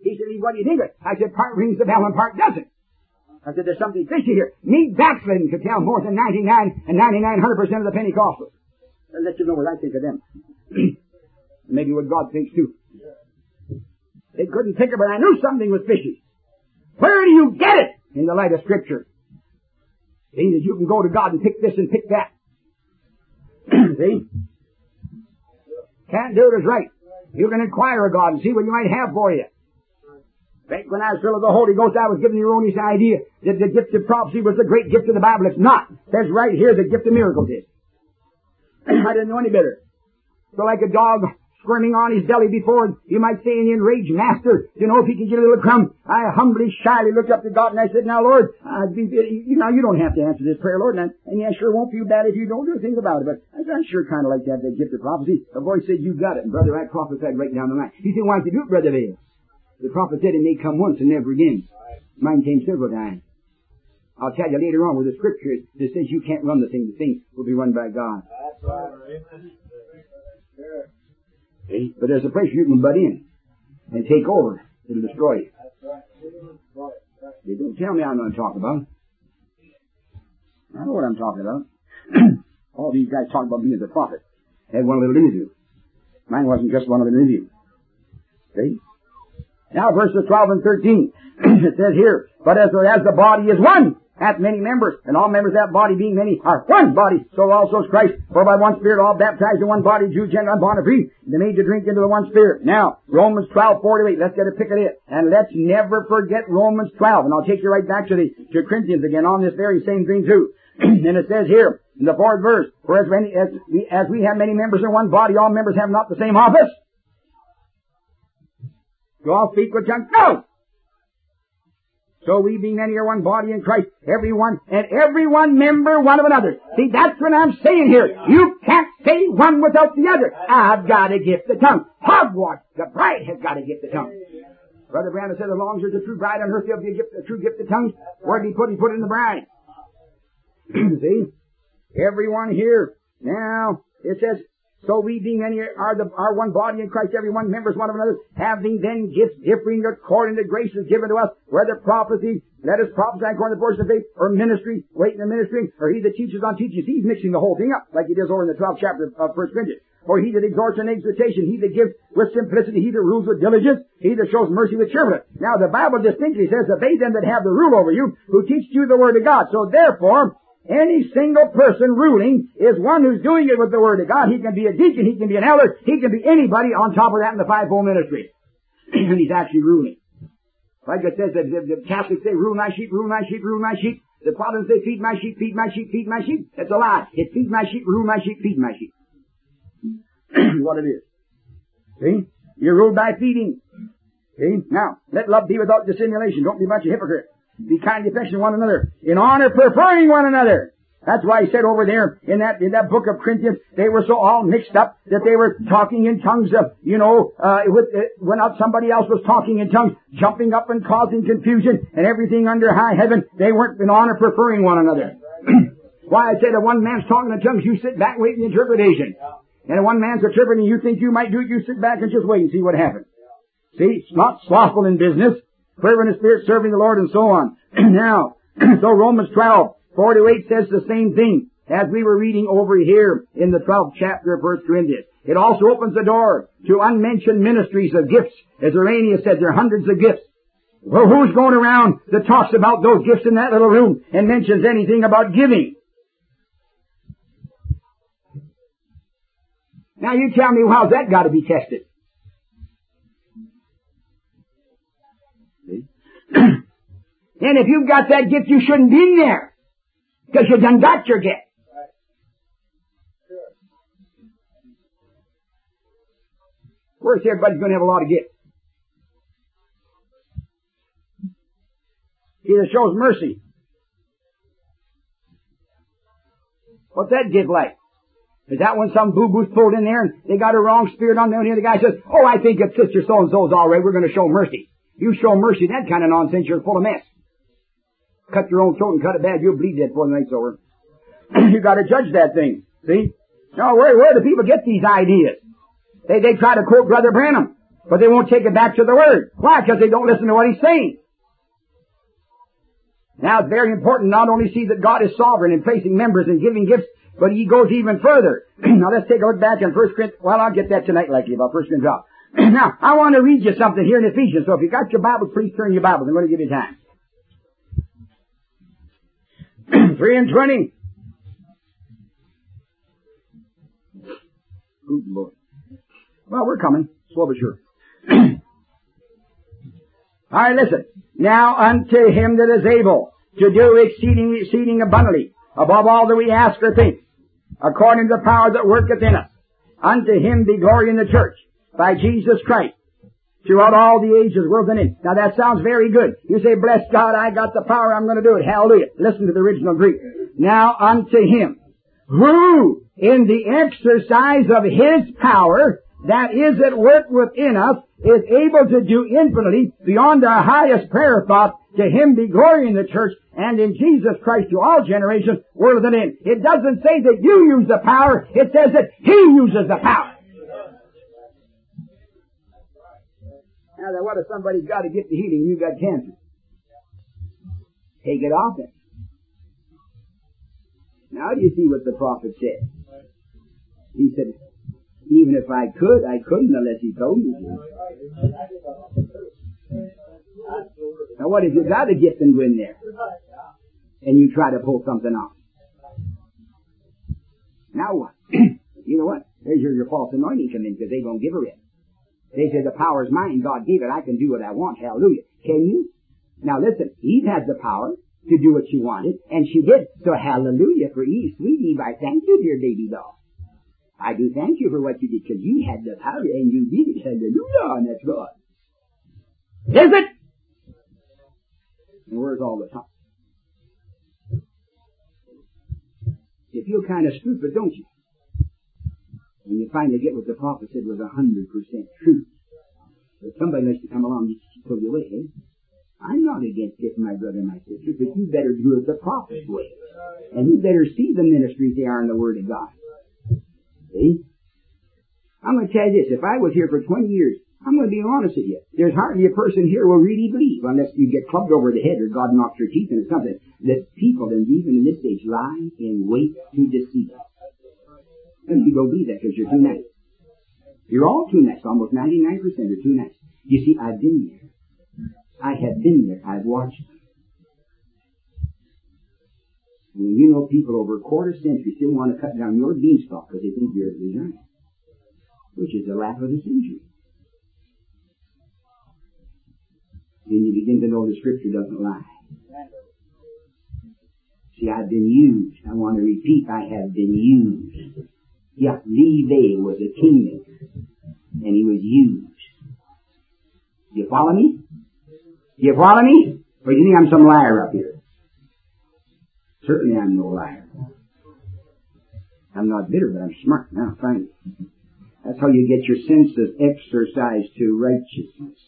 He said, what do you think of it? I said, part rings the bell and part doesn't. I said, there's something fishy here. Me backslidden could tell more than ninety-nine and ninety-nine hundred percent of the Pentecostals. I'll let you know what I think of them. Maybe what God thinks too. They couldn't think of it. I knew something was fishy. Where do you get it? In the light of Scripture. See, that you can go to God and pick this and pick that. See? Can't do it as right. You can inquire of God and see what He might have for you. Back when I was filled with the Holy Ghost, I was given the erroneous idea that the gift of prophecy was the great gift of the Bible. It's not. It says right here the gift of miracles is. I didn't know any better. So like a dog squirming on his belly before, you might say in the enraged master, you know, if he can get a little crumb, I humbly, shyly looked up to God and I said, now Lord, I'd be, you know, you don't have to answer this prayer, Lord, and, I, and yeah, sure won't feel bad if you don't do a thing about it, but I, I sure kind of like to have that gift of prophecy. The voice said, you got it, and brother, I prophesied right down the line. He said, why don't you do it, Brother Vail? The prophet said it may come once and never again. Mine came several times. I'll tell you later on with the scripture that says you can't run the thing. The thing will be run by God. That's right. See? But there's a place you can butt in and take over. It'll destroy you. You don't tell me I'm going to talk about it. I know what I'm talking about. All these guys talk about me as a prophet. Had one little interview. Mine wasn't just one of an interview. See? Now verses twelve and thirteen, it says here, but as, as the body is one, hath many members, and all members of that body being many are one body, so also is Christ. For by one Spirit all baptized in one body, Jew, Gentile, bond, and free, they made to drink into the one Spirit. Now, Romans twelve forty-eight, let's get a pick of it. And let's never forget Romans twelve, and I'll take you right back to the to Corinthians again on this very same thing too. And it says here, in the fourth verse, for as, many, as, we, as we have many members in one body, all members have not the same office. Do all speak with tongues? No! So we being many are one body in Christ, everyone, and every one member one of another. See, that's what I'm saying here. You can't say one without the other. I've got to gift the tongue. Hogwash, the bride has got to gift the tongue. Brother Brandon said, as long as there's a true bride on earth, there'll be a, gift, a true gift of tongues. Where did he put it? He put it in the bride. See? Everyone here. Now, it says, so we being many are the are one body in Christ, every one members one of another, having then gifts differing according to graces given to us, whether prophecy, let us prophesy according to the portion of faith, or ministry, wait in the ministry, or he that teaches on teaching. He's mixing the whole thing up, like he does over in the twelfth chapter of First Corinthians. Or he that exhorts in exhortation, he that gives with simplicity, he that rules with diligence, he that shows mercy with cheerfulness. Now the Bible distinctly says that they them that have the rule over you, who teach you the word of God. So therefore, any single person ruling is one who's doing it with the Word of God. He can be a deacon, he can be an elder, he can be anybody on top of that in the fivefold ministry. And he's actually ruling. Like it says, that the, the Catholics say, rule my sheep, rule my sheep, rule my sheep. The Protestants say, feed my sheep, feed my sheep, feed my sheep. That's a lie. It's feed my sheep, rule my sheep, feed my sheep. What it is. See? You're ruled by feeding. See? Now, let love be without dissimulation. Don't be a bunch of hypocrites. Be kind and affectionate to one another. In honor, preferring one another. That's why he said over there in that in that book of Corinthians, they were so all mixed up that they were talking in tongues of, you know, uh, with, uh, when out somebody else was talking in tongues, jumping up and causing confusion and everything under high heaven. They weren't in honor, preferring one another. Why I said if one man's talking in tongues, you sit back and wait the interpretation. And if one man's interpreting, you think you might do it, you sit back and just wait and see what happens. See, it's not slothful in business. Fervent in the Spirit, serving the Lord, and so on. Now, so Romans twelve forty-eight says the same thing as we were reading over here in the twelfth chapter of First Corinthians. It also opens the door to unmentioned ministries of gifts. As Irenaeus said, there are hundreds of gifts. Well, who's going around that talks about those gifts in that little room and mentions anything about giving? Now you tell me, how's that got to be tested? And if you've got that gift, you shouldn't be there. Because you done got your gift. Right. Sure. Where's everybody's going to have a lot of gifts? He that shows mercy. What's that gift like? Is that when some boo-boo's pulled in there and they got a wrong spirit on them and the other guy says, oh, I think if Sister so-and-so's all right, we're going to show mercy. You show mercy, that kind of nonsense, you're full of mess. Cut your own throat and cut it bad, you'll bleed that before the night's over. You got to judge that thing. See? Now, where, where do people get these ideas? They, they try to quote Brother Branham. But they won't take it back to the Word. Why? Because they don't listen to what He's saying. Now it's very important not only see that God is sovereign in placing members and giving gifts, but He goes even further. Now let's take a look back in First Corinthians. Well, I'll get that tonight likely about First Corinthians. Now, I want to read you something here in Ephesians. So if you got your Bibles, please turn your Bibles. I'm going to give you time. Three and twenty. Good Lord. Well, we're coming. Slow but sure. All right, listen. Now unto Him that is able to do exceeding, exceeding abundantly, above all that we ask or think, according to the power that worketh in us, unto Him be glory in the church, by Jesus Christ, throughout all the ages, world and in. Now that sounds very good. You say, bless God, I got the power, I'm going to do it. Hallelujah. Listen to the original Greek. Now unto Him, who in the exercise of His power, that is at work within us, is able to do infinitely beyond our highest prayer thought. To Him be glory in the church and in Jesus Christ to all generations, world and in. It doesn't say that you use the power. It says that He uses the power. Now then, what if somebody's got to get the healing and you got cancer? Take it off him. Now do you see what the prophet said? He said, even if I could, I couldn't unless He told me to. Now what if you got a gift and go in there and you try to pull something off? Now what? You know what? There's your, your false anointing come in because they don't give her it. They say the power is mine, God gave it, I can do what I want, hallelujah. Can you? Now listen, Eve has the power to do what she wanted, and she did. So hallelujah for Eve. Sweet Eve, I thank you, dear baby doll. I do thank you for what you did, because you had the power and you did it. Hallelujah, and that's God. Is it? And where's all the time? You feel kind of stupid, don't you? When you finally get what the prophet said was a hundred percent true. But somebody likes to come along and just pull you away, eh? I'm not against it, my brother and my sister, but you better do it the prophet's way. And you better see the ministries they are in the Word of God. See? I'm going to tell you this. If I was here for twenty years, I'm going to be honest with you. There's hardly a person here who will really believe, unless you get clubbed over the head or God knocks your teeth into something, that people, and even in this age, lie in wait to deceive. And you don't believe that because you're too nice. You're all too nice. Almost ninety-nine percent are too nice. You see, I've been there. I have been there. I've watched them. When you know people over a quarter century still want to cut down your beanstalk because they think you're a giant, which is the lack of the century. Then you begin to know the Scripture doesn't lie. See, I've been used. I want to repeat, I have been used. Yeah, Levi was a kingmaker, and he was used. You follow me? You follow me? Or do you think I'm some liar up here? Certainly I'm no liar. I'm not bitter, but I'm smart. Now, finally. That's how you get your senses exercised to righteousness.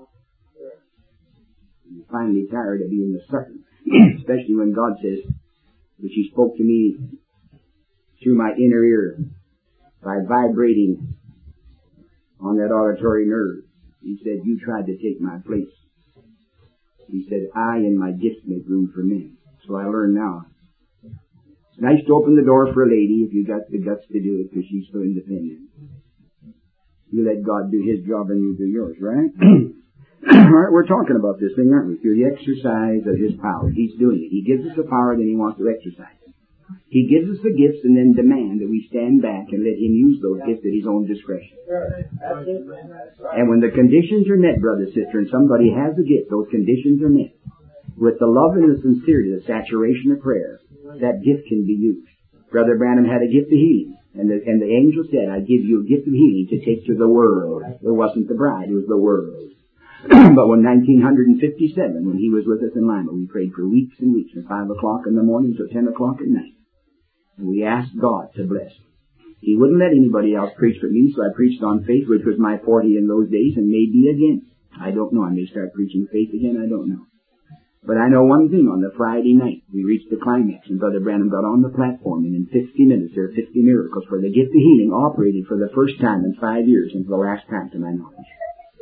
You're finally tired of being the sucker. Especially when God says, which He spoke to me through my inner ear by vibrating on that auditory nerve. He said, you tried to take my place. He said, I and my gifts make room for men. So I learn now. It's nice to open the door for a lady if you got the guts to do it because she's so independent. You let God do His job and you do yours, right? All right, we're talking about this thing, aren't we? Through the exercise of His power. He's doing it. He gives us the power, then He wants to exercise it. He gives us the gifts and then demand that we stand back and let Him use those gifts at His own discretion. And when the conditions are met, brother, sister, and somebody has a gift, those conditions are met. With the love and the sincerity, the saturation of prayer, that gift can be used. Brother Branham had a gift of healing. And the, and the angel said, I give you a gift of healing to take to the world. It wasn't the bride, it was the world. But when nineteen fifty-seven, when he was with us in Lima, we prayed for weeks and weeks from five o'clock in the morning till ten o'clock at night. And we asked God to bless. He wouldn't let anybody else preach but me, so I preached on faith, which was my forte in those days, and maybe again. I don't know. I may start preaching faith again. I don't know. But I know one thing. On the Friday night, we reached the climax, and Brother Branham got on the platform, and in fifty minutes, there were fifty miracles, where the gift of healing operated for the first time in five years, and for the last time to my knowledge.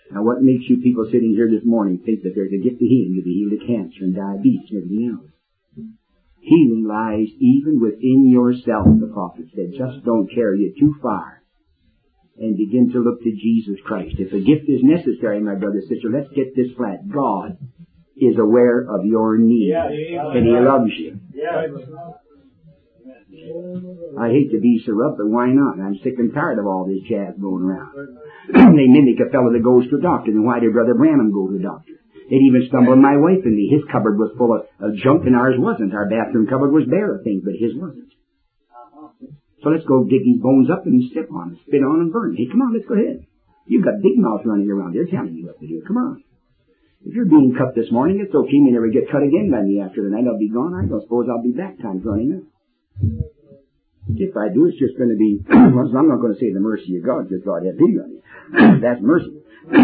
Now what makes you people sitting here this morning think that there's a gift of healing? You'll be healed of cancer and diabetes and everything else. Healing lies even within yourself, the prophet said. Just don't carry it too far. And begin to look to Jesus Christ. If a gift is necessary, my brother, sister, let's get this flat. God is aware of your need. And He loves you. I hate to be so rough, but why not? I'm sick and tired of all this jazz going around. They mimic a fellow that goes to a doctor. And why did Brother Branham go to a doctor? It even stumbled my wife and me. His cupboard was full of, of junk and ours wasn't. Our bathroom cupboard was bare of things, but his wasn't. So let's go dig these bones up and step on them, spit on them, burn them. Hey, come on, let's go ahead. You've got big mouths running around there telling you what to do. Come on. If you're being cut this morning, it's okay. You may never get cut again by me after the night. I'll be gone. I don't suppose I'll be back. Time's running out. If I do, it's just going to be, well, I'm not going to say the mercy of God, because God had pity on you. That's mercy.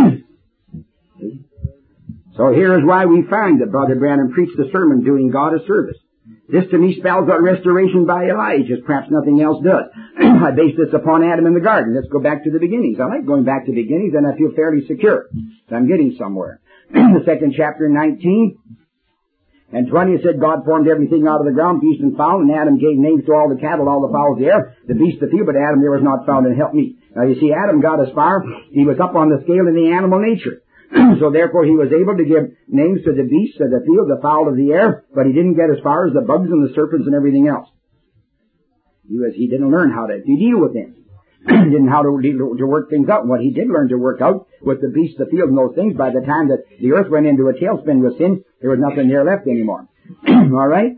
So here is why we find that Brother Branham preached the sermon doing God a service. This to me spells out restoration by Elijah, perhaps nothing else does. I base this upon Adam in the garden. Let's go back to the beginnings. I like going back to the beginnings, and I feel fairly secure. So I'm getting somewhere. The second chapter, nineteen and twenty, said God formed everything out of the ground, beast and fowl, and Adam gave names to all the cattle, all the fowls of the air, the beasts of the field, but Adam there was not found, and help me. Now you see, Adam got as far, he was up on the scale in the animal nature. So therefore he was able to give names to the beasts of the field, the fowl of the air, but he didn't get as far as the bugs and the serpents and everything else. He was, he didn't learn how to, to deal with them. He didn't know how to, to work things out. What he did learn to work out with the beasts of the field and those things, by the time that the earth went into a tailspin with sin, there was nothing there left anymore. All right?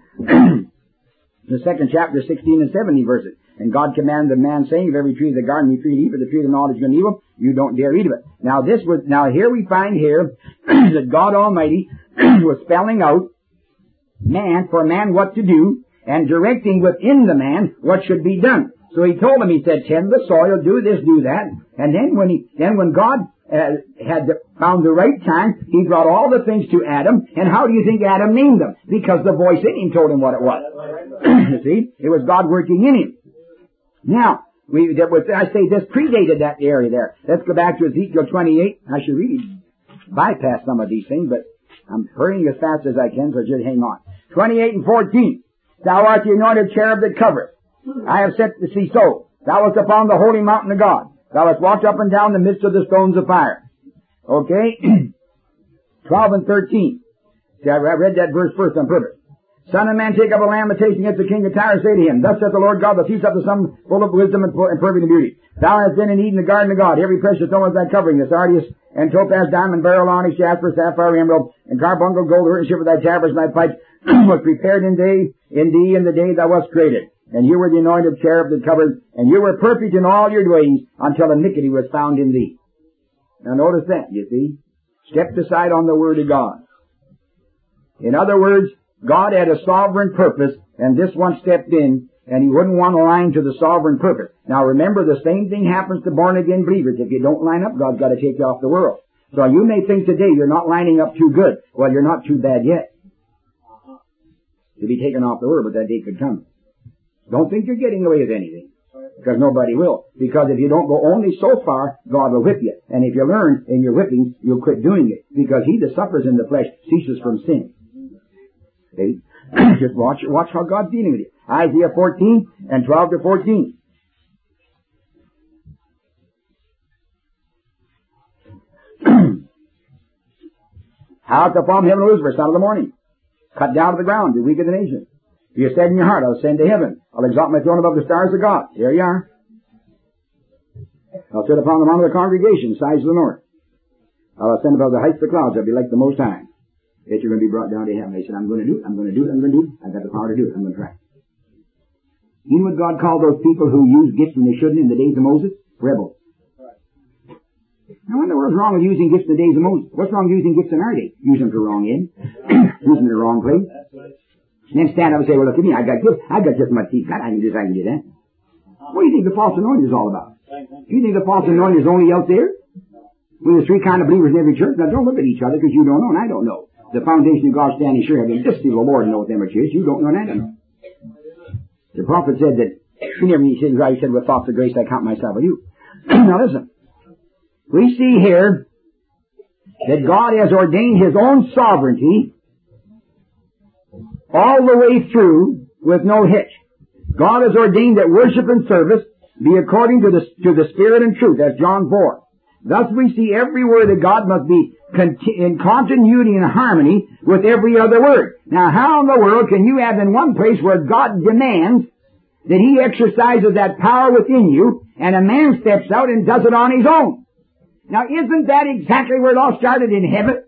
The second chapter, sixteen and seventeen verses. And God commanded the man, saying, of every tree of the garden you freely eat, but the tree of the knowledge of good and evil, you don't dare eat of it. Now this was, now here we find here that God Almighty was spelling out man, for man what to do, and directing within the man what should be done. So he told him, he said, tend the soil, do this, do that. And then when he, then when God uh, had found the right time, he brought all the things to Adam. And how do you think Adam named them? Because the voice in him told him what it was. You see, it was God working in him. Now, we, that was, I say this predated that area there. Let's go back to Ezekiel twenty-eight. I should really bypass some of these things, but I'm hurrying as fast as I can, so just hang on. twenty-eight and fourteen. Thou art the anointed cherub that covereth. I have set the sea so. Thou wast upon the holy mountain of God. Thou hast walked up and down the midst of the stones of fire. Okay? twelve and thirteen. See, I read that verse first on purpose. Son of man, take up a lamentation against the king of Tyre, say to him, thus saith the Lord God, the feast of the sun, full of wisdom and perfect in beauty. Thou hast been in Eden, the garden of God. Every precious stone is thy covering, the sardius and topaz, diamond, beryl, onyx, jasper, sapphire, emerald, and carbuncle, gold, the ship of thy tabrets, and thy pipes was prepared in thee, in thee, in the day thou wast created. And you were the anointed cherub that covered, and you were perfect in all your doings until iniquity was found in thee. Now notice that, you see. Stepped aside on the word of God. In other words, God had a sovereign purpose, and this one stepped in, and he wouldn't want to line to the sovereign purpose. Now remember, the same thing happens to born-again believers. If you don't line up, God's got to take you off the world. So you may think today you're not lining up too good. Well, you're not too bad yet to be taken off the world, but that day could come. Don't think you're getting away with anything, because nobody will. Because if you don't go only so far, God will whip you. And if you learn in your whipping, you'll quit doing it. Because he that suffers in the flesh ceases from sin. See? Just watch, watch how God's dealing with you. Isaiah fourteen and twelve to fourteen. How to form heaven and Lucifer, son of the morning. Cut down to the ground, the weak of the nation. You said in your heart, I'll ascend to heaven. I'll exalt my throne above the stars of God. There you are. I'll sit upon the mount of the congregation, sides of the north. I'll ascend above the heights of the clouds. I'll be like the Most High. That you're going to be brought down to heaven. He said, I'm going to do it, I'm going to do it, I'm going to do it. I've got the power to do it. I'm going to try. You know what God called those people who used gifts when they shouldn't in the days of Moses? Rebels. Now, what in the world's wrong with using gifts in the days of Moses? What's wrong with using gifts in our day? Use them for wrong end. Use them in the wrong place. And then stand up and say, well, look at me, I got gifts. I got just my teeth. God, I can do this, I can do that. What do you think the false anointing is all about? Do you think the false anointing is only out there? Well, there's three kind of believers in every church. Now, don't look at each other, because you don't know and I don't know. The foundation of God standing sure having this the Lord knows them are church. You don't know and I don't know. The prophet said that, he never, he said, he said, with thoughts of grace I count myself with you. Now listen. We see here that God has ordained His own sovereignty all the way through with no hitch. God has ordained that worship and service be according to the, to the Spirit and truth. That's John four. Thus we see every word of God must be conti- in continuity and harmony with every other word. Now how in the world can you have in one place where God demands that He exercises that power within you, and a man steps out and does it on his own? Now isn't that exactly where it all started in heaven?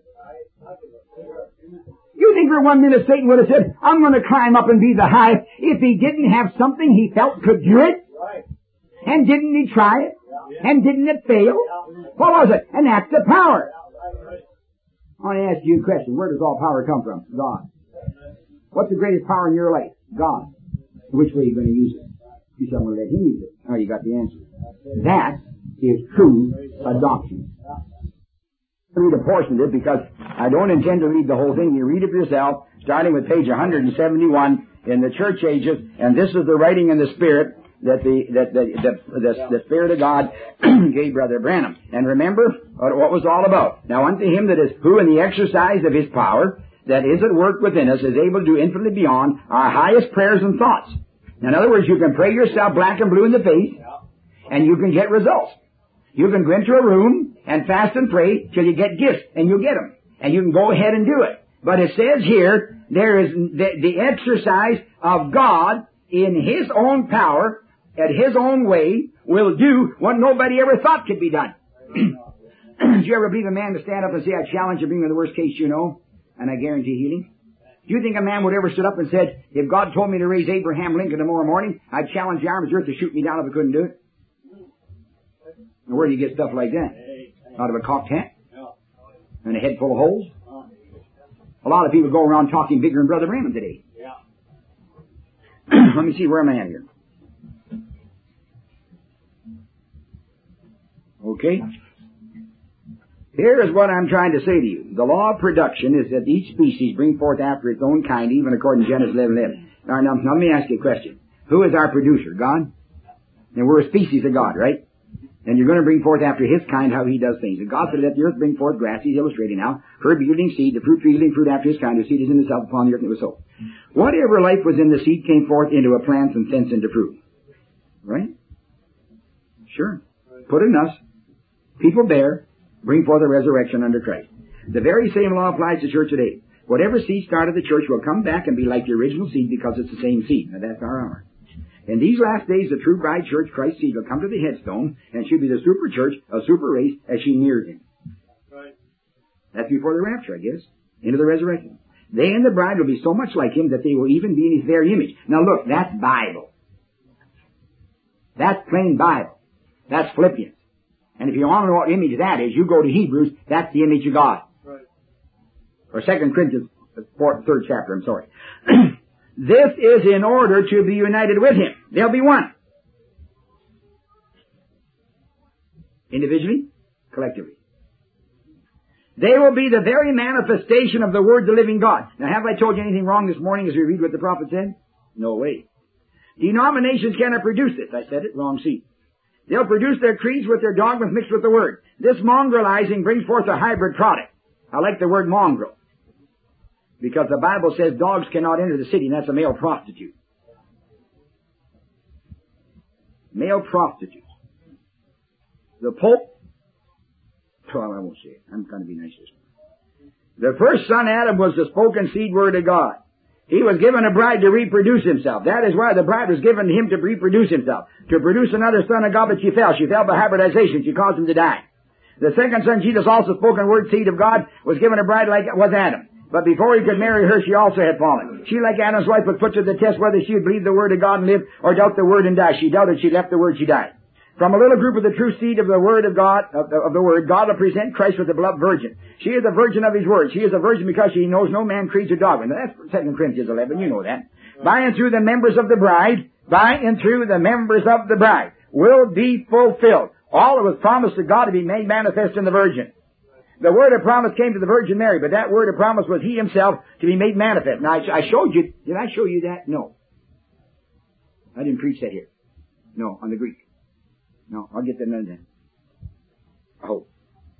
You think for one minute Satan would have said, I'm going to climb up and be the highest, if he didn't have something he felt could do it? And didn't he try it? And didn't it fail? What was it? An act of power. I want to ask you a question. Where does all power come from? God. What's the greatest power in your life? God. Which way are you going to use it? You said, I'm going to let Him use it. Oh, you got the answer. That is true adoption. I'll read a portion of it because I don't intend to read the whole thing. You read it for yourself, starting with page one seventy-one in the church ages, and this is the writing in the Spirit that the that the the, the, the Spirit of God gave Brother Branham. And remember what was all about. Now unto Him that is who in the exercise of His power that is at work within us is able to do infinitely beyond our highest prayers and thoughts. In other words, you can pray yourself black and blue in the face, and you can get results. You can go into a room and fast and pray till you get gifts, and you'll get them. And you can go ahead and do it. But it says here, there is the, the exercise of God in His own power, at His own way, will do what nobody ever thought could be done. Did you ever believe a man to stand up and say, I challenge you, bring me the worst case you know, and I guarantee healing? Do you think a man would ever stood up and said, if God told me to raise Abraham Lincoln tomorrow morning, I'd challenge the arms of the earth to shoot me down if I couldn't do it? Now, where do you get stuff like that? Out of a cocked hat? And a head full of holes? A lot of people go around talking bigger than Brother Branham today. Let me see, where am I at here? Okay. Here is what I'm trying to say to you. The law of production is that each species bring forth after its own kind, even according to Genesis eleven eleven. Now, now, now let me ask you a question. Who is our producer? God? And we're a species of God, right? And you're going to bring forth after His kind how He does things. And God said, let the earth bring forth grass. He's illustrating now. Herb yielding seed, the fruit tree yielding fruit after His kind. The seed is in itself upon the earth, and it was so. Whatever life was in the seed came forth into a plant and thence into fruit. Right? Sure. Put in us. People bear. Bring forth a resurrection under Christ. The very same law applies to church today. Whatever seed started the church will come back and be like the original seed because it's the same seed. Now that's our armor. In these last days, the true bride church, Christ's seed, will come to the headstone, and she'll be the super church, a super race, as she nears Him. Right. That's before the rapture, I guess, into the resurrection. They and the bride will be so much like Him that they will even be in His very image. Now look, that's Bible. That's plain Bible. That's Philippians. And if you want to know what image that is, you go to Hebrews, that's the image of God. Right. Or Second Corinthians, fourth, third chapter, I'm sorry. This is in order to be united with Him. They'll be one. Individually, collectively. They will be the very manifestation of the Word, the living God. Now, have I told you anything wrong this morning as we read what the prophet said? No way. Denominations cannot produce this. I said it, wrong seed. They'll produce their creeds with their dogmas mixed with the Word. This mongrelizing brings forth a hybrid product. I like the word mongrel, because the Bible says dogs cannot enter the city, and that's a male prostitute. Male prostitutes. The Pope, well, I won't say it. I'm trying to be nice this morning. The first son, Adam, was the spoken seed word of God. He was given a bride to reproduce himself. That is why the bride was given to him to reproduce himself. To produce another son of God, but she fell. She fell by hybridization. She caused him to die. The second son, Jesus, also spoken word seed of God, was given a bride like was Adam. But before he could marry her, she also had fallen. She, like Adam's wife, was put to the test whether she would believe the word of God and live, or doubt the word and die. She doubted. She left the word. She died. From a little group of the true seed of the word of God, of the, of the word, God will present Christ with the beloved virgin. She is the virgin of His word. She is a virgin because she knows no man, creeds, or dogma. Now that's Second Corinthians eleven. You know that. By and through the members of the bride, by and through the members of the bride, will be fulfilled. All that was promised to God to be made manifest in the virgin. The word of promise came to the Virgin Mary, but that word of promise was He Himself to be made manifest. Now, I, I showed you, did I show you that? No. I didn't preach that here. No, on the Greek. No, I'll get that another time. I hope.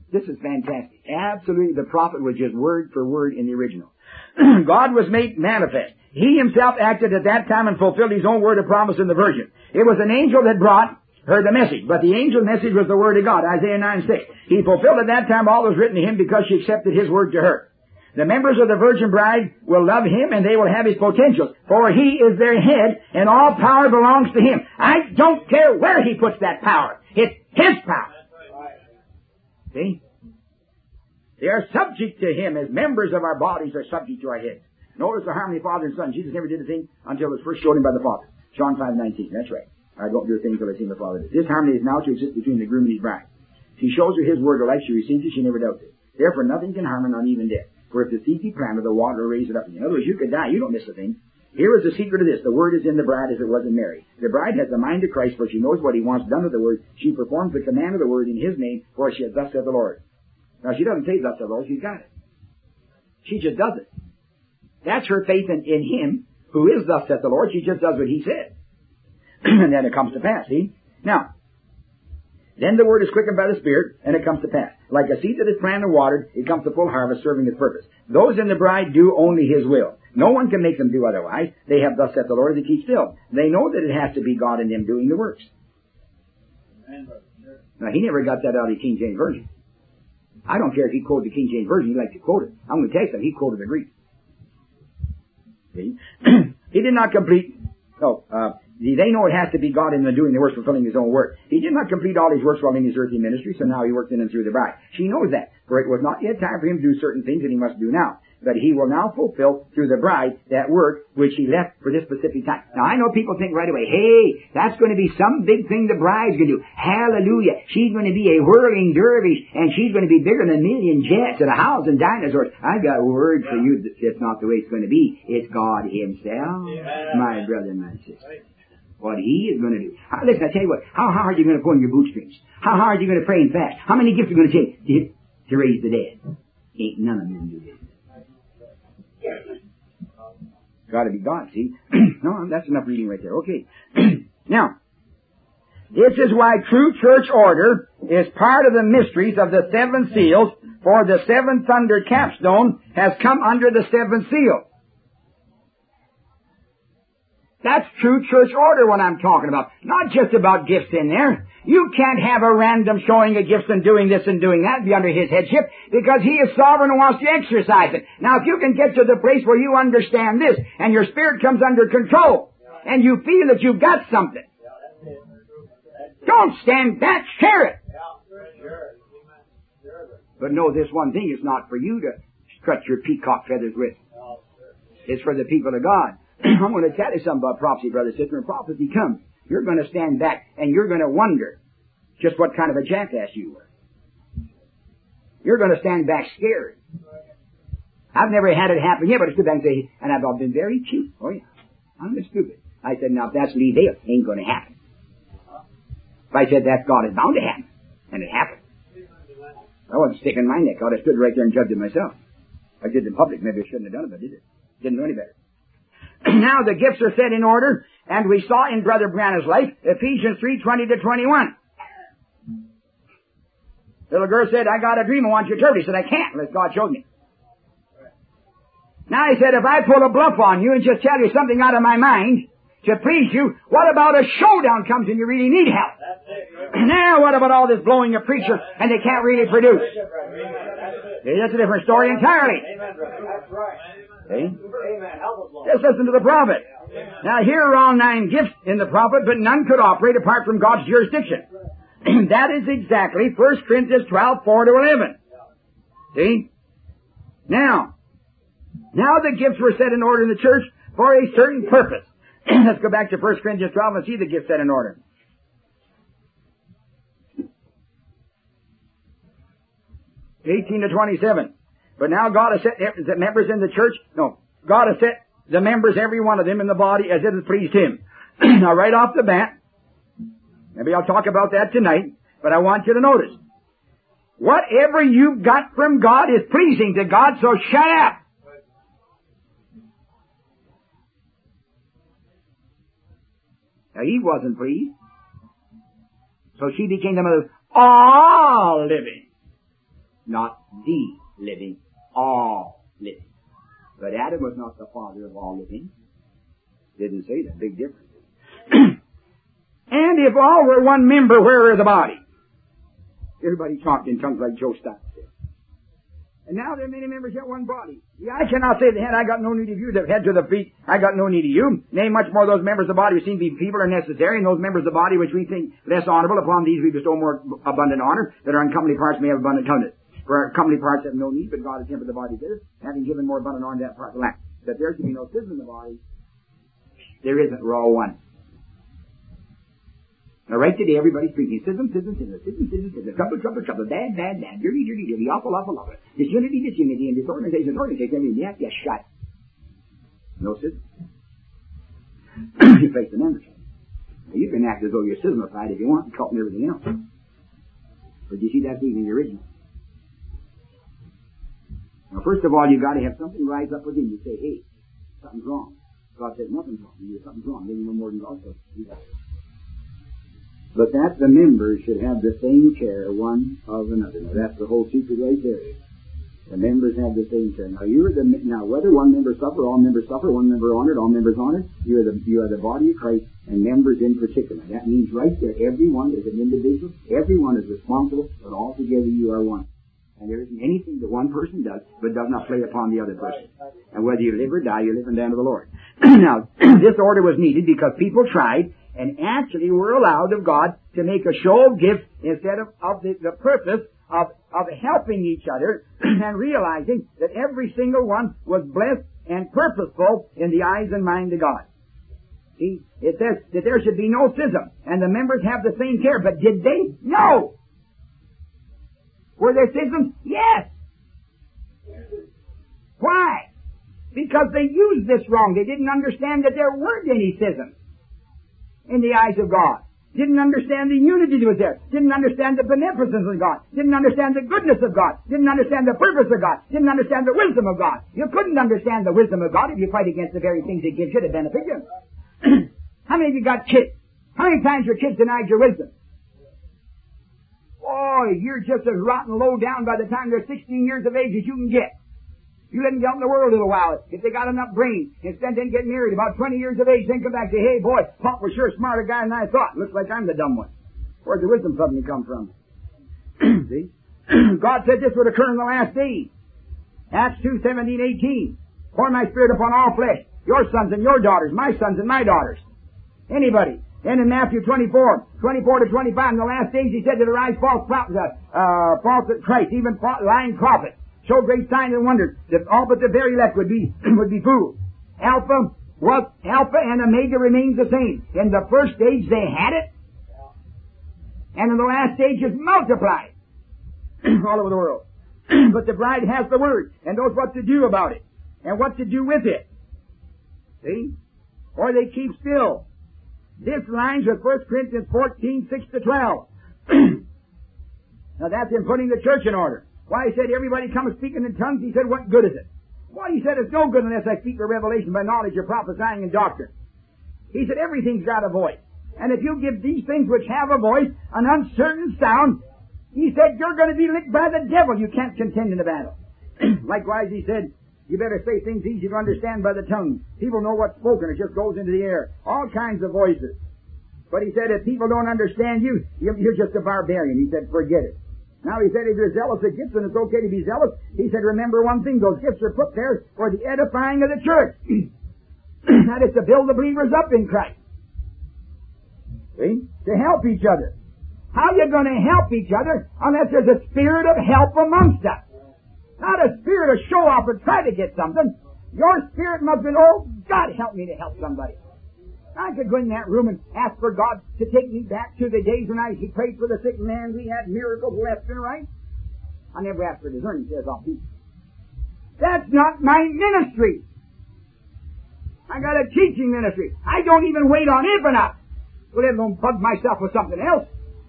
This is fantastic. Absolutely, the prophet was just word for word in the original. God was made manifest. He himself acted at that time and fulfilled his own word of promise in the virgin. It was an angel that brought her the message, but the angel's message was the word of God, Isaiah nine six. He fulfilled at that time all that was written to him because she accepted his word to her. The members of the virgin bride will love him and they will have his potentials, for he is their head and all power belongs to him. I don't care where he puts that power. It's his power. See? They are subject to him as members of our bodies are subject to our heads. Notice the harmony of Father and Son. Jesus never did a thing until it was first showed him by the Father. John five nineteen. That's right. I don't do a thing until I see the Father do. This harmony is now to exist between the groom and his bride. She shows her his word of life. She receives it. She never doubts it. Therefore, nothing can harm her, not even death. For if the thief be planted, the water will raise it up. In other words, you could die. You don't miss a thing. Here is the secret of this. The word is in the bride as it was in Mary. The bride has the mind of Christ, for she knows what he wants done with the word. She performs the command of the word in his name, for she has thus said the Lord. Now, she doesn't say thus said the Lord. She's got it. She just does it. That's her faith in, in him, who is thus said the Lord. She just does what he said. And then it comes to pass, see? Now, then the word is quickened by the Spirit, and it comes to pass. Like a seed that is planted and watered, it comes to full harvest, serving its purpose. Those in the bride do only his will. No one can make them do otherwise. They have thus said the Lord, they keep still. They know that it has to be God in them doing the works. Now, he never got that out of the King James Version. I don't care if he quoted the King James Version, he likes to quote it. I'm going to tell you something, he quoted the Greek. See? He did not complete, no, uh, they know it has to be God in the doing the works, fulfilling his own work. He did not complete all his works while in his earthly ministry, so now he worked in and through the bride. She knows that, for it was not yet time for him to do certain things that he must do now. But he will now fulfill through the bride that work which he left for this specific time. Now I know people think right away, hey, that's going to be some big thing the bride's going to do. Hallelujah. She's going to be a whirling dervish, and she's going to be bigger than a million jets and a thousand dinosaurs. I've got word for you that it's not the way it's going to be. It's God himself, my brother and my sister. What he is going to do. How, listen, I tell you what, how hard are you going to pull on your bootstrings? How hard are you going to pray and fast? How many gifts are you going to take to, to raise the dead? Ain't none of them do this. Got to be God, see? No, that's enough reading right there. Okay. Now, this is why true church order is part of the mysteries of the seven seals, for the seven thunder capstone has come under the seventh seal. That's true church order what I'm talking about. Not just about gifts in there. You can't have a random showing of gifts and doing this and doing that, be under his headship, because he is sovereign and wants to exercise it. Now, if you can get to the place where you understand this, and your spirit comes under control, and you feel that you've got something, don't stand back, share it. But know this one thing, it's not for you to strut your peacock feathers with. It's for the people of God. I'm going to tell you something about prophecy, brother, sister. When prophecy comes, you're going to stand back and you're going to wonder just what kind of a jackass you were. You're going to stand back scared. I've never had it happen yet, but I stood back and say, and I've been very cute. Oh yeah, I'm just stupid. I said, now if that's Lee Dale, it ain't going to happen. If I said that's God, it's bound to happen, and it happened. I wasn't sticking my neck out. I stood right there and judged it myself. I did it in public. Maybe I shouldn't have done it, but I did it. Didn't know any better. Now the gifts are set in order, and we saw in Brother Branham's life, Ephesians three twenty to twenty-one. Little girl said, I got a dream, I want you to interpret it. He said, I can't unless God showed me. Now he said, if I pull a bluff on you and just tell you something out of my mind to please you, what about a showdown comes and you really need help? Now what about all this blowing a preacher and they can't really produce? See, that's a different story entirely. See? Just listen to the prophet. Now here are all nine gifts in the prophet, but none could operate apart from God's jurisdiction. That is exactly First Corinthians twelve, four to eleven. See? Now, now the gifts were set in order in the church for a certain purpose. Let's go back to First Corinthians twelve and see the gifts set in order. eighteen to twenty-seven. But now God has set the members in the church. No, God has set the members, every one of them, in the body as it has pleased Him. Now, right off the bat, maybe I'll talk about that tonight, but I want you to notice. Whatever you've got from God is pleasing to God, so shut up. Now, Eve wasn't pleased, so she became the mother of all living. not the living, all living. But Adam was not the father of all living. Didn't say that. Big difference. And if all were one member, where are the body? Everybody talked in tongues like Joe Stott said. And now there are many members yet one body. Yeah, I cannot say the head, I got no need of you. The head to the feet, I got no need of you. Nay, much more those members of the body who seem to be feeble are necessary, and those members of the body which we think less honorable, upon these we bestow more abundant honor, that our uncomely parts may have abundant covenant. For our comely parts have no need, but God has tempered the body better, having given more abundant honor to that part lack. That there should be no schism in the body. There isn't. We're all one. Now, right today, everybody's preaching schism, schism, schism, schism, schism, schism, trouble, trouble, trouble, bad, bad, bad, dirty, dirty, dirty, awful, awful, awful, disunity, disunity, and disorganization, organization, everything. Yes, yes, shut. No schism. You face the members. Now, you can act as though you're schismified if you want, cult and everything else. But you see, that's even the original. Now, first of all, you've got to have something rise up within you. Say, hey, something's wrong. God says nothing's wrong. You something's wrong. Then you know more than God says. But that the members should have the same care one of another. Now, that's the whole secret right there. The members have the same care. Now, you are the now whether one member suffer, all members suffer, one member honored, all members honored. You are the you are the body of Christ, and members in particular. That means right there, everyone is an individual. Everyone is responsible, but all together you are one. And there isn't anything that one person does, but does not play upon the other person. And whether you live or die, you're living down to the Lord. Now, this order was needed because people tried and actually were allowed of God to make a show of gifts instead of, of the, the purpose of, of helping each other and realizing that every single one was blessed and purposeful in the eyes and mind of God. See, it says that there should be no schism, and the members have the same care, but did they? No! Were there schisms? Yes! Why? Because they used this wrong. They didn't understand that there weren't any schisms in the eyes of God. Didn't understand the unity that was there. Didn't understand the beneficence of God. Didn't understand the goodness of God. Didn't understand the purpose of God. Didn't understand the wisdom of God. You couldn't understand the wisdom of God if you fight against the very things it gives you to benefit you. How many of you got kids? How many times your kids denied your wisdom? Boy, you're just as rotten low down by the time they're sixteen years of age as you can get. You let them get out in the world a little while. If they got enough brains, instead then get married about twenty years of age, then come back and say, hey boy, Pop was sure a smarter guy than I thought. Looks like I'm the dumb one. Where'd the wisdom suddenly come from? See? God said this would occur in the last days. Acts two, seventeen, eighteen. Pour my spirit upon all flesh. Your sons and your daughters, my sons and my daughters. Anybody. Then in Matthew twenty-four, twenty-four to twenty-five, in the last days he said to arise false prophets, uh, false Christ, even lying prophets. Show great signs and wonders that all but the very elect would be would be fooled. Alpha was Alpha and Omega remains the same. In the first stage they had it, and in the last stage it's multiplied all over the world. But the bride has the word and knows what to do about it and what to do with it. See? Or they keep still. This lines with First Corinthians fourteen, six to twelve. Now that's in putting the church in order. Why, he said, everybody comes speaking in tongues. He said, what good is it? Why, he said, it's no good unless I speak the revelation by knowledge or prophesying and doctrine. He said, everything's got a voice. And if you give these things which have a voice an uncertain sound, he said, you're going to be licked by the devil. You can't contend in the battle. Likewise, he said, you better say things easy to understand by the tongue. People know what's spoken. It just goes into the air. All kinds of voices. But he said, if people don't understand you, you're just a barbarian. He said, forget it. Now he said, if you're zealous of gifts, and it's okay to be zealous, he said, remember one thing, those gifts are put there for the edifying of the church. That is to build the believers up in Christ. See? To help each other. How are you going to help each other unless there's a spirit of help amongst us? Not a spirit of show off and try to get something. Your spirit must be, oh, God, help me to help somebody. I could go in that room and ask for God to take me back to the days when I he prayed for the sick man. We had miracles left and right. I never asked for discerning, says all people. That's not my ministry. I got a teaching ministry. I don't even wait on it enough. Let alone bug myself with something else.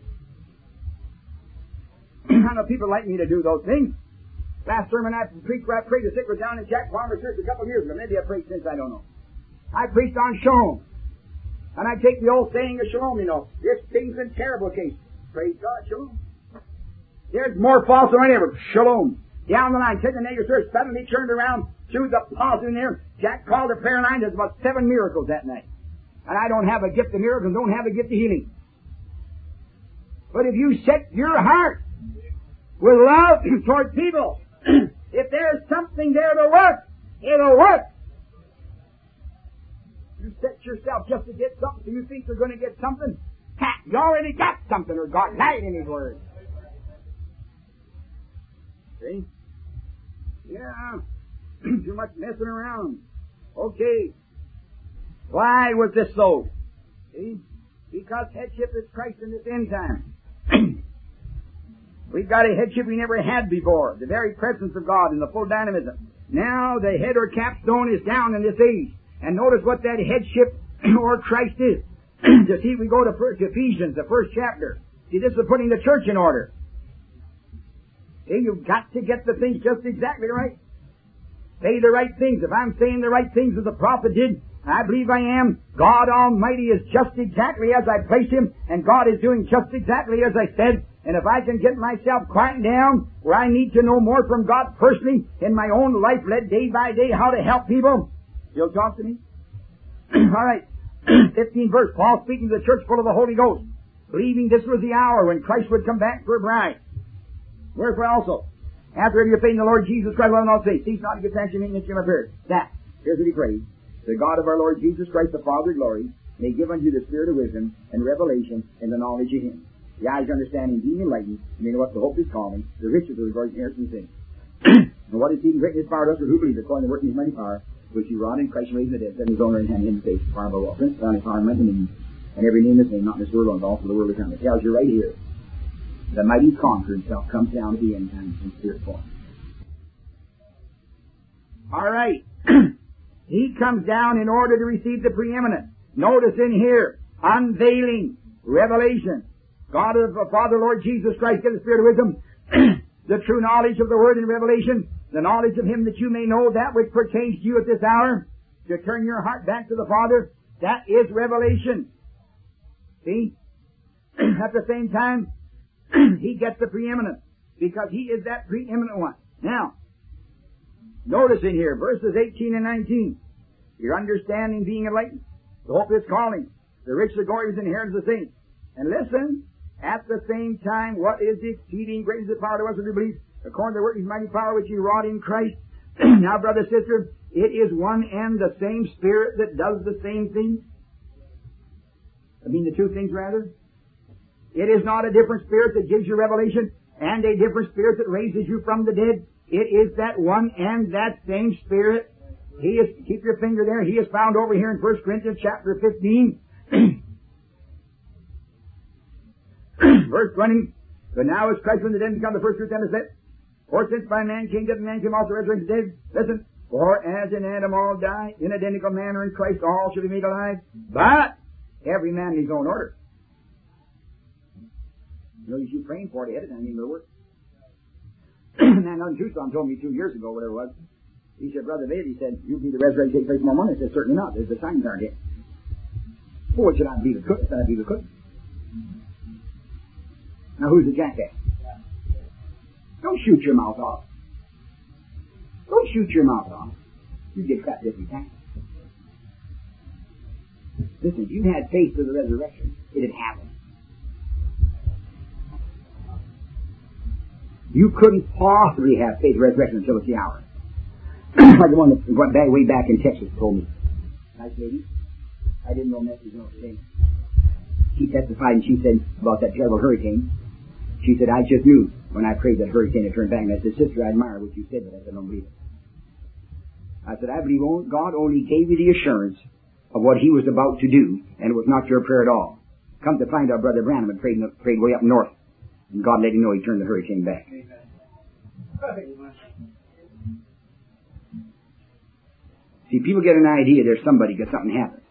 I know people like me to do those things. Last sermon I preached where I prayed the sick was down in Jack Farmer Church a couple of years ago. Maybe I preached since, I don't know. I preached on shalom. And I take the old saying of shalom, you know. This thing's in terrible case. Praise God, shalom. There's more false than ever. Shalom. Down the line, take the negative search, suddenly turned around, threw the positive in there. Jack called the prayer line. There's about seven miracles that night. And I don't have a gift of miracles, don't have a gift of healing. But if you set your heart with love toward people, if there's something there to work, it'll work. You set yourself just to get something, so you think you're going to get something. Ha! You already got something, or God lied in His Word. See? Yeah. Too much messing around. Okay. Why was this so? See? Because headship is Christ in this end time. We've got a headship we never had before. The very presence of God in the full dynamism. Now the head or capstone is down in this age. And notice what that headship or Christ is. To see, we go to Ephesians, the first chapter. See, this is putting the church in order. See, you've got to get the things just exactly right. Say the right things. If I'm saying the right things as the prophet did, I believe I am. God Almighty is just exactly as I placed Him, and God is doing just exactly as I said. And if I can get myself quieted down, where I need to know more from God personally in my own life, led day by day, how to help people, you'll talk to me? All right. fifteenth verse, Paul speaking to the church full of the Holy Ghost, believing this was the hour when Christ would come back for a bride. Wherefore also, after your faith in the Lord Jesus Christ, let them all say, cease not to give thanks to Him in Him appeared. That, here's what he prays. The God of our Lord Jesus Christ, the Father of glory, may give unto you the spirit of wisdom and revelation and the knowledge of Him. The eyes of understanding being enlightened, and may know what the hope is calling, the riches of the Lord's inheritance in things. And what is He great in His power to us, who believe, according to the working of His mighty power, which He wrought in Christ raising the dead, setting His own right hand in the face, far above all prince, and power, and might, and dominion, and every name that's named, not in this world alone, but also the world to come. It tells you right here, the mighty conqueror Himself comes down at the end times in spirit form. All right. He comes down in order to receive the preeminent. Notice in here, unveiling, revelation. God of the Father, Lord Jesus Christ, give the spirit of wisdom, the true knowledge of the Word in revelation, the knowledge of Him that you may know that which pertains to you at this hour, to turn your heart back to the Father. That is revelation. See? At the same time, He gets the preeminent, because He is that preeminent one. Now, notice in here, verses eighteen and nineteen, your understanding being enlightened, the hope of His calling, the rich, the glorious inheritance of the saints. And listen, at the same time, what is the exceeding greatness of the power to us who believe, according to the working of His mighty power which He wrought in Christ. Now, brother, sister, it is one and the same Spirit that does the same thing. I mean the two things, rather. It is not a different Spirit that gives you revelation and a different Spirit that raises you from the dead. It is that one and that same Spirit. He is, keep your finger there, He is found over here in First Corinthians chapter fifteen. Verse twenty. But now is Christ from the dead become the first fruits and the set. For since by man came death, man came also resurrected the dead. Listen. For as in Adam all die, in identical manner in Christ all shall be made alive. But every man in his own order. You know, you should praying for it ahead of time, it'll work. Man on Tucson told me two years ago, whatever it was. He said, Brother David, he said, you'll be the resurrection take place tomorrow morning. I said, certainly not. There's the signs aren't yet. Well, what should I be the cook? Should I be the cook? Now, who's the jackass? Don't shoot your mouth off. Don't shoot your mouth off. You get cut every time. Listen, if you had faith for the resurrection, it'd happen. You couldn't possibly have faith for resurrection until it's the hour. Like the one that went back, way back in Texas told me. Nice lady. I didn't know message no thing. She testified and she said about that terrible hurricane. She said, I just knew when I prayed that hurricane to turn back. And I said, Sister, I admire what you said, but I said, I don't believe it. I said, I believe God only gave you the assurance of what He was about to do, and it was not your prayer at all. Come to find out, Brother Branham had prayed, prayed way up north, and God let him know He turned the hurricane back. Amen. See, people get an idea there's somebody because something happens.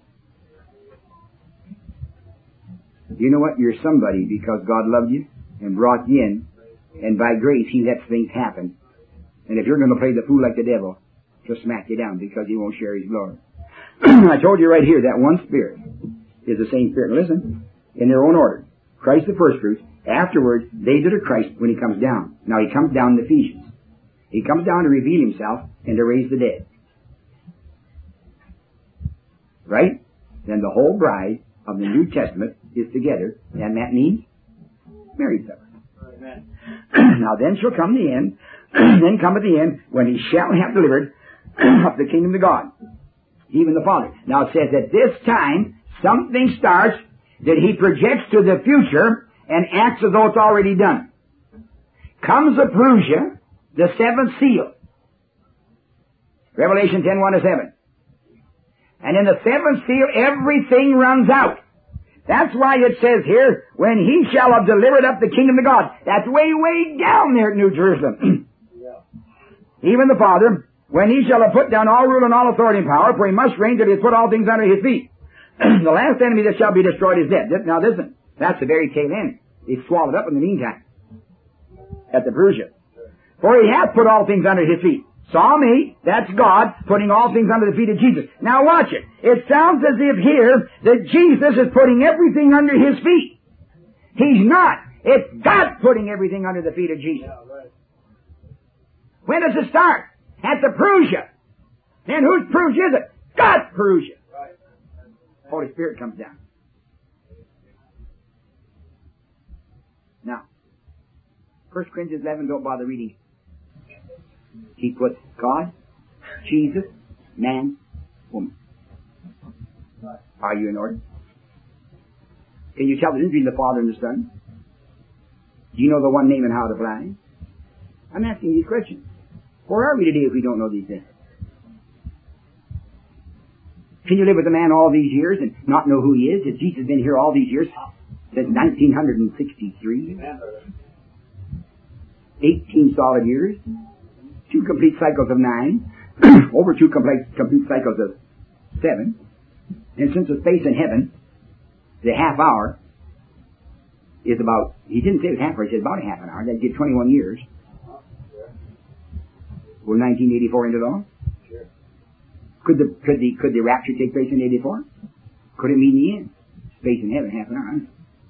You know what? You're somebody because God loved you and brought you in, and by grace He lets things happen. And if you're going to play the fool like the devil, He'll smack you down because He won't share His glory. I told you right here that one Spirit is the same Spirit. Listen, in their own order. Christ the first fruits, Afterwards, they that are Christ when He comes down. Now He comes down in Ephesians. He comes down to reveal Himself and to raise the dead. Right? Then the whole bride of the New Testament is together, and that means married supper. Amen. Now then shall come the end, then cometh the end, when He shall have delivered up the kingdom to God, even the Father. Now it says at this time, something starts that He projects to the future and acts as though it's already done. Comes the Parousia, the seventh seal. Revelation ten, one to seven. And in the seventh seal, everything runs out. That's why it says here, when He shall have delivered up the kingdom to God. That's way, way down there at New Jerusalem. Even the Father, when He shall have put down all rule and all authority and power, for He must reign till He has put all things under His feet. The last enemy that shall be destroyed is death. Now listen, that's the very tail end. It's swallowed up in the meantime. At the Parousia. For He hath put all things under His feet. Psalm eight, that's God putting all things under the feet of Jesus. Now watch it. It sounds as if here that Jesus is putting everything under His feet. He's not. It's God putting everything under the feet of Jesus. When does it start? At the Parousia. Then whose Parousia is it? God's Parousia. Holy Spirit comes down. Now, First Corinthians eleven, don't bother reading. He puts God, Jesus, man, woman. Are you in order? Can you tell the difference between the Father and the Son? Do you know the one name and how it applies? I'm asking these questions. Where are we today if we don't know these things? Can you live with a man all these years and not know who he is? Has Jesus been here all these years? Since nineteen sixty-three? eighteen solid years. Two complete cycles of nine. Over two complete, complete cycles of seven. And since the space in heaven, the half hour is about, he didn't say it was half hour, he said about a half an hour. That'd give twenty-one years. Will nineteen eighty-four end it all? Sure. Could the, could the, could the rapture take place in eighty-four? Could it mean the end? Space in heaven, half an hour.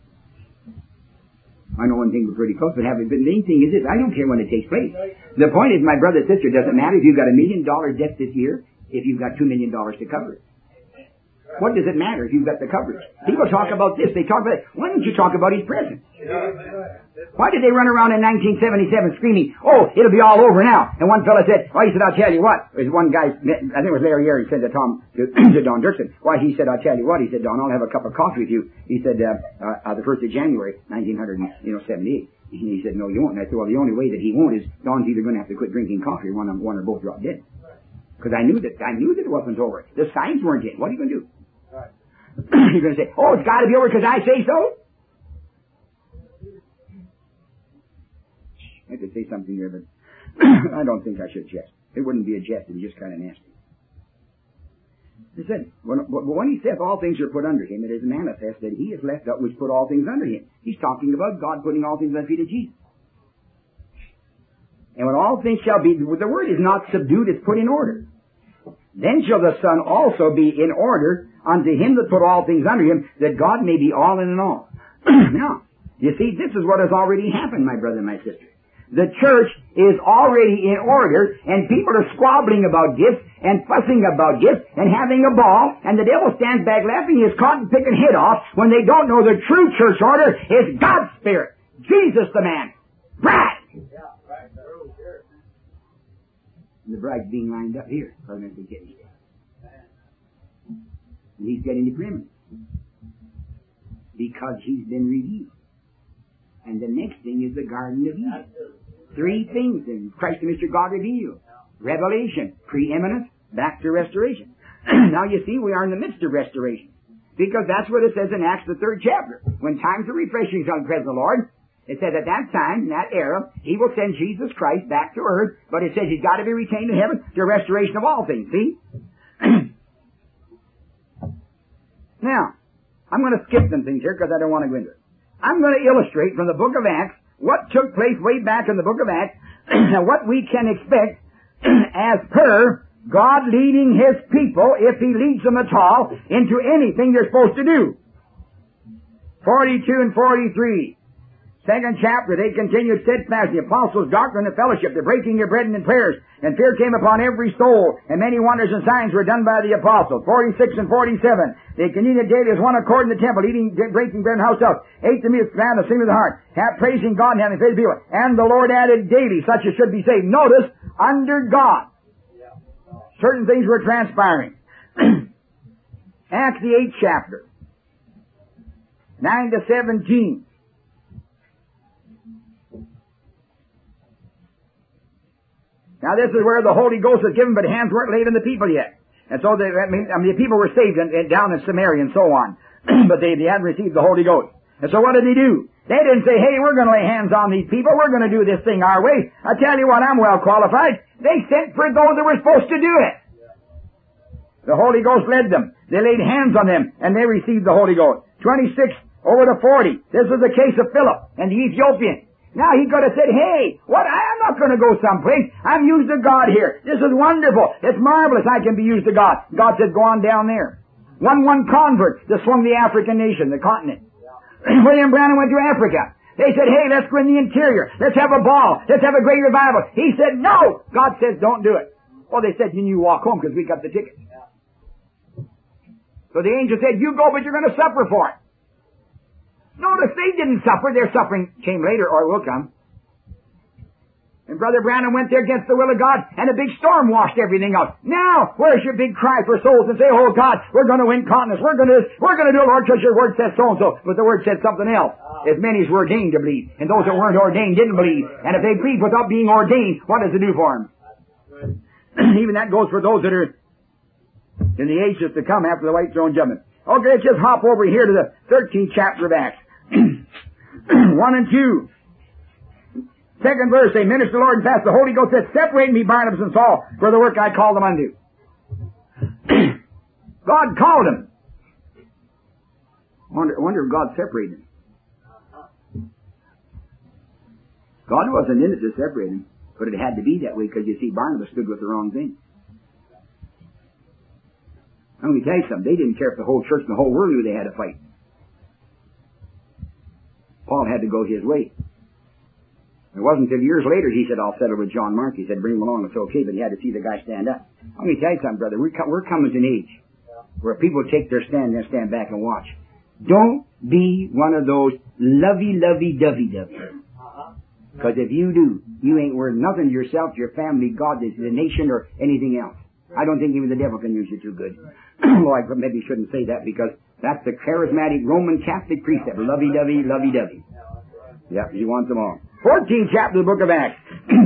I know one thing we're pretty close, but have, but the main thing is this, I don't care when it takes place. The point is, my brother, sister, it doesn't matter if you've got a million dollar debt this year, if you've got two million dollars to cover it. What does it matter if you've got the coverage? People talk about this, they talk about it. Why don't you talk about His presence? Why did they run around in nineteen seventy-seven screaming, oh, it'll be all over now? And one fellow said, oh, he said, I'll tell you what. There's one guy, I think it was Larry Ayres, said to Tom, to, to Don Dirksen, why, he said, I'll tell you what. He said, Don, I'll have a cup of coffee with you. He said, uh, uh, uh the first of January, nineteen seventy-eight. And he said, no, you won't. And I said, well, the only way that he won't is Don's either going to have to quit drinking coffee or one, one or both drop dead. Because I knew that, I knew that it wasn't over. The signs weren't in. What are you going to do? Right. You're going to say, oh, it's got to be over because I say so? I could say something here, but I don't think I should jest. It wouldn't be a jest. It would be just kind of nasty. He said, when, when he saith all things are put under him, it is manifest that he is left up which put all things under him. He's talking about God putting all things under the feet of Jesus. And when all things shall be, the word is not subdued, it's put in order. Then shall the Son also be in order unto him that put all things under him, that God may be all in all. Now, you see, this is what has already happened, my brother and my sister. The church is already in order, and people are squabbling about gifts, and fussing about gifts, and having a ball, and the devil stands back laughing his cotton picking head off when they don't know the true church order is God's Spirit. Jesus the man. Bride. Yeah, right. And the bride's being lined up here. And he's getting the preeminence. Because he's been revealed. And the next thing is the Garden of Eden. Three things in Christ and Mister God revealed. Revelation, preeminence, back to restoration. Now you see, we are in the midst of restoration. Because that's what it says in Acts the third chapter. When times of refreshing shall present the Lord, it says at that time, in that era, He will send Jesus Christ back to earth, but it says He's got to be retained in heaven to restoration of all things, see? Now, I'm going to skip some things here because I don't want to go into it. I'm going to illustrate from the book of Acts what took place way back in the book of Acts and what we can expect as per God leading His people, if He leads them at all, into anything they're supposed to do. forty-two and forty-three. Second chapter, they continued steadfast in the apostles' doctrine and fellowship, the breaking of bread and in prayers, and fear came upon every soul, and many wonders and signs were done by the apostles. forty-six and forty-seven, they continued daily as one accord in the temple, eating, breaking bread and house house, ate the meat, found the singing of the heart, have praising God and having faith of people. And the Lord added daily such as should be saved. Notice, under God, certain things were transpiring. Acts the eighth chapter, nine to seventeen. Now this is where the Holy Ghost was given, but hands weren't laid on the people yet. And so they, I mean, I mean, the people were saved in, in, down in Samaria and so on. But they, they hadn't received the Holy Ghost. And so what did he do? They didn't say, hey, we're going to lay hands on these people. We're going to do this thing our way. I tell you what, I'm well qualified. They sent for those that were supposed to do it. The Holy Ghost led them. They laid hands on them, and they received the Holy Ghost. twenty-six over to forty. This was the case of Philip and the Ethiopian. Now he could have said, hey, what, I'm not going to go someplace. I'm used to God here. This is wonderful. It's marvelous I can be used to God. God said, go on down there. One, one convert that swung the African nation, the continent. Yeah. William Branham went to Africa. They said, hey, let's go in the interior. Let's have a ball. Let's have a great revival. He said, no. God says, don't do it. Well, they said, you need to walk home because we got the ticket. Yeah. So the angel said, you go, but you're going to suffer for it. Notice they didn't suffer. Their suffering came later or will come. And Brother Branham went there against the will of God, and a big storm washed everything out. Now, where's your big cry for souls and say, oh God, we're going to win continents. We're going to, we're going to do it, Lord, because your word says so and so. But the word said something else. As many as were ordained to believe. And those that weren't ordained didn't believe. And if they believed without being ordained, what does it do for them? Even that goes for those that are in the ages to come after the white throne judgment. Okay, let's just hop over here to the thirteenth chapter of Acts. One and two. Second verse, they ministered the Lord and fast. The Holy Ghost said, separate me, Barnabas and Saul, for the work I called them unto. God called them. I wonder, I wonder if God separated them. God wasn't in it to separate them, but it had to be that way because you see Barnabas stood with the wrong thing. I'm going to tell you something. They didn't care if the whole church and the whole world knew they had to fight. Paul had to go his way. It wasn't until years later he said, I'll settle with John Mark. He said, bring him along, it's okay, but he had to see the guy stand up. I'm going to tell you something, brother. We're, co- we're coming to an age where people take their stand and stand back and watch. Don't be one of those lovey-lovey-dovey-dovey. Because if you do, you ain't worth nothing to yourself, your family, God, the nation, or anything else. I don't think even the devil can use you too good. Well, I maybe shouldn't say that because that's the charismatic Roman Catholic precept. Lovey-dovey, lovey-dovey. Yep, he wants them all. fourteenth chapter of the book of Acts.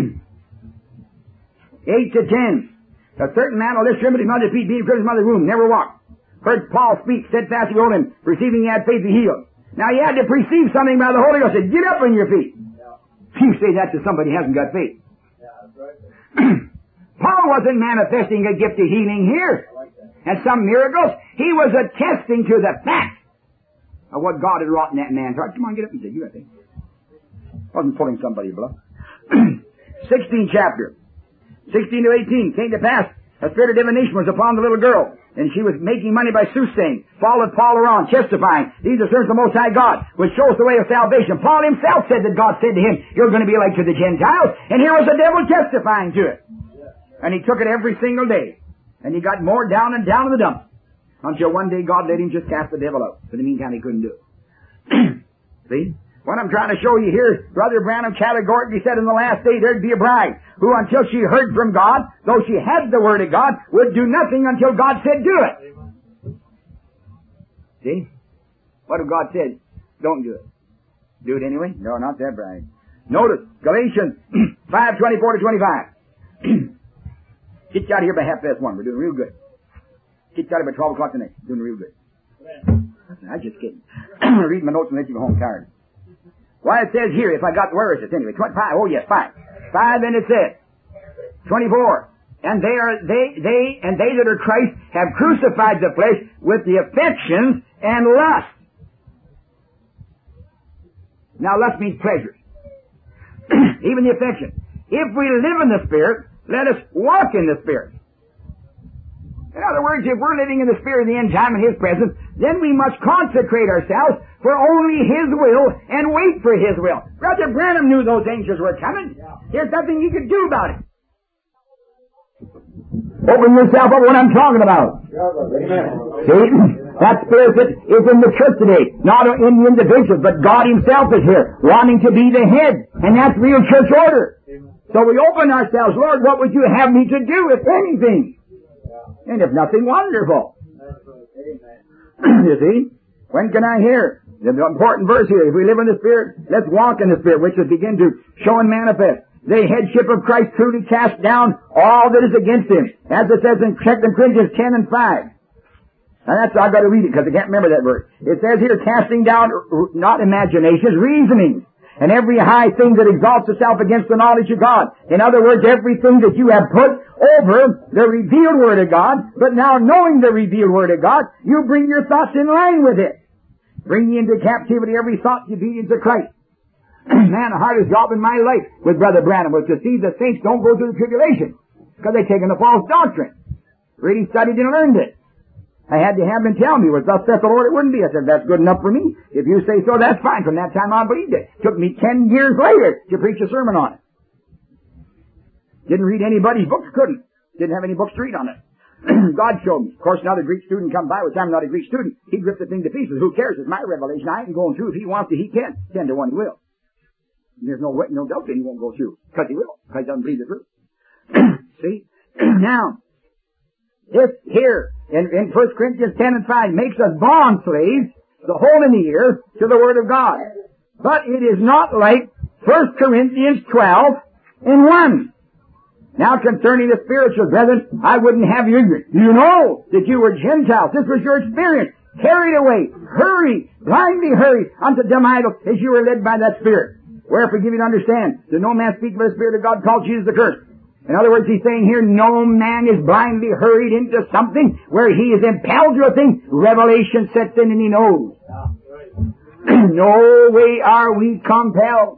eight to ten. A certain man of this primitive mother feet being from his mother's womb, never walked. Heard Paul speak, steadfastly on him, receiving he had faith to heal. Now he had to perceive something by the Holy Ghost. Said, get up on your feet. You say that to somebody who hasn't got faith. Paul wasn't manifesting a gift of healing here and some miracles. He was attesting to the fact of what God had wrought in that man's heart. Come on, get up and say, you got faith. Wasn't pulling somebody's bluff. sixteenth chapter. sixteen to eighteen. Came to pass, a spirit of divination was upon the little girl, and she was making money by soothsaying. Followed Paul around, testifying, these are servants of the Most High God, which shows the way of salvation. Paul himself said that God said to him, you're going to be like to the Gentiles, and here was the devil testifying to it. And he took it every single day. And he got more down and down in the dump. Until one day God let him just cast the devil out. For the meantime he couldn't do it. See? What I'm trying to show you here, Brother Branham categorically said in the last day there'd be a bride who until she heard from God, though she had the Word of God, would do nothing until God said do it. See? What if God said, don't do it? Do it anyway? No, not that bride. Notice, Galatians five, twenty-four to twenty-five. Get you out of here by half past one. We're doing real good. Get you out of here by twelve o'clock tonight. Doing real good. I'm just kidding. I'm going to read my notes and let you go home tired. Why, it says here, if I got, where is it anyway? twenty-five, oh yes, five. Five, and it says, twenty-four. And they are, they, they, and they that are Christ have crucified the flesh with the affections and lust. Now, lust means pleasure. Even the affection. If we live in the Spirit, let us walk in the Spirit. In other words, if we're living in the Spirit in the end time in His presence, then we must consecrate ourselves for only His will and wait for His will. Brother Branham knew those angels were coming. There's nothing he could do about it. Open yourself up what I'm talking about. See? That spirit is in the church today, not in the individual, but God Himself is here, wanting to be the head, and that's real church order. So we open ourselves, Lord, what would you have me to do, if anything? And if nothing, wonderful. You see? When can I hear? The important verse here, if we live in the Spirit, let's walk in the Spirit, which is begin to show and manifest. The headship of Christ truly cast down all that is against Him, as it says in Second Corinthians ten and five. Now that's, I've got to read it because I can't remember that verse. It says here, casting down, not imaginations, reasonings, and every high thing that exalts itself against the knowledge of God. In other words, everything that you have put over the revealed Word of God, but now knowing the revealed Word of God, you bring your thoughts in line with it. Bring ye into captivity every thought to obedience of Christ. Man, the hardest job in my life with Brother Branham was to see the saints don't go through the tribulation because they've taken the false doctrine. Really studied and learned it. I had to have him tell me, was thus saith the Lord, it wouldn't be. I said, that's good enough for me. If you say so, that's fine. From that time on, I believed it. Took me ten years later to preach a sermon on it. Didn't read anybody's books, couldn't. Didn't have any books to read on it. God showed me. Of course, another Greek student come by, which I'm not a Greek student. He gripped the thing to pieces. Who cares? It's my revelation. I ain't going through. If he wants to, he can. Ten to one, he will. There's no no doubt that he won't go through. Because he will. Because he doesn't believe the truth. See? Now, this here, in, in First Corinthians ten and five, makes us bond slaves the whole in the year to the Word of God. But it is not like First Corinthians twelve and one. Now concerning the spiritual brethren, I wouldn't have you ignorant. You know that you were Gentiles. This was your experience. Carried away, hurried, blindly hurried unto dumb idols as you were led by that Spirit. Wherefore give you to understand that no man speaks by the Spirit of God called Jesus the curse. In other words, he's saying here, no man is blindly hurried into something where he is impelled to a thing. Revelation sets in and he knows. No way are we compelled.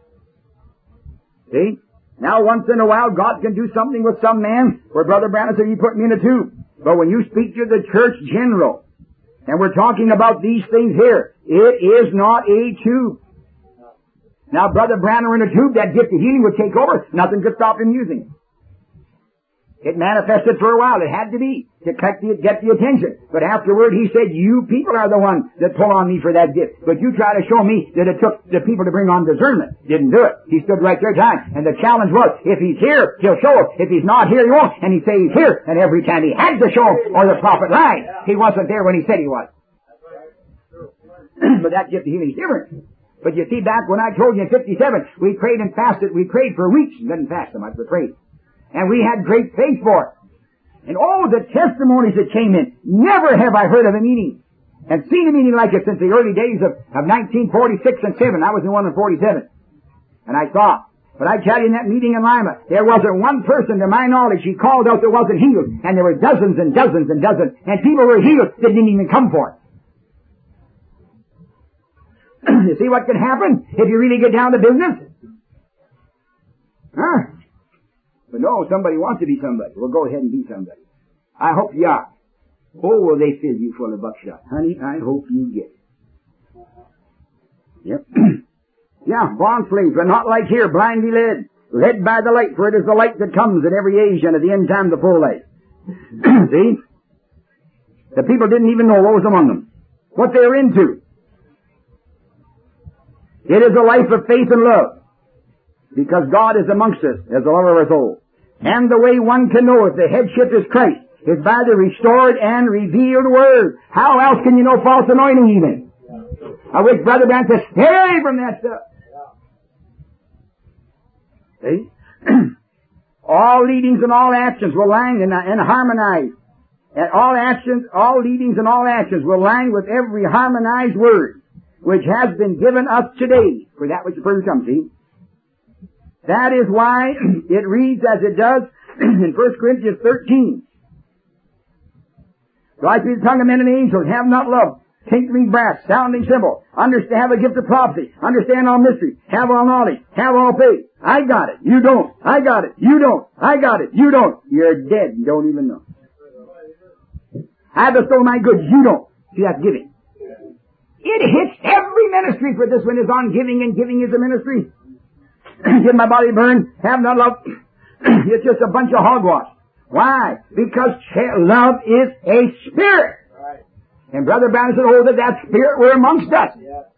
See? Now once in a while, God can do something with some man, where Brother Branham said, he put me in a tube. But when you speak to the church general, and we're talking about these things here, it is not a tube. Now, Brother Branham in a tube, that gift of healing would take over. Nothing could stop him using it. It manifested for a while. It had to be to get the, get the attention. But afterward, he said, you people are the ones that pull on me for that gift. But you try to show me that it took the people to bring on discernment. Didn't do it. He stood right there time. And the challenge was, if he's here, he'll show us. If he's not here, he won't. And he'd say he's here. And every time he had to show him, or the prophet lied. He wasn't there when he said he was. But that gift of healing is different. But you see, back when I told you in fifty-seven, we prayed and fasted. We prayed for weeks and didn't fast so much, we prayed. And we had great faith for it. And all the testimonies that came in, never have I heard of a meeting and seen a meeting like it since the early days of, of nineteen forty-six and seven. I was in one in forty-seven. And I saw. But I tell you, in that meeting in Lima, there wasn't one person, to my knowledge, he called out that wasn't healed. And there were dozens and dozens and dozens. And people were healed that didn't even come for it. You see what can happen if you really get down to business? Huh? But no, somebody wants to be somebody. Well, go ahead and be somebody. I hope you are. Oh, will they fill you full of buckshot? Honey, I hope you get it. Yep. Yeah, bond slaves, but not like here, blindly led. Led by the light, for it is the light that comes at every age and at the end time the full light. See? The people didn't even know what was among them. What they were into. It is a life of faith and love. Because God is amongst us as the lover of our soul. And the way one can know if the headship is Christ is by the restored and revealed Word. How else can you know false anointing even? I wish Brother Branham to stay away from that stuff. See? All leadings and all actions will line and, and harmonize. And all actions, all leadings and all actions will line with every harmonized word which has been given us today for that which the person comes, see? That is why it reads as it does in First Corinthians thirteen. So I see the tongue of men and angels, have not love, tinkling brass, sounding cymbal, understand, have a gift of prophecy, understand all mystery, have all knowledge, have all faith. I got it, you don't. I got it, you don't. I got it, you don't. You're dead, you don't even know. I bestow my goods, you don't. See, that's giving. It hits every ministry, for this one is on giving, and giving is a ministry. Get my body burned, have not love. It's just a bunch of hogwash. Why? Because love is a spirit. And Brother Branham said, oh, that that spirit were amongst us.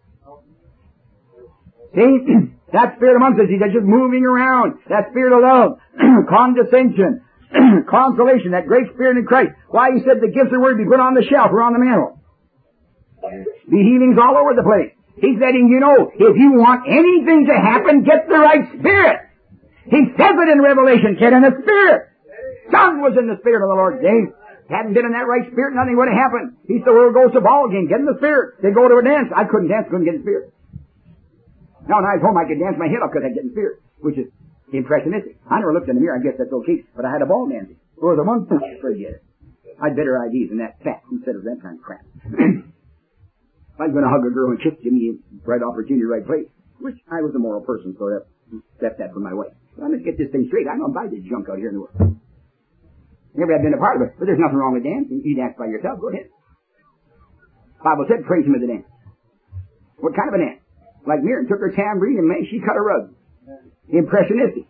See? That spirit amongst us, he's just moving around. That spirit of love, condescension, consolation, that great spirit in Christ. Why, he said the gifts of the word be put on the shelf or on the mantle. The healings all over the place. He's letting you know, if you want anything to happen, get the right spirit. He says it in Revelation, get in the spirit. John was in the spirit of the Lord today. Hadn't been in that right spirit, nothing would have happened. He said, well, goes to ball game, get in the spirit. They go to a dance. I couldn't dance, couldn't get in the spirit. Now, when I was home, I could dance my head off because I get in the spirit, which is impressionistic. I never looked in the mirror, I guess that's okay, but I had a ball dancing. Or the one thing, forget it. I'd better ideas than that fat instead of that kind of crap. If I was going to hug a girl and kiss, give me the right opportunity, right place, which I was a moral person, so that left that for my wife. So I must get this thing straight. I don't buy this junk out here in the world. Never have been a part of it, but there's nothing wrong with dancing. You dance by yourself, go ahead. The Bible said, praise him at the dance. What kind of a dance? Like Miriam took her tambourine and man, she cut a rug. Impressionistic.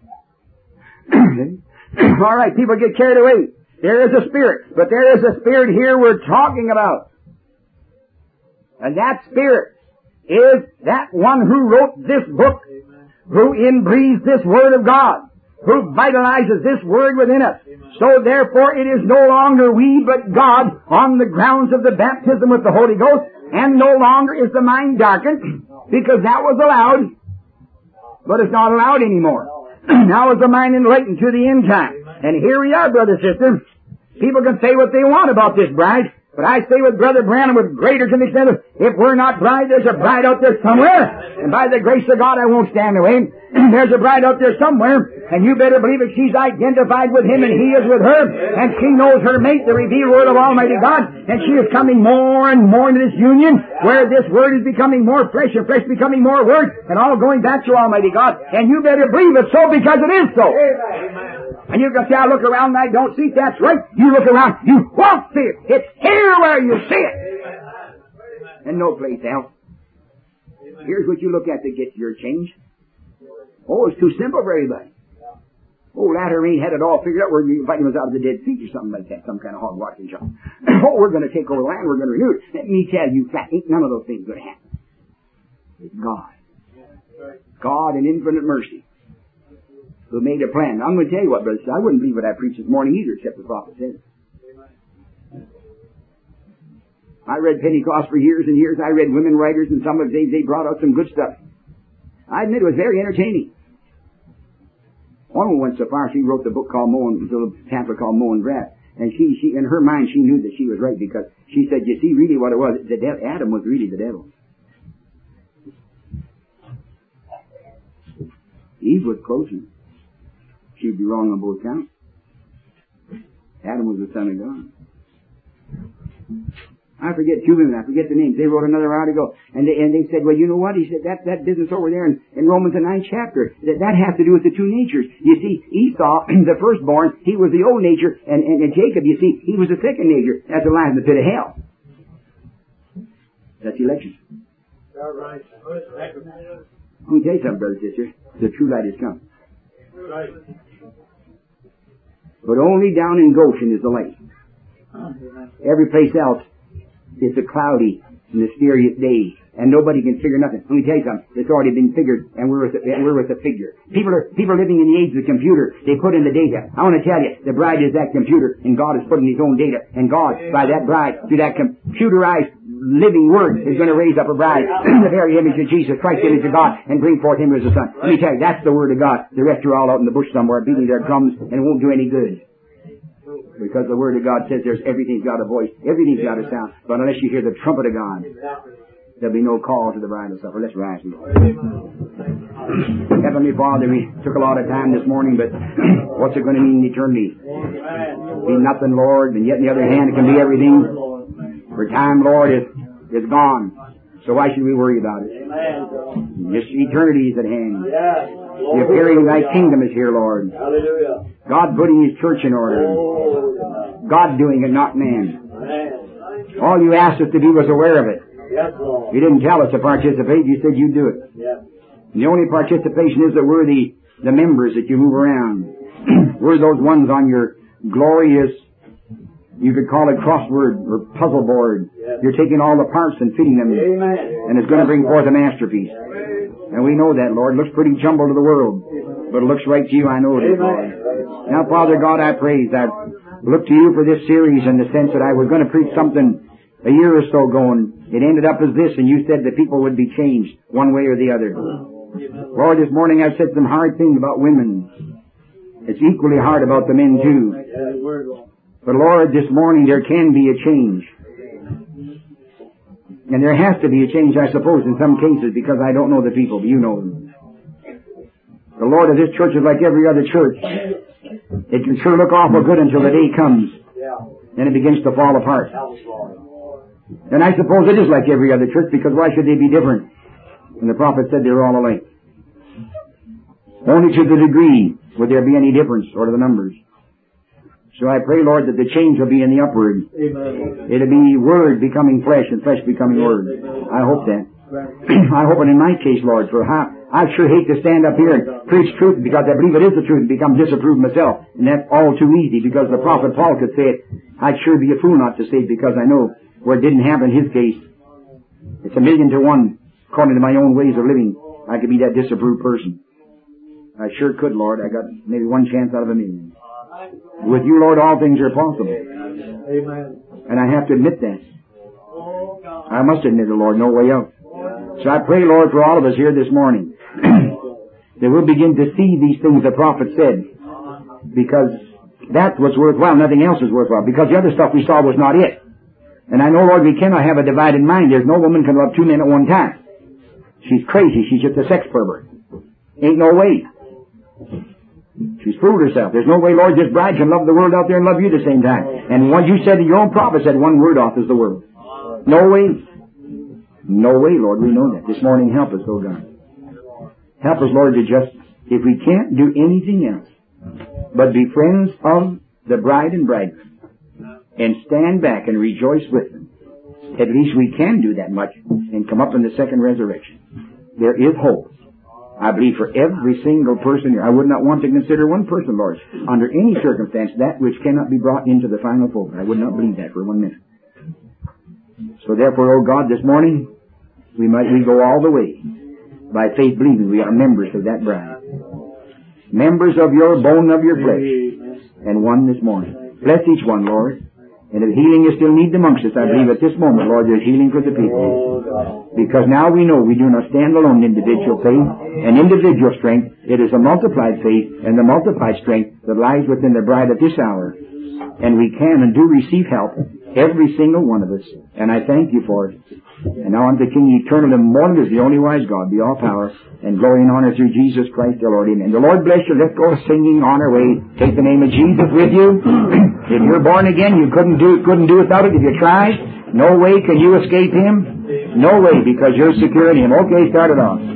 All right, people get carried away. There is a spirit, but there is a spirit here we're talking about. And that spirit is that one who wrote this book, who inbreathes this word of God, who vitalizes this word within us. So therefore it is no longer we but God on the grounds of the baptism with the Holy Ghost, and no longer is the mind darkened, because that was allowed, but it's not allowed anymore. Now is the mind enlightened to the end time. And here we are, brother, sister. People can say what they want about this bride, but I say with Brother Branham with greater conviction, if we're not bride, there's a bride out there somewhere. And by the grace of God, I won't stand away. There's a bride out there somewhere, and you better believe it. She's identified with him, and he is with her, and she knows her mate, the revealed word of Almighty God, and she is coming more and more into this union, where this word is becoming more flesh, and flesh becoming more word, and all going back to Almighty God. And you better believe it's so, because it is so. And you can say, I look around and I don't see it. That's right. You look around, you won't see it. It's here where you see it. And no place else. Here's what you look at to get your change. Oh, it's too simple for everybody. Oh, Latter ain't had it all figured out. We're inviting us out of the Dead Sea or something like that. Some kind of hogwash and junk. Oh, we're going to take over the land. We're going to renew it. Let me tell you, flat, ain't none of those things going to happen. It's God. God in infinite mercy who made a plan. I'm going to tell you what, brothers. I wouldn't believe what I preached this morning either, except the prophet said it. I read Pentecost for years and years. I read women writers, and some of them, they brought out some good stuff. I admit it was very entertaining. One woman went so far, she wrote the book called Moe and, a little pamphlet called Moe and Brat. And she, she, in her mind, she knew that she was right, because she said, you see, really what it was, the devil, Adam was really the devil. Eve was closer. She'd be wrong on both counts. Adam was the son of God. I forget two women, I forget the names. They wrote another article, and they, and they said, well, you know what? He said, that, that business over there in, in Romans, the ninth chapter, that, that has to do with the two natures. You see, Esau, the firstborn, he was the old nature, and, and, and Jacob, you see, he was the second nature. That's the line in the pit of hell. That's election. Let me tell you something, brother, sister. The true light has come. But only down in Goshen is the light. Every place else, it's a cloudy, mysterious day, and nobody can figure nothing. Let me tell you something. It's already been figured, and we're with a, and we're with a figure. People are people are living in the age of the computer. They put in the data. I want to tell you, the bride is that computer, and God is putting His own data. And God, by that bride, through that computerized living word, is going to raise up a bride, the very image of Jesus Christ, the image of God, and bring forth Him as a son. Let me tell you, that's the word of God. The rest are all out in the bush somewhere, beating their drums, and it won't do any good. Because the Word of God says there's everything's got a voice, everything's got a sound. But unless you hear the trumpet of God, there'll be no call to the bridal supper. Let's rise. Heavenly Father, we took a lot of time this morning, but what's it going to mean in eternity? Be nothing, Lord, and yet on the other hand, it can be everything. For time, Lord, is is gone. So why should we worry about it? This eternity is at hand. The appearing of Thy kingdom is here, Lord. God putting His church in order. God doing it, not man. All you asked us to be was aware of it. Yes, Lord. You didn't tell us to participate. You said you'd do it. Yes. And the only participation is that we're the, the members that you move around. We're those ones on your glorious, you could call it crossword or puzzle board. Yes. You're taking all the parts and fitting them. Amen. And it's going to bring forth a masterpiece. Amen. And we know that, Lord. It looks pretty jumbled to the world. But it looks right to you, I know it is, Lord. Now, Father God, I praise. I look to you for this series in the sense that I was going to preach something a year or so ago, and it ended up as this, and you said that people would be changed one way or the other. Lord, this morning I've said some hard things about women. It's equally hard about the men, too. But, Lord, this morning there can be a change. And there has to be a change, I suppose, in some cases, because I don't know the people, but you know them. The Lord of this church is like every other church. It can sure look awful good until the day comes. Then it begins to fall apart. And I suppose it is like every other church, because why should they be different? And the prophet said they were all alike. Only to the degree would there be any difference, or to the numbers. So I pray, Lord, that the change will be in the upward. Amen. It'll be Word becoming flesh and flesh becoming Word. I hope that. I hope it in my case, Lord, for how, I sure hate to stand up here and preach truth because I believe it is the truth and become disapproved myself. And that's all too easy because the prophet Paul could say it. I'd sure be a fool not to say it because I know where it didn't happen in his case. It's a million to one, according to my own ways of living. I could be that disapproved person. I sure could, Lord. I got maybe one chance out of a million. With you, Lord, all things are possible. Amen. And I have to admit that. I must admit it, Lord, no way out. So I pray, Lord, for all of us here this morning that we'll begin to see these things the prophet said, because that's what's worthwhile. Nothing else is worthwhile, because the other stuff we saw was not it. And I know, Lord, we cannot have a divided mind. There's no woman can love two men at one time. She's crazy. She's just a sex pervert. Ain't no way. She's fooled herself. There's no way, Lord, this bride can love the world out there and love you at the same time. And what you said, your own prophet said, one word off is the world. No way. No way, Lord, we know that. This morning, help us, oh God. Help us, Lord, to just, if we can't do anything else, but be friends of the bride and bridegroom, and stand back and rejoice with them. At least we can do that much and come up in the second resurrection. There is hope. I believe for every single person here. I would not want to consider one person, Lord, under any circumstance, that which cannot be brought into the final fold. I would not believe that for one minute. So therefore, oh God, this morning, we might we go all the way. By faith believing we are members of that bride. Members of your bone, of your flesh. And one this morning. Bless each one, Lord. And if healing is still needed amongst us, I believe at this moment, Lord, there's healing for the people. Because now we know we do not stand alone in individual faith and individual strength. It is a multiplied faith and the multiplied strength that lies within the bride at this hour. And we can and do receive help, every single one of us. And I thank you for it. And now unto King eternal and immortal is the only wise God, be all power and glory and honor through Jesus Christ our Lord. Amen. The Lord bless you. Let's go singing on our way. Take the name of Jesus with you. If you're born again, you couldn't do couldn't do without it if you tried. No way can you escape Him. No way, because you're secure in Him. Okay, start it off.